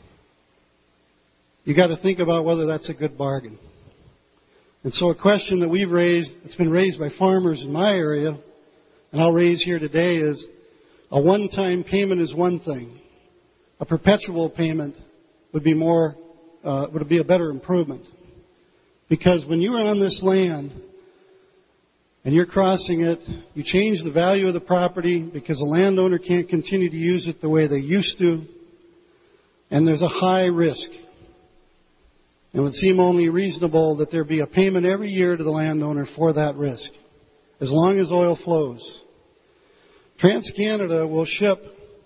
you got to think about whether that's a good bargain. And so a question that we've raised, it's been raised by farmers in my area, and I'll raise here today, is a one-time payment is one thing. A perpetual payment would be a better improvement. Because when you are on this land and you're crossing it, you change the value of the property because the landowner can't continue to use it the way they used to, and there's a high risk. It would seem only reasonable that there be a payment every year to the landowner for that risk, as long as oil flows. TransCanada will ship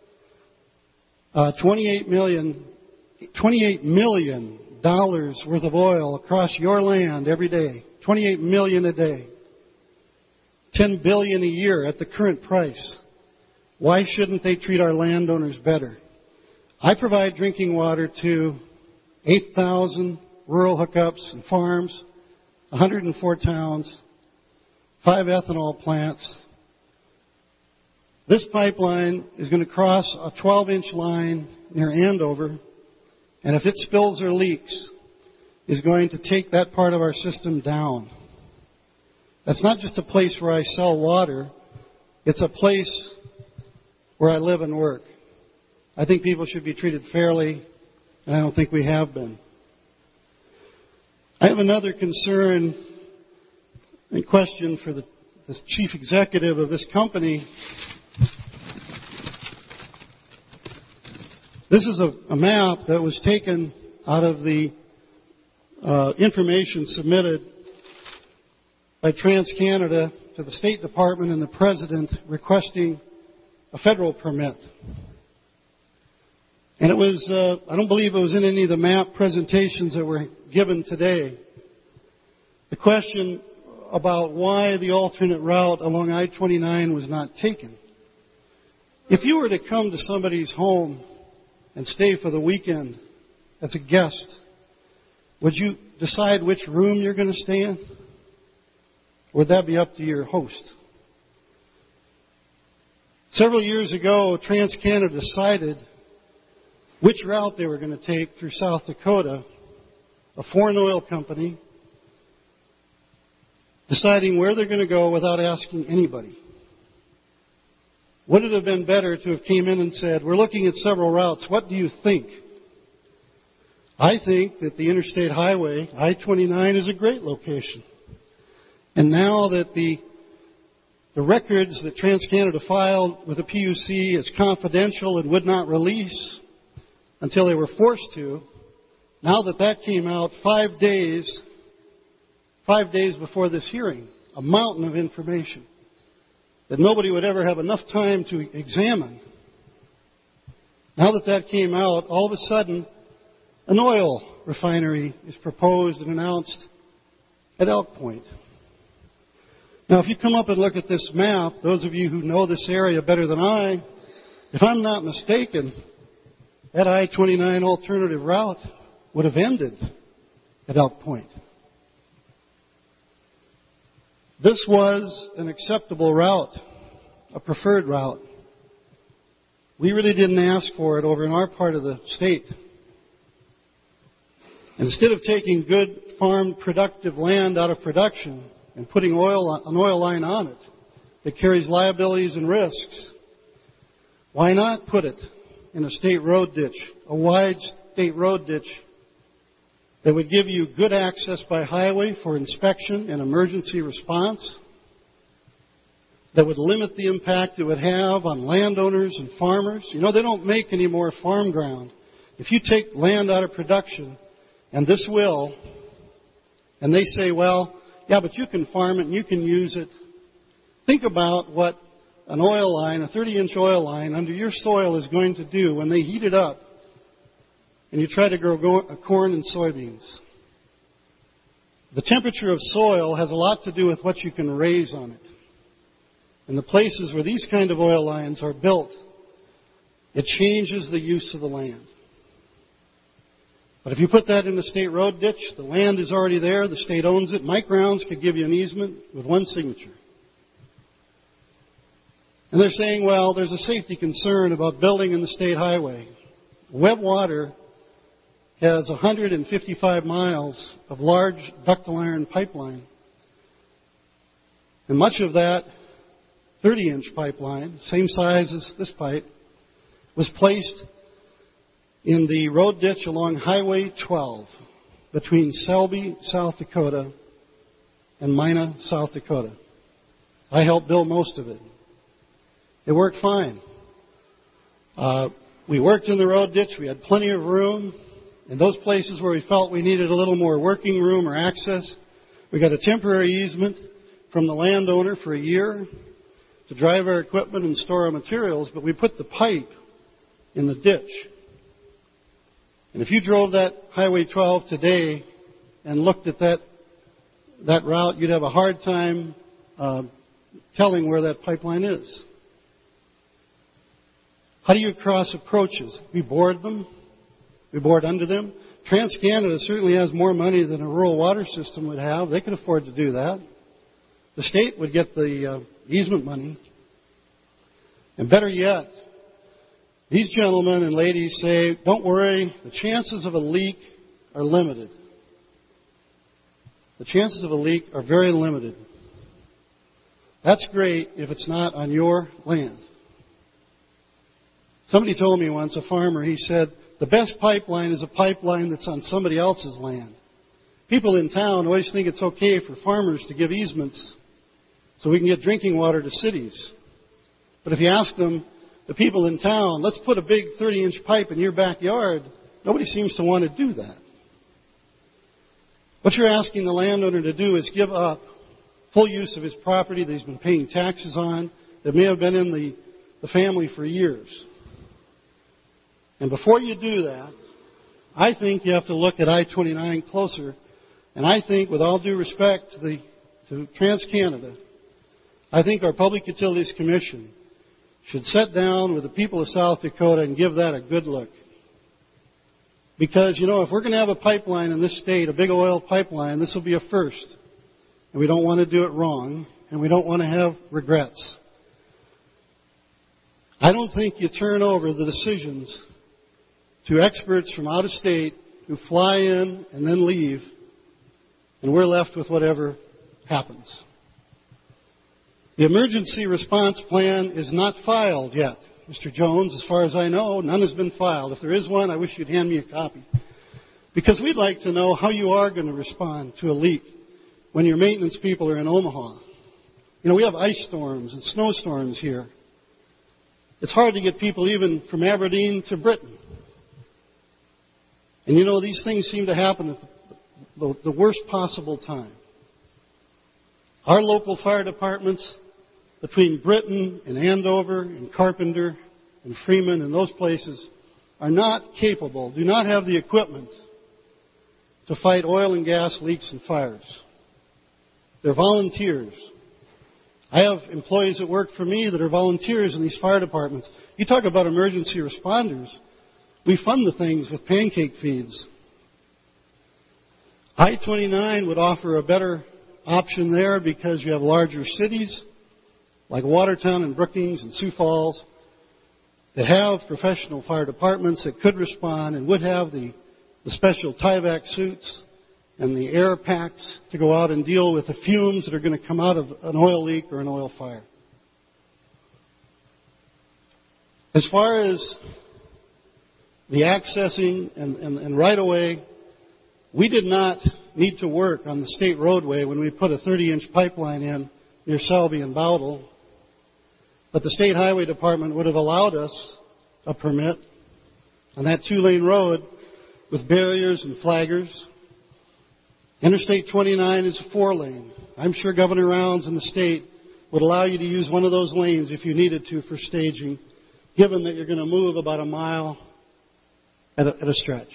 $28 million worth of oil across your land every day. $28 million a day. $10 billion a year at the current price. Why shouldn't they treat our landowners better? I provide drinking water to 8,000 rural hookups and farms, 104 towns, 5 ethanol plants. This pipeline is going to cross a 12-inch line near Andover, and if it spills or leaks, is going to take that part of our system down. That's not just a place where I sell water. It's a place where I live and work. I think people should be treated fairly, and I don't think we have been. I have another concern and question for the chief executive of this company. This is a map that was taken out of the information submitted by TransCanada to the State Department and the President requesting a federal permit. And it was, I don't believe it was in any of the map presentations that were given today. The question about why the alternate route along I-29 was not taken. If you were to come to somebody's home and stay for the weekend as a guest, would you decide which room you're going to stay in? Or would that be up to your host? Several years ago, TransCanada decided which route they were going to take through South Dakota, a foreign oil company, deciding where they're going to go without asking anybody. Would it have been better to have came in and said, we're looking at several routes, what do you think? I think that the interstate highway, I-29, is a great location. And now that the records that TransCanada filed with the PUC is confidential and would not release until they were forced to, now that came out 5 days before this hearing, a mountain of information that nobody would ever have enough time to examine. Now that came out, all of a sudden, an oil refinery is proposed and announced at Elk Point. Now, if you come up and look at this map, those of you who know this area better than I, if I'm not mistaken, that I-29 alternative route would have ended at Elk Point. This was an acceptable route, a preferred route. We really didn't ask for it over in our part of the state. Instead of taking good farmed productive land out of production and putting an oil line on it that carries liabilities and risks, why not put it in a state road ditch, a wide state road ditch that would give you good access by highway for inspection and emergency response, that would limit the impact it would have on landowners and farmers. You know, they don't make any more farm ground. If you take land out of production, and this will, and they say, well, yeah, but you can farm it and you can use it. Think about what an oil line, a 30-inch oil line under your soil is going to do when they heat it up and you try to grow corn and soybeans. The temperature of soil has a lot to do with what you can raise on it. In the places where these kind of oil lines are built, it changes the use of the land. But if you put that in a state road ditch, the land is already there, the state owns it. Mike Rounds could give you an easement with one signature. And they're saying, well, there's a safety concern about building in the state highway. Webb Water has 155 miles of large ductile iron pipeline. And much of that 30-inch pipeline, same size as this pipe, was placed in the road ditch along Highway 12 between Selby, South Dakota, and Mina, South Dakota. I helped build most of it. It worked fine. We worked in the road ditch. We had plenty of room. In those places where we felt we needed a little more working room or access, we got a temporary easement from the landowner for a year to drive our equipment and store our materials, but we put the pipe in the ditch. And if you drove that Highway 12 today and looked at that route, you'd have a hard time telling where that pipeline is. How do you cross approaches? We bored them. We bored under them. TransCanada certainly has more money than a rural water system would have. They could afford to do that. The state would get the easement money. And better yet, these gentlemen and ladies say, don't worry, the chances of a leak are limited. The chances of a leak are very limited. That's great if it's not on your land. Somebody told me once, a farmer, he said, the best pipeline is a pipeline that's on somebody else's land. People in town always think it's okay for farmers to give easements so we can get drinking water to cities. But if you ask them, the people in town, let's put a big 30-inch pipe in your backyard, nobody seems to want to do that. What you're asking the landowner to do is give up full use of his property that he's been paying taxes on, that may have been in the family for years. And before you do that, I think you have to look at I-29 closer. And I think, with all due respect to TransCanada, I think our Public Utilities Commission should sit down with the people of South Dakota and give that a good look. Because, if we're going to have a pipeline in this state, a big oil pipeline, this will be a first. And we don't want to do it wrong, and we don't want to have regrets. I don't think you turn over the decisions to experts from out of state who fly in and then leave, and we're left with whatever happens. The emergency response plan is not filed yet, Mr. Jones. As far as I know, none has been filed. If there is one, I wish you'd hand me a copy. Because we'd like to know how you are going to respond to a leak when your maintenance people are in Omaha. We have ice storms and snowstorms here. It's hard to get people even from Aberdeen to Britain. And these things seem to happen at the worst possible time. Our local fire departments between Britain and Andover and Carpenter and Freeman and those places are not capable, do not have the equipment to fight oil and gas leaks and fires. They're volunteers. I have employees that work for me that are volunteers in these fire departments. You talk about emergency responders. We fund the things with pancake feeds. I-29 would offer a better option there because you have larger cities like Watertown and Brookings and Sioux Falls that have professional fire departments that could respond and would have the special Tyvek suits and the air packs to go out and deal with the fumes that are going to come out of an oil leak or an oil fire. As far as the accessing and right away, We did not need to work on the state roadway when we put a 30-inch pipeline in near Selby and Bowdle, but the State Highway Department would have allowed us a permit on that 2-lane road with barriers and flaggers. Interstate 29 is a 4-lane. I'm sure Governor Rounds and the state would allow you to use one of those lanes if you needed to for staging, given that you're going to move about a mile at a stretch.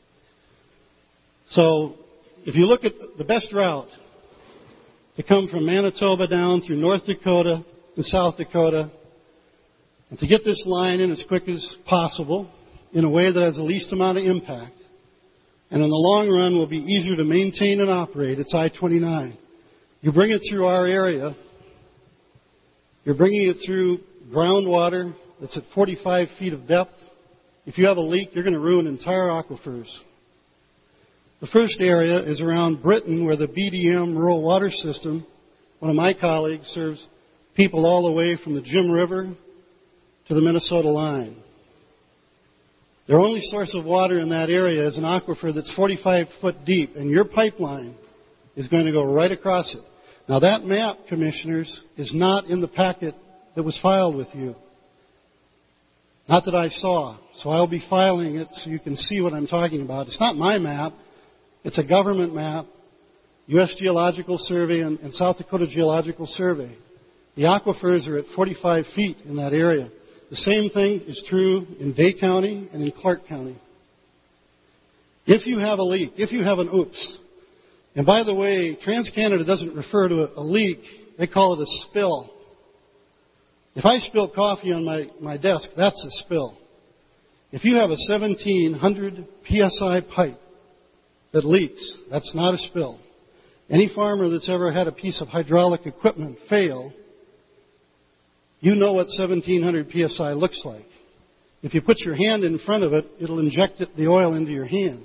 So if you look at the best route to come from Manitoba down through North Dakota and South Dakota, and to get this line in as quick as possible in a way that has the least amount of impact, and in the long run will be easier to maintain and operate, it's I-29. You bring it through our area, you're bringing it through groundwater that's at 45 feet of depth. If you have a leak, you're going to ruin entire aquifers. The first area is around Britain, where the BDM rural water system, one of my colleagues, serves people all the way from the Jim River to the Minnesota line. Their only source of water in that area is an aquifer that's 45 foot deep, and your pipeline is going to go right across it. Now that map, Commissioners, is not in the packet that was filed with you. Not that I saw. So I'll be filing it so you can see what I'm talking about. It's not my map. It's a government map, U.S. Geological Survey and South Dakota Geological Survey. The aquifers are at 45 feet in that area. The same thing is true in Day County and in Clark County. If you have a leak, if you have an oops, and by the way, TransCanada doesn't refer to a leak, they call it a spill. If I spill coffee on my desk, that's a spill. If you have a 1700 PSI pipe that leaks, that's not a spill. Any farmer that's ever had a piece of hydraulic equipment fail, you know what 1700 PSI looks like. If you put your hand in front of it, it'll inject the oil into your hand.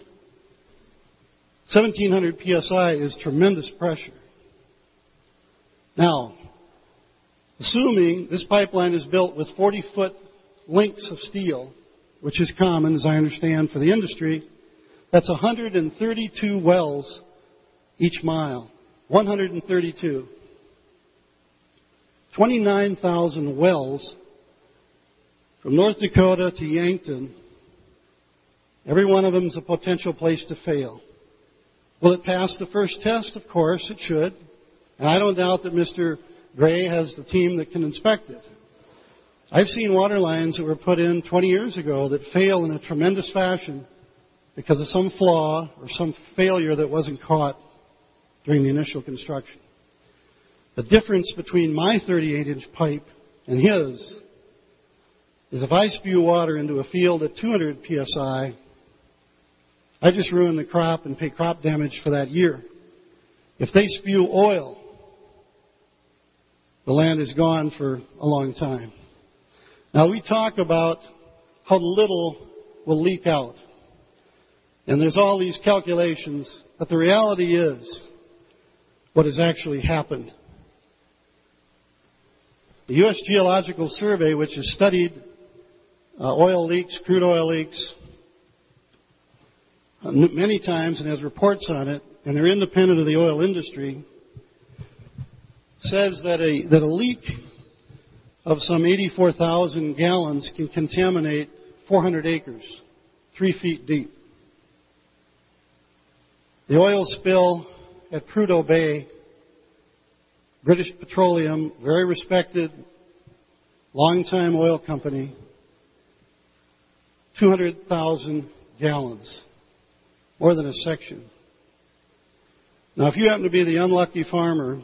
1700 PSI is tremendous pressure. Now, assuming this pipeline is built with 40-foot links of steel, which is common, as I understand, for the industry, that's 132 wells each mile. 132. 29,000 wells from North Dakota to Yankton. Every one of them is a potential place to fail. Will it pass the first test? Of course, it should. And I don't doubt that Mr. Gray has the team that can inspect it. I've seen water lines that were put in 20 years ago that fail in a tremendous fashion because of some flaw or some failure that wasn't caught during the initial construction. The difference between my 38-inch pipe and his is if I spew water into a field at 200 PSI, I just ruin the crop and pay crop damage for that year. If they spew oil, the land is gone for a long time. Now we talk about how little will leak out. And there's all these calculations, but the reality is what has actually happened. The U.S. Geological Survey, which has studied oil leaks, crude oil leaks, many times and has reports on it, and they're independent of the oil industry, says that a leak of some 84,000 gallons can contaminate 400 acres, 3 feet deep. The oil spill at Prudhoe Bay, British Petroleum, very respected, long-time oil company, 200,000 gallons, more than a section. Now, if you happen to be the unlucky farmer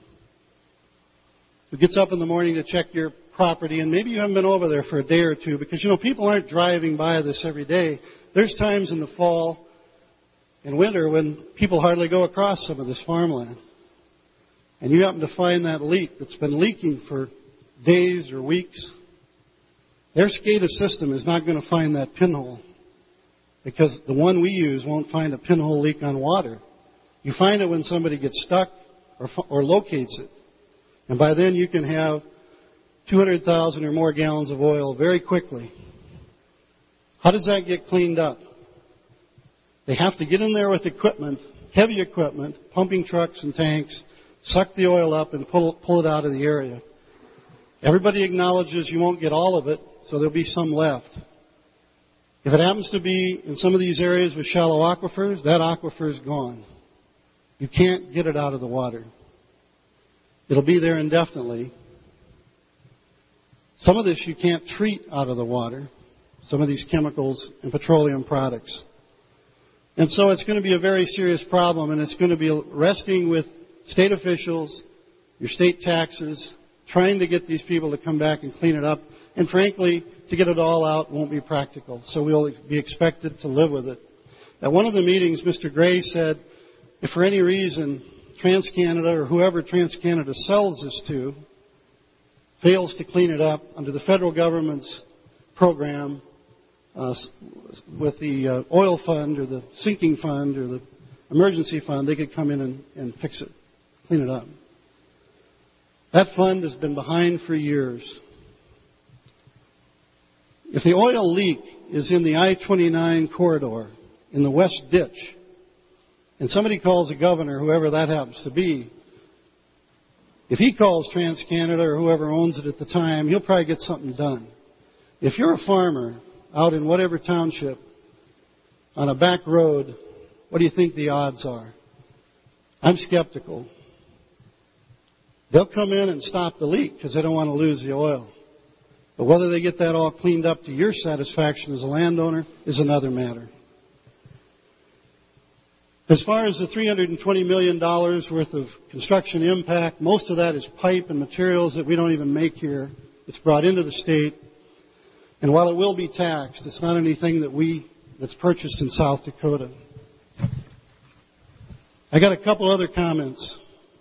who gets up in the morning to check your property, and maybe you haven't been over there for a day or two, because, people aren't driving by this every day. There's times in the fall and winter when people hardly go across some of this farmland. And you happen to find that leak that's been leaking for days or weeks. Their SCADA system is not going to find that pinhole, because the one we use won't find a pinhole leak on water. You find it when somebody gets stuck or locates it. And by then you can have 200,000 or more gallons of oil very quickly. How does that get cleaned up? They have to get in there with equipment, heavy equipment, pumping trucks and tanks, suck the oil up and pull it out of the area. Everybody acknowledges you won't get all of it, so there'll be some left. If it happens to be in some of these areas with shallow aquifers, that aquifer is gone. You can't get it out of the water. It'll be there indefinitely. Some of this you can't treat out of the water, some of these chemicals and petroleum products. And so it's going to be a very serious problem, and it's going to be resting with state officials, your state taxes, trying to get these people to come back and clean it up. And frankly, to get it all out won't be practical, so we'll be expected to live with it. At one of the meetings, Mr. Gray said, if for any reason TransCanada or whoever TransCanada sells this to fails to clean it up under the federal government's program with the oil fund or the sinking fund or the emergency fund, they could come in and fix it, clean it up. That fund has been behind for years. If the oil leak is in the I-29 corridor, in the west ditch, and somebody calls the governor, whoever that happens to be, if he calls TransCanada or whoever owns it at the time, he'll probably get something done. If you're a farmer out in whatever township on a back road, what do you think the odds are? I'm skeptical. They'll come in and stop the leak because they don't want to lose the oil. But whether they get that all cleaned up to your satisfaction as a landowner is another matter. As far as the $320 million worth of construction impact, most of that is pipe and materials that we don't even make here. It's brought into the state. And while it will be taxed, it's not anything that's purchased in South Dakota. I got a couple other comments.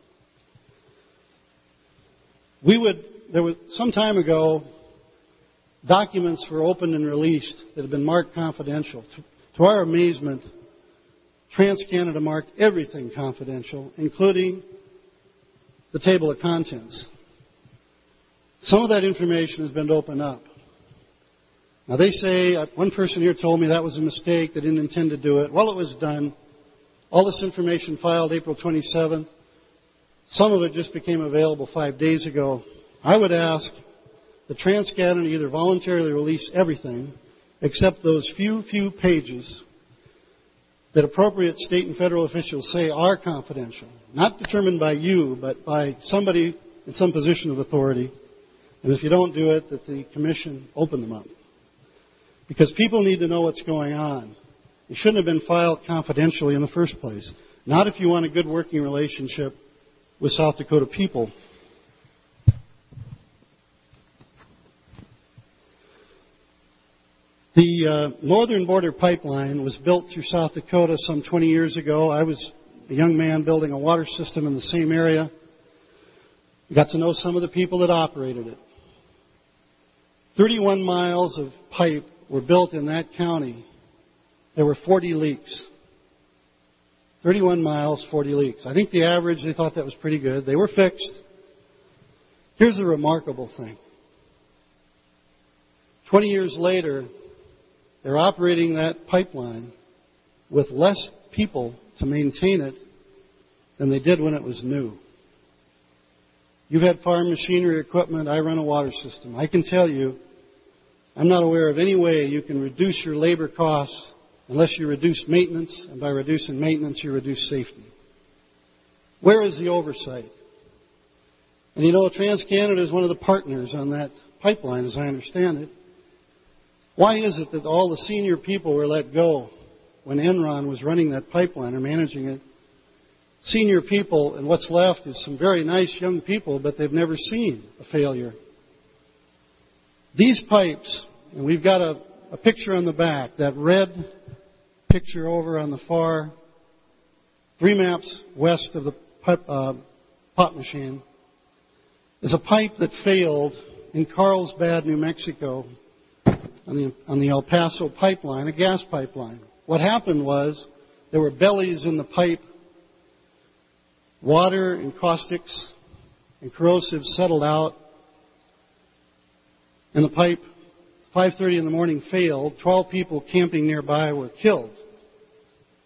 There was some time ago, documents were opened and released that had been marked confidential. To our amazement, TransCanada marked everything confidential, including the table of contents. Some of that information has been opened up. Now they say, one person here told me that was a mistake, they didn't intend to do it. Well, it was done. All this information filed April 27th. Some of it just became available 5 days ago. I would ask the TransCanada either voluntarily release everything except those few pages that appropriate state and federal officials say are confidential, not determined by you, but by somebody in some position of authority. And if you don't do it, that the commission open them up. Because people need to know what's going on. It shouldn't have been filed confidentially in the first place. Not if you want a good working relationship with South Dakota people. The Northern Border Pipeline was built through South Dakota some 20 years ago. I was a young man building a water system in the same area. I got to know some of the people that operated it. 31 miles of pipe were built in that county. There were 40 leaks. 31 miles, 40 leaks. I think the average, they thought that was pretty good. They were fixed. Here's the remarkable thing. 20 years later, they're operating that pipeline with less people to maintain it than they did when it was new. You've had farm machinery, equipment. I run a water system. I can tell you, I'm not aware of any way you can reduce your labor costs unless you reduce maintenance, and by reducing maintenance, you reduce safety. Where is the oversight? And you know, TransCanada is one of the partners on that pipeline, as I understand it. Why is it that all the senior people were let go when Enron was running that pipeline or managing it? Senior people, and what's left is some very nice young people, but they've never seen a failure. These pipes, and we've got a picture on the back, that red picture over on the far 3 maps west of the pot machine, is a pipe that failed in Carlsbad, New Mexico, on the El Paso pipeline, a gas pipeline. What happened was there were bellies in the pipe. Water and caustics and corrosives settled out. And the pipe, 5:30 in the morning, failed. 12 people camping nearby were killed.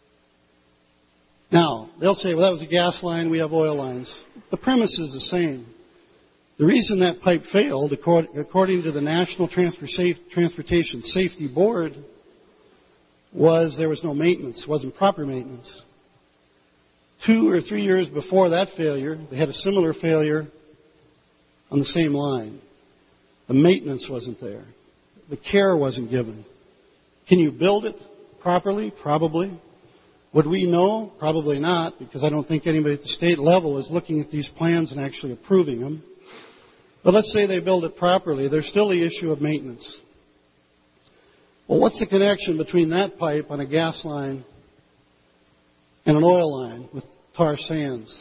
Now, they'll say, well, that was a gas line, we have oil lines. The premise is the same. The reason that pipe failed, according to the National Transportation Safety Board, was there was no maintenance, wasn't proper maintenance. 2 or 3 years before that failure, they had a similar failure on the same line. The maintenance wasn't there. The care wasn't given. Can you build it properly? Probably. Would we know? Probably not, because I don't think anybody at the state level is looking at these plans and actually approving them. But let's say they build it properly. There's still the issue of maintenance. Well, what's the connection between that pipe on a gas line and an oil line with tar sands?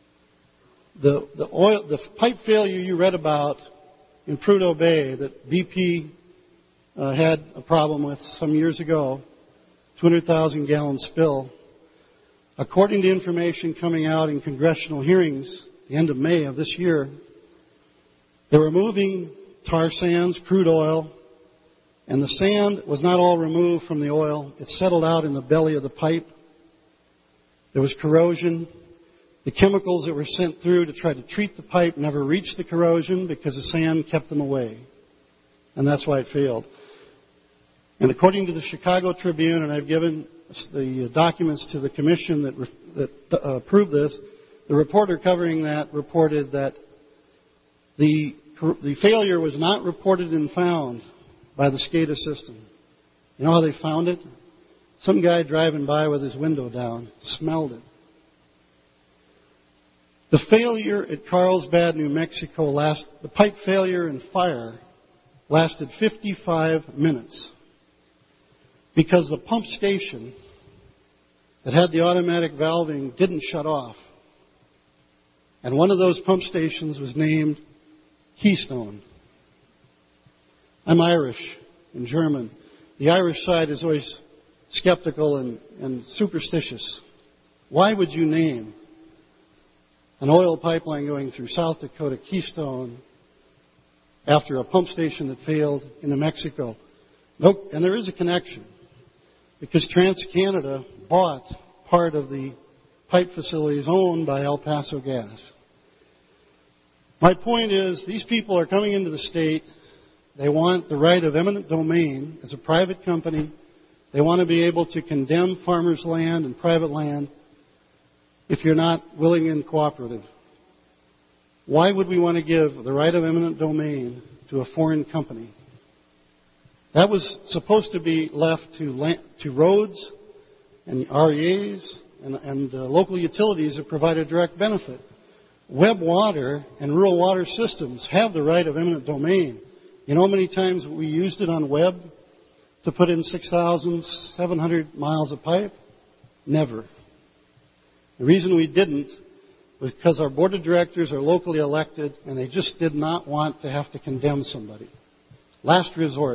The pipe failure you read about in Prudhoe Bay that BP had a problem with some years ago, 200,000 gallon spill. According to information coming out in congressional hearings the end of May of this year, they were moving tar sands, crude oil, and the sand was not all removed from the oil. It settled out in the belly of the pipe. There was corrosion. The chemicals that were sent through to try to treat the pipe never reached the corrosion because the sand kept them away. And that's why it failed. And according to the Chicago Tribune, and I've given the documents to the commission that approved this, the reporter covering that reported that the failure was not reported and found by the SCADA system. You know how they found it? Some guy driving by with his window down smelled it. The failure at Carlsbad, New Mexico, the pipe failure and fire lasted 55 minutes because the pump station that had the automatic valving didn't shut off. And one of those pump stations was named Keystone. I'm Irish and German. The Irish side is always skeptical and superstitious. Why would you name an oil pipeline going through South Dakota Keystone after a pump station that failed in New Mexico? Nope. And there is a connection because TransCanada bought part of the pipe facilities owned by El Paso Gas. My point is, these people are coming into the state. They want the right of eminent domain as a private company. They want to be able to condemn farmers' land and private land if you're not willing and cooperative. Why would we want to give the right of eminent domain to a foreign company? That was supposed to be left to roads and REAs and local utilities that provide a direct benefit. Webb Water and Rural Water Systems have the right of eminent domain. You know how many times we used it on Webb to put in 6,700 miles of pipe? Never. The reason we didn't was because our board of directors are locally elected and they just did not want to have to condemn somebody. Last resort.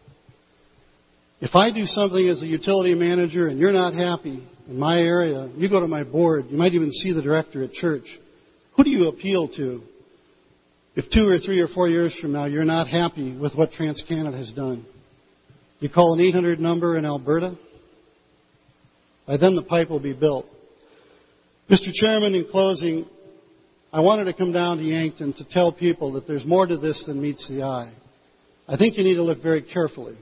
If I do something as a utility manager and you're not happy in my area, you go to my board, you might even see the director at church. Who do you appeal to if 2 or 3 or 4 years from now you're not happy with what TransCanada has done? You call an 800 number in Alberta. By then the pipe will be built. Mr. Chairman, in closing, I wanted to come down to Yankton to tell people that there's more to this than meets the eye. I think you need to look very carefully.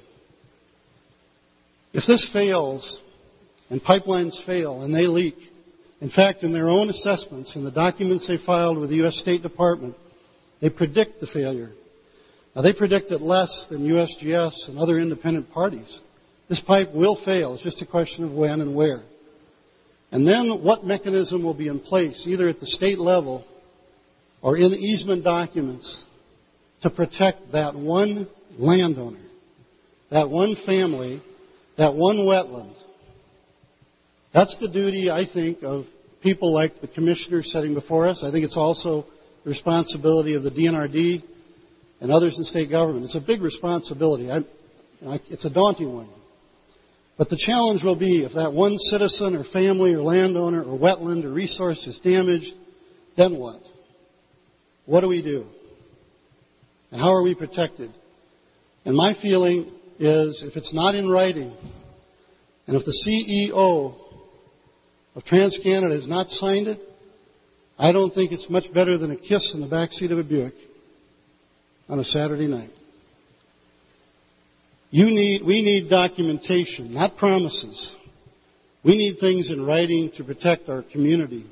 If this fails, and pipelines fail, and they leak, in fact, in their own assessments, in the documents they filed with the U.S. State Department, they predict the failure. Now, they predict it less than USGS and other independent parties. This pipe will fail. It's just a question of when and where. And then what mechanism will be in place, either at the state level or in easement documents, to protect that one landowner, that one family, that one wetland. That's the duty, I think, of people like the commissioner sitting before us. I think it's also the responsibility of the DNRD and others in state government. It's a big responsibility. It's a daunting one. But the challenge will be if that one citizen or family or landowner or wetland or resource is damaged, then what? What do we do? And how are we protected? And my feeling is if it's not in writing, and if the CEO If TransCanada has not signed it, I don't think it's much better than a kiss in the backseat of a Buick on a Saturday night. We need documentation, not promises. We need things in writing to protect our community.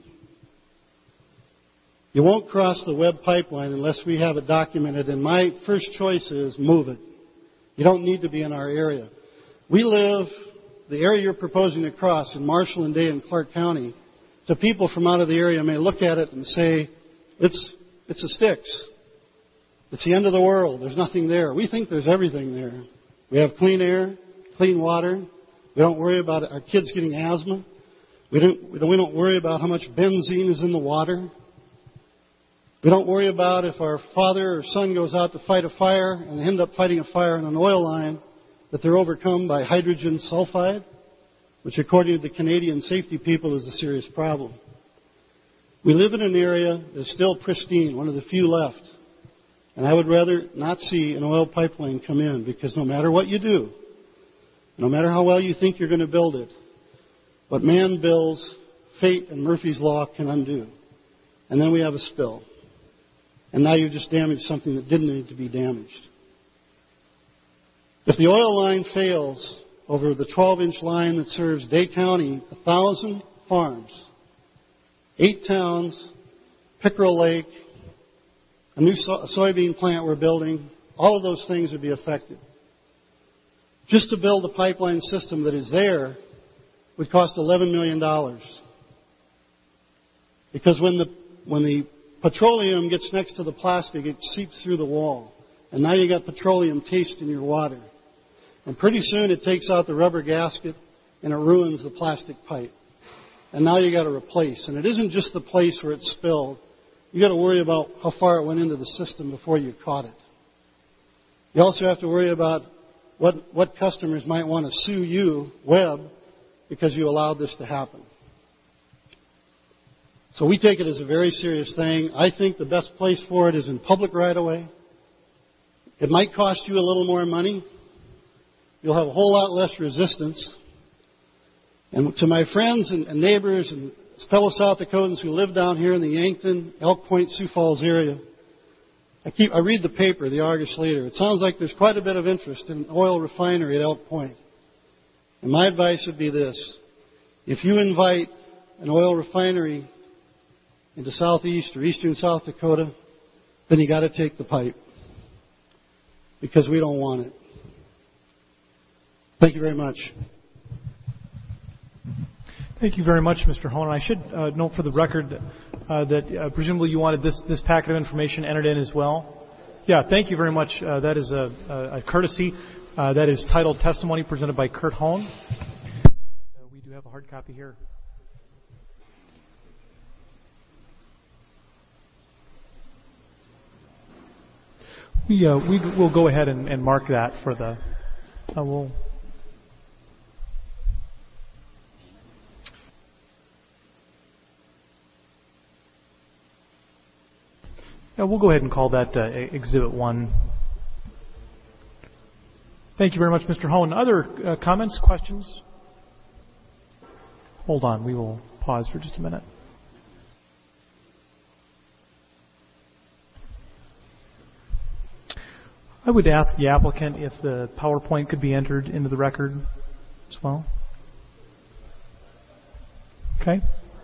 You won't cross the Webb pipeline unless we have it documented, and my first choice is move it. You don't need to be in our area. The area you're proposing to cross in Marshall and Day and Clark County, to people from out of the area may look at it and say, it's a Styx. It's the end of the world. There's nothing there. We think there's everything there. We have clean air, clean water. We don't worry about our kids getting asthma. We don't worry about how much benzene is in the water. We don't worry about if our father or son goes out to fight a fire and they end up fighting a fire in an oil line, that they're overcome by hydrogen sulfide, which according to the Canadian safety people is a serious problem. We live in an area that's still pristine, one of the few left. And I would rather not see an oil pipeline come in, because no matter what you do, no matter how well you think you're going to build it, what man builds, fate and Murphy's Law can undo. And then we have a spill. And now you've just damaged something that didn't need to be damaged. If the oil line fails over the 12-inch line that serves Day County, 1,000 farms, 8 towns, Pickerel Lake, a new soybean plant we're building, all of those things would be affected. Just to build a pipeline system that is there would cost $11 million. Because when the petroleum gets next to the plastic, it seeps through the wall. And now you got petroleum taste in your water. And pretty soon it takes out the rubber gasket and it ruins the plastic pipe. And now you got to replace. And it isn't just the place where it's spilled. You got to worry about how far it went into the system before you caught it. You also have to worry about what customers might want to sue you, Webb, because you allowed this to happen. So we take it as a very serious thing. I think the best place for it is in public right-of-way. It might cost you a little more money. You'll have a whole lot less resistance. And to my friends and neighbors and fellow South Dakotans who live down here in the Yankton, Elk Point, Sioux Falls area, I read the paper, the Argus Leader. It sounds like there's quite a bit of interest in an oil refinery at Elk Point. And my advice would be this. If you invite an oil refinery into southeast or eastern South Dakota, then you got to take the pipe. Because we don't want it. Thank you very much. Thank you very much, Mr. Honan. I should note for the record that presumably you wanted this packet of information entered in as well. Yeah, thank you very much. That is a courtesy. That is titled Testimony presented by Kurt Hohn. We do have a hard copy here. We will go ahead and mark that for the. We'll. Yeah, we'll go ahead and call that Exhibit 1. Thank you very much, Mr. Hohn. Other comments, questions? Hold on, we will pause for just a minute. I would ask the applicant if the PowerPoint could be entered into the record as well. Okay.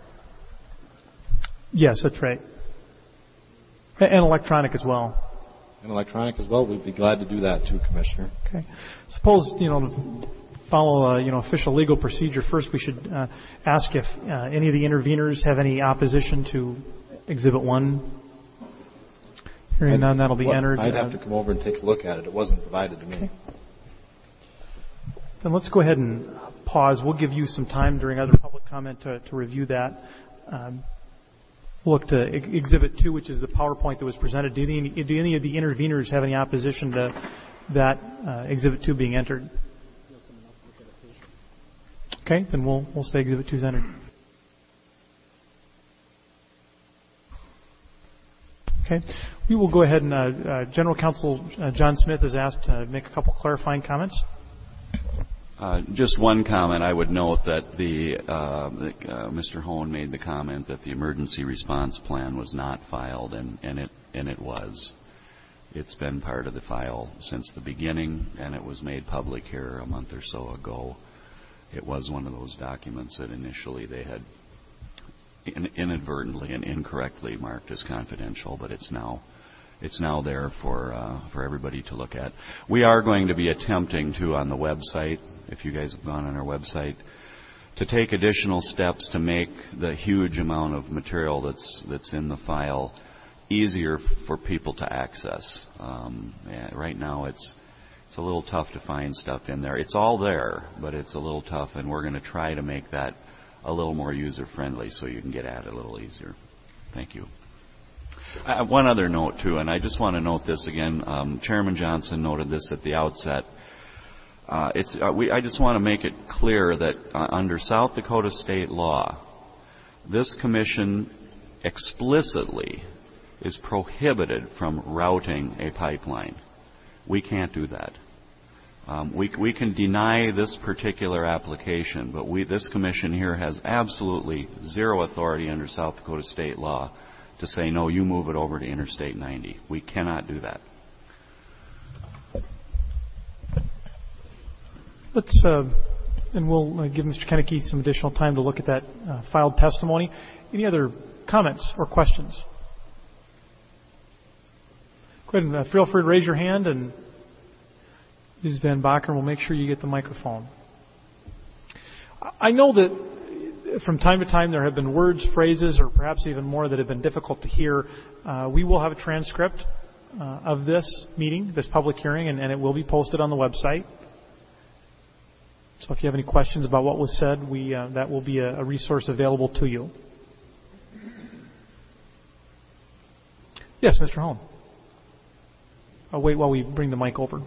Yes, that's right. And electronic as well. And electronic as well. We'd be glad to do that too, Commissioner. Okay. Suppose, to follow, official legal procedure, first we should ask if any of the interveners have any opposition to Exhibit 1. Hearing none, that'll be entered. I'd have to come over and take a look at it. It wasn't provided to me. Okay. Then let's go ahead and pause. We'll give you some time during other public comment to review that. We'll look to Exhibit 2, which is the PowerPoint that was presented. Do any of the interveners have any opposition to that Exhibit 2 being entered? Okay, then we'll say Exhibit 2 is entered. Okay, we will go ahead and General Counsel John Smith is asked to make a couple clarifying comments. Just one comment. I would note that Mr. Hone made the comment that the emergency response plan was not filed, and it was. It's been part of the file since the beginning, and it was made public here a month or so ago. It was one of those documents that initially they had inadvertently and incorrectly marked as confidential, but it's now there for everybody to look at. We are going to be attempting to, on the website, if you guys have gone on our website, to take additional steps to make the huge amount of material that's in the file easier for people to access. Right now it's a little tough to find stuff in there. It's all there, but it's a little tough, and we're going to try to make that a little more user-friendly so you can get at it a little easier. Thank you. One other note, too, and I just want to note this again. Chairman Johnson noted this at the outset. I just want to make it clear that under South Dakota state law, this commission explicitly is prohibited from routing a pipeline. We can't do that. We can deny this particular application, but this commission here has absolutely zero authority under South Dakota state law to say, no, you move it over to Interstate 90. We cannot do that. Let's, and we'll give Mr. Kennecke some additional time to look at that filed testimony. Any other comments or questions? Go ahead and feel free to raise your hand, and Ms. Van Bakker will make sure you get the microphone. I know that from time to time there have been words, phrases, or perhaps even more that have been difficult to hear. We will have a transcript of this meeting, this public hearing, and it will be posted on the website. So if you have any questions about what was said, that will be a resource available to you. Yes, Mr. Hone. I'll wait while we bring the mic over.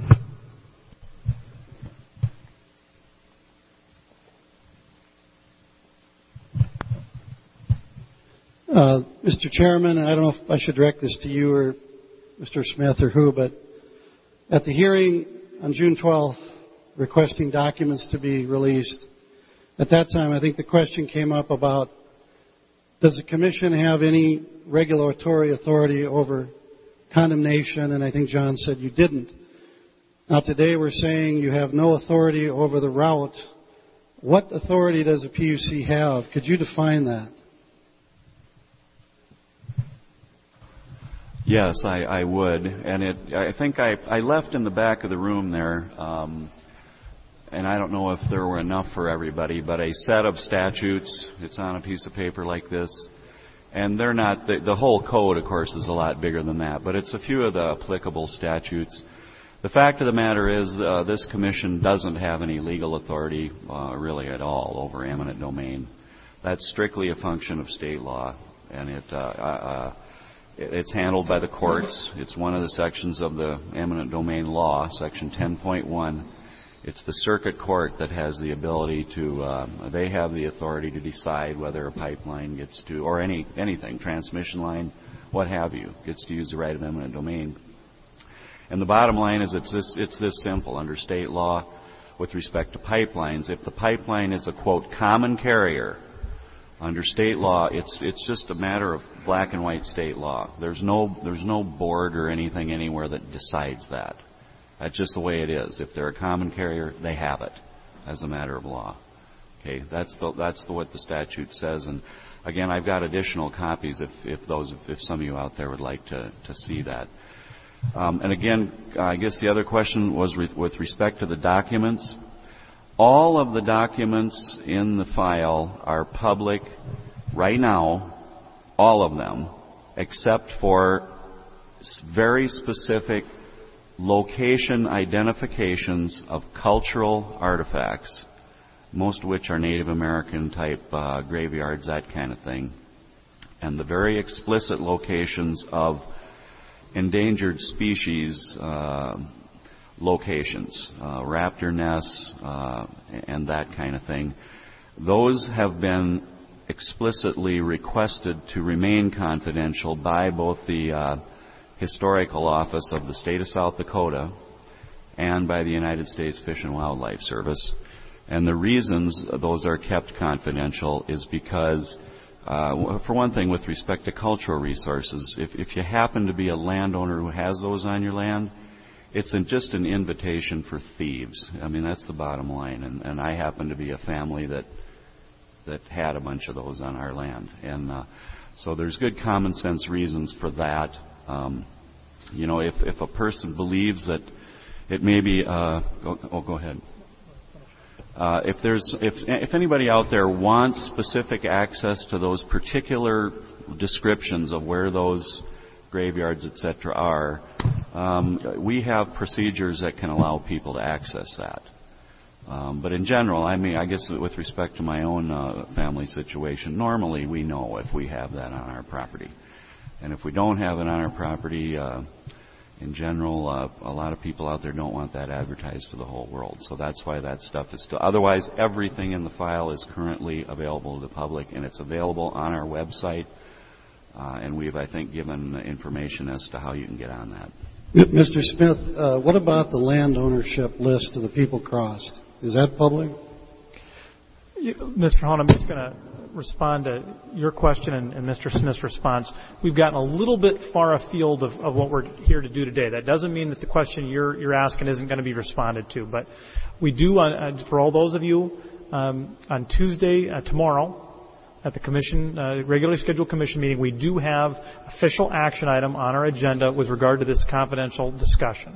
Mr. Chairman, I don't know if I should direct this to you or Mr. Smith or who, but at the hearing on June 12th, requesting documents to be released, at that time I think the question came up about, does the Commission have any regulatory authority over condemnation? And I think John said you didn't. Now today we're saying you have no authority over the route. What authority does the PUC have? Could you define that? Yes, I would. And I think I left in the back of the room there, and I don't know if there were enough for everybody, but a set of statutes. It's on a piece of paper like this. And they're not, the whole code, of course, is a lot bigger than that, but it's a few of the applicable statutes. The fact of the matter is this commission doesn't have any legal authority really at all over eminent domain. That's strictly a function of state law, and it's handled by the courts. It's one of the sections of the eminent domain law, section 10.1. It's the circuit court that has the ability to, they have the authority to decide whether a pipeline gets to, or anything, transmission line, what have you, gets to use the right of eminent domain. And the bottom line is it's this simple. Under state law, with respect to pipelines, if the pipeline is a, quote, common carrier, under state law, it's just a matter of black and white state law. There's no board or anything anywhere that decides that. That's just the way it is. If they're a common carrier, they have it as a matter of law. Okay, that's what the statute says. And again, I've got additional copies if some of you out there would like to see that. And again, I guess the other question was with respect to the documents. All of the documents in the file are public right now, all of them, except for very specific location identifications of cultural artifacts, most of which are Native American type graveyards, that kind of thing, and the very explicit locations of endangered species locations, raptor nests, and that kind of thing. Those have been explicitly requested to remain confidential by both the Historical Office of the State of South Dakota and by the United States Fish and Wildlife Service. And the reasons those are kept confidential is because, for one thing, with respect to cultural resources, if you happen to be a landowner who has those on your land, it's just an invitation for thieves. I mean, that's the bottom line. And I happen to be a family that had a bunch of those on our land. And so there's good common sense reasons for that. If a person believes that it may be, go ahead. If anybody out there wants specific access to those particular descriptions of where those graveyards, etc., are, we have procedures that can allow people to access that. But in general, I guess with respect to my own family situation, normally we know if we have that on our property. And if we don't have it on our property, in general, a lot of people out there don't want that advertised to the whole world. So that's why that stuff is still. Otherwise, everything in the file is currently available to the public, and it's available on our website. And we've, I think, given information as to how you can get on that. Mr. Smith, what about the land ownership list of the people crossed? Is that public? Mr. Hone, I'm just going to respond to your question and Mr. Smith's response. We've gotten a little bit far afield of what we're here to do today. That doesn't mean that the question you're asking isn't going to be responded to, but we do, for all those of you, on Tuesday, tomorrow, at the commission, regularly scheduled commission meeting, we do have official action item on our agenda with regard to this confidential discussion.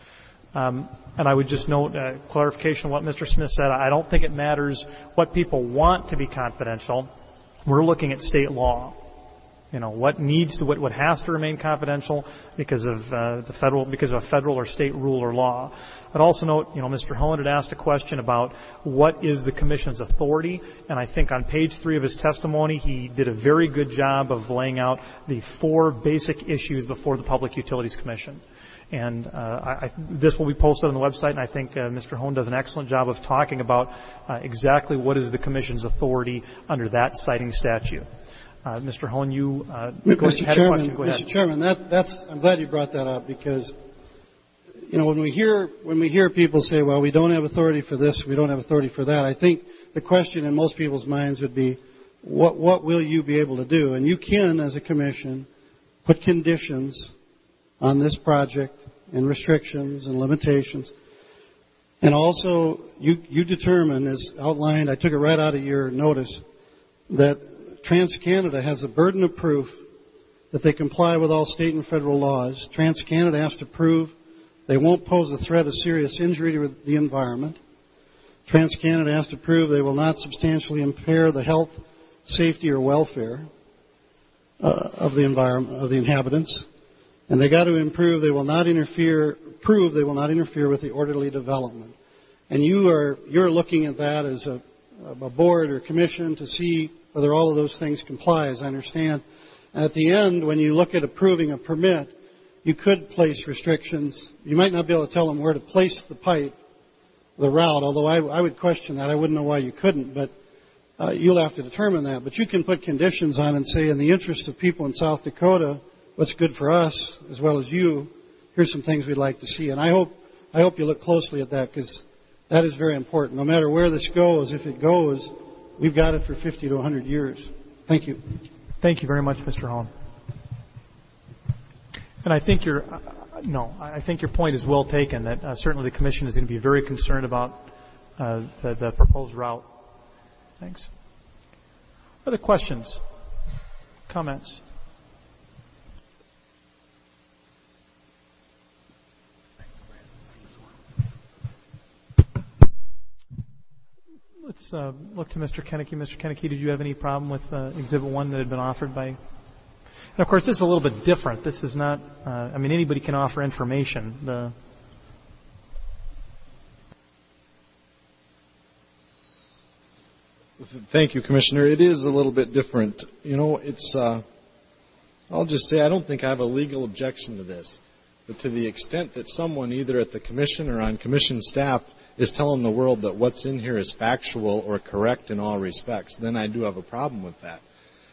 And I would just note clarification of what Mr. Smith said. I don't think it matters what people want to be confidential. We're looking at state law. What has to remain confidential because of a federal or state rule or law. I'd also note, Mr. Hohen had asked a question about what is the Commission's authority, and I think on page 3 of his testimony, he did a very good job of laying out the 4 basic issues before the Public Utilities Commission. And this will be posted on the website, and I think Mr. Hohen does an excellent job of talking about exactly what is the Commission's authority under that citing statute. Mr. Hohen, you Mr. Chairman, I'm glad you brought that up because, when we hear people say, well, we don't have authority for this, we don't have authority for that, I think the question in most people's minds would be, what will you be able to do? And you can, as a commission, put conditions on this project and restrictions and limitations. And also, you determine, as outlined, I took it right out of your notice, that TransCanada has a burden of proof that they comply with all state and federal laws. TransCanada has to prove they won't pose a threat of serious injury to the environment. TransCanada has to prove they will not substantially impair the health, safety, or welfare of the environment, of the inhabitants. And they got to prove they will not interfere with the orderly development. And you're looking at that as a board or commission to see whether all of those things comply, as I understand. And at the end, when you look at approving a permit, you could place restrictions. You might not be able to tell them where to place the pipe, the route, although I would question that. I wouldn't know why you couldn't, but you'll have to determine that. But you can put conditions on and say, in the interest of people in South Dakota, what's good for us as well as you, here's some things we'd like to see. And I hope you look closely at that because that is very important. No matter where this goes, if it goes, we've got it for 50 to 100 years. Thank you. Thank you very much, Mr. Hohen. And I think your point is well taken, that certainly the Commission is going to be very concerned about the proposed route. Thanks. Other questions? Comments? Let's look to Mr. Kennecke. Mr. Kennecke, did you have any problem with Exhibit 1 that had been offered by... And of course, this is a little bit different. This is not... anybody can offer information. Thank you, Commissioner. It is a little bit different. It's... I'll just say I don't think I have a legal objection to this. But to the extent that someone, either at the Commission or on Commission staff, is telling the world that what's in here is factual or correct in all respects, then I do have a problem with that.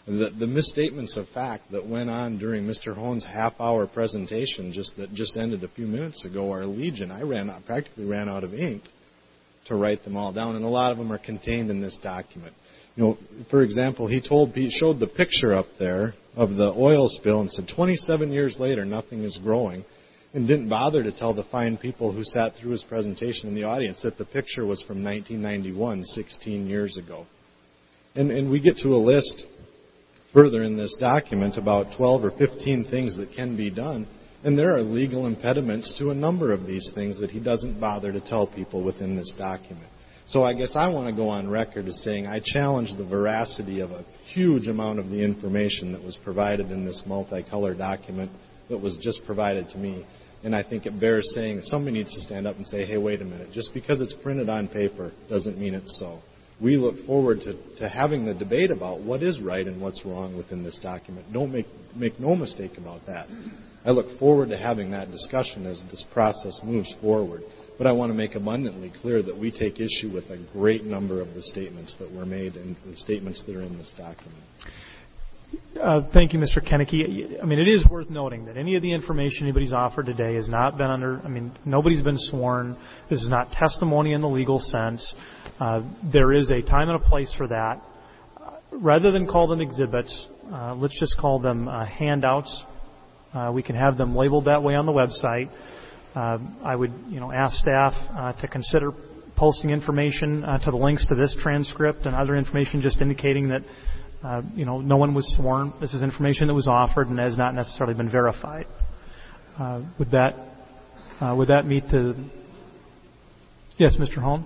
The misstatements of fact that went on during Mr. Hohn's half-hour presentation that just ended a few minutes ago are legion. I practically ran out of ink to write them all down, and a lot of them are contained in this document. For example, he showed the picture up there of the oil spill and said 27 years later nothing is growing, and didn't bother to tell the fine people who sat through his presentation in the audience that the picture was from 1991, 16 years ago. And we get to a list further in this document about 12 or 15 things that can be done, and there are legal impediments to a number of these things that he doesn't bother to tell people within this document. So I guess I want to go on record as saying I challenge the veracity of a huge amount of the information that was provided in this multicolor document that was just provided to me. And I think it bears saying somebody needs to stand up and say, hey, wait a minute, just because it's printed on paper doesn't mean it's so. We look forward to having the debate about what is right and what's wrong within this document. Don't make no mistake about that. I look forward to having that discussion as this process moves forward. But I want to make abundantly clear that we take issue with a great number of the statements that were made and the statements that are in this document. Thank you, Mr. Kennecke. It is worth noting that any of the information anybody's offered today has not been nobody's been sworn. This is not testimony in the legal sense. There is a time and a place for that. Rather than call them exhibits, let's just call them handouts. We can have them labeled that way on the website. I would, ask staff to consider posting information to the links to this transcript and other information just indicating that no one was sworn. This is information that was offered and has not necessarily been verified. Would that meet to? Yes, Mr. Hohn.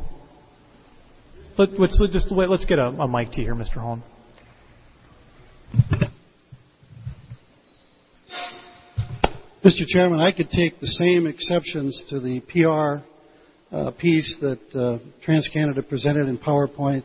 Let's get a mic to you here, Mr. Hohn. Mr. Chairman, I could take the same exceptions to the PR piece that TransCanada presented in PowerPoint.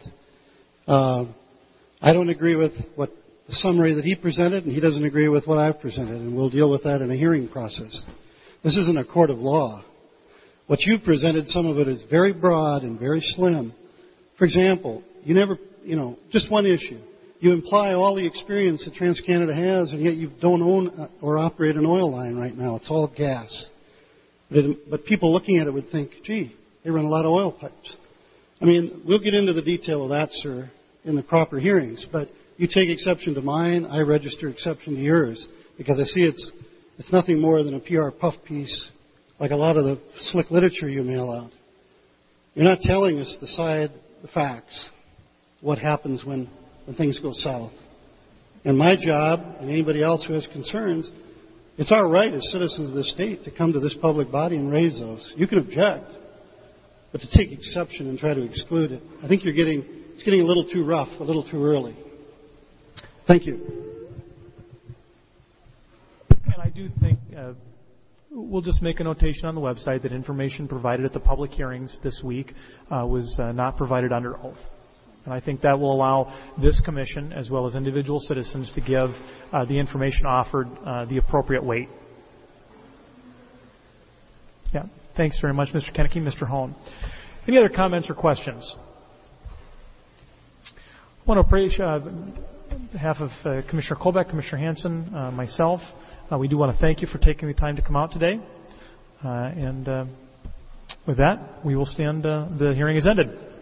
I don't agree with the summary that he presented, and he doesn't agree with what I've presented, and we'll deal with that in a hearing process. This isn't a court of law. What you've presented, some of it is very broad and very slim. For example, just one issue. You imply all the experience that TransCanada has, and yet you don't own or operate an oil line right now. It's all gas. But people looking at it would think, gee, they run a lot of oil pipes. We'll get into the detail of that, sir, in the proper hearings. But you take exception to mine, I register exception to yours, because I see it's nothing more than a PR puff piece, like a lot of the slick literature you mail out. You're not telling us the facts, what happens when things go south. And my job, and anybody else who has concerns, it's our right as citizens of the state to come to this public body and raise those. You can object, but to take exception and try to exclude it, I think it's getting a little too rough, a little too early. Thank you. And I do think we'll just make a notation on the website that information provided at the public hearings this week was not provided under oath. And I think that will allow this commission, as well as individual citizens, to give the information offered the appropriate weight. Yeah. Thanks very much, Mr. Kennecke. Mr. Hohn. Any other comments or questions? I want to appraise on behalf of Commissioner Colbeck, Commissioner Hansen, myself. We do want to thank you for taking the time to come out today. And with that, we will stand. The hearing is ended.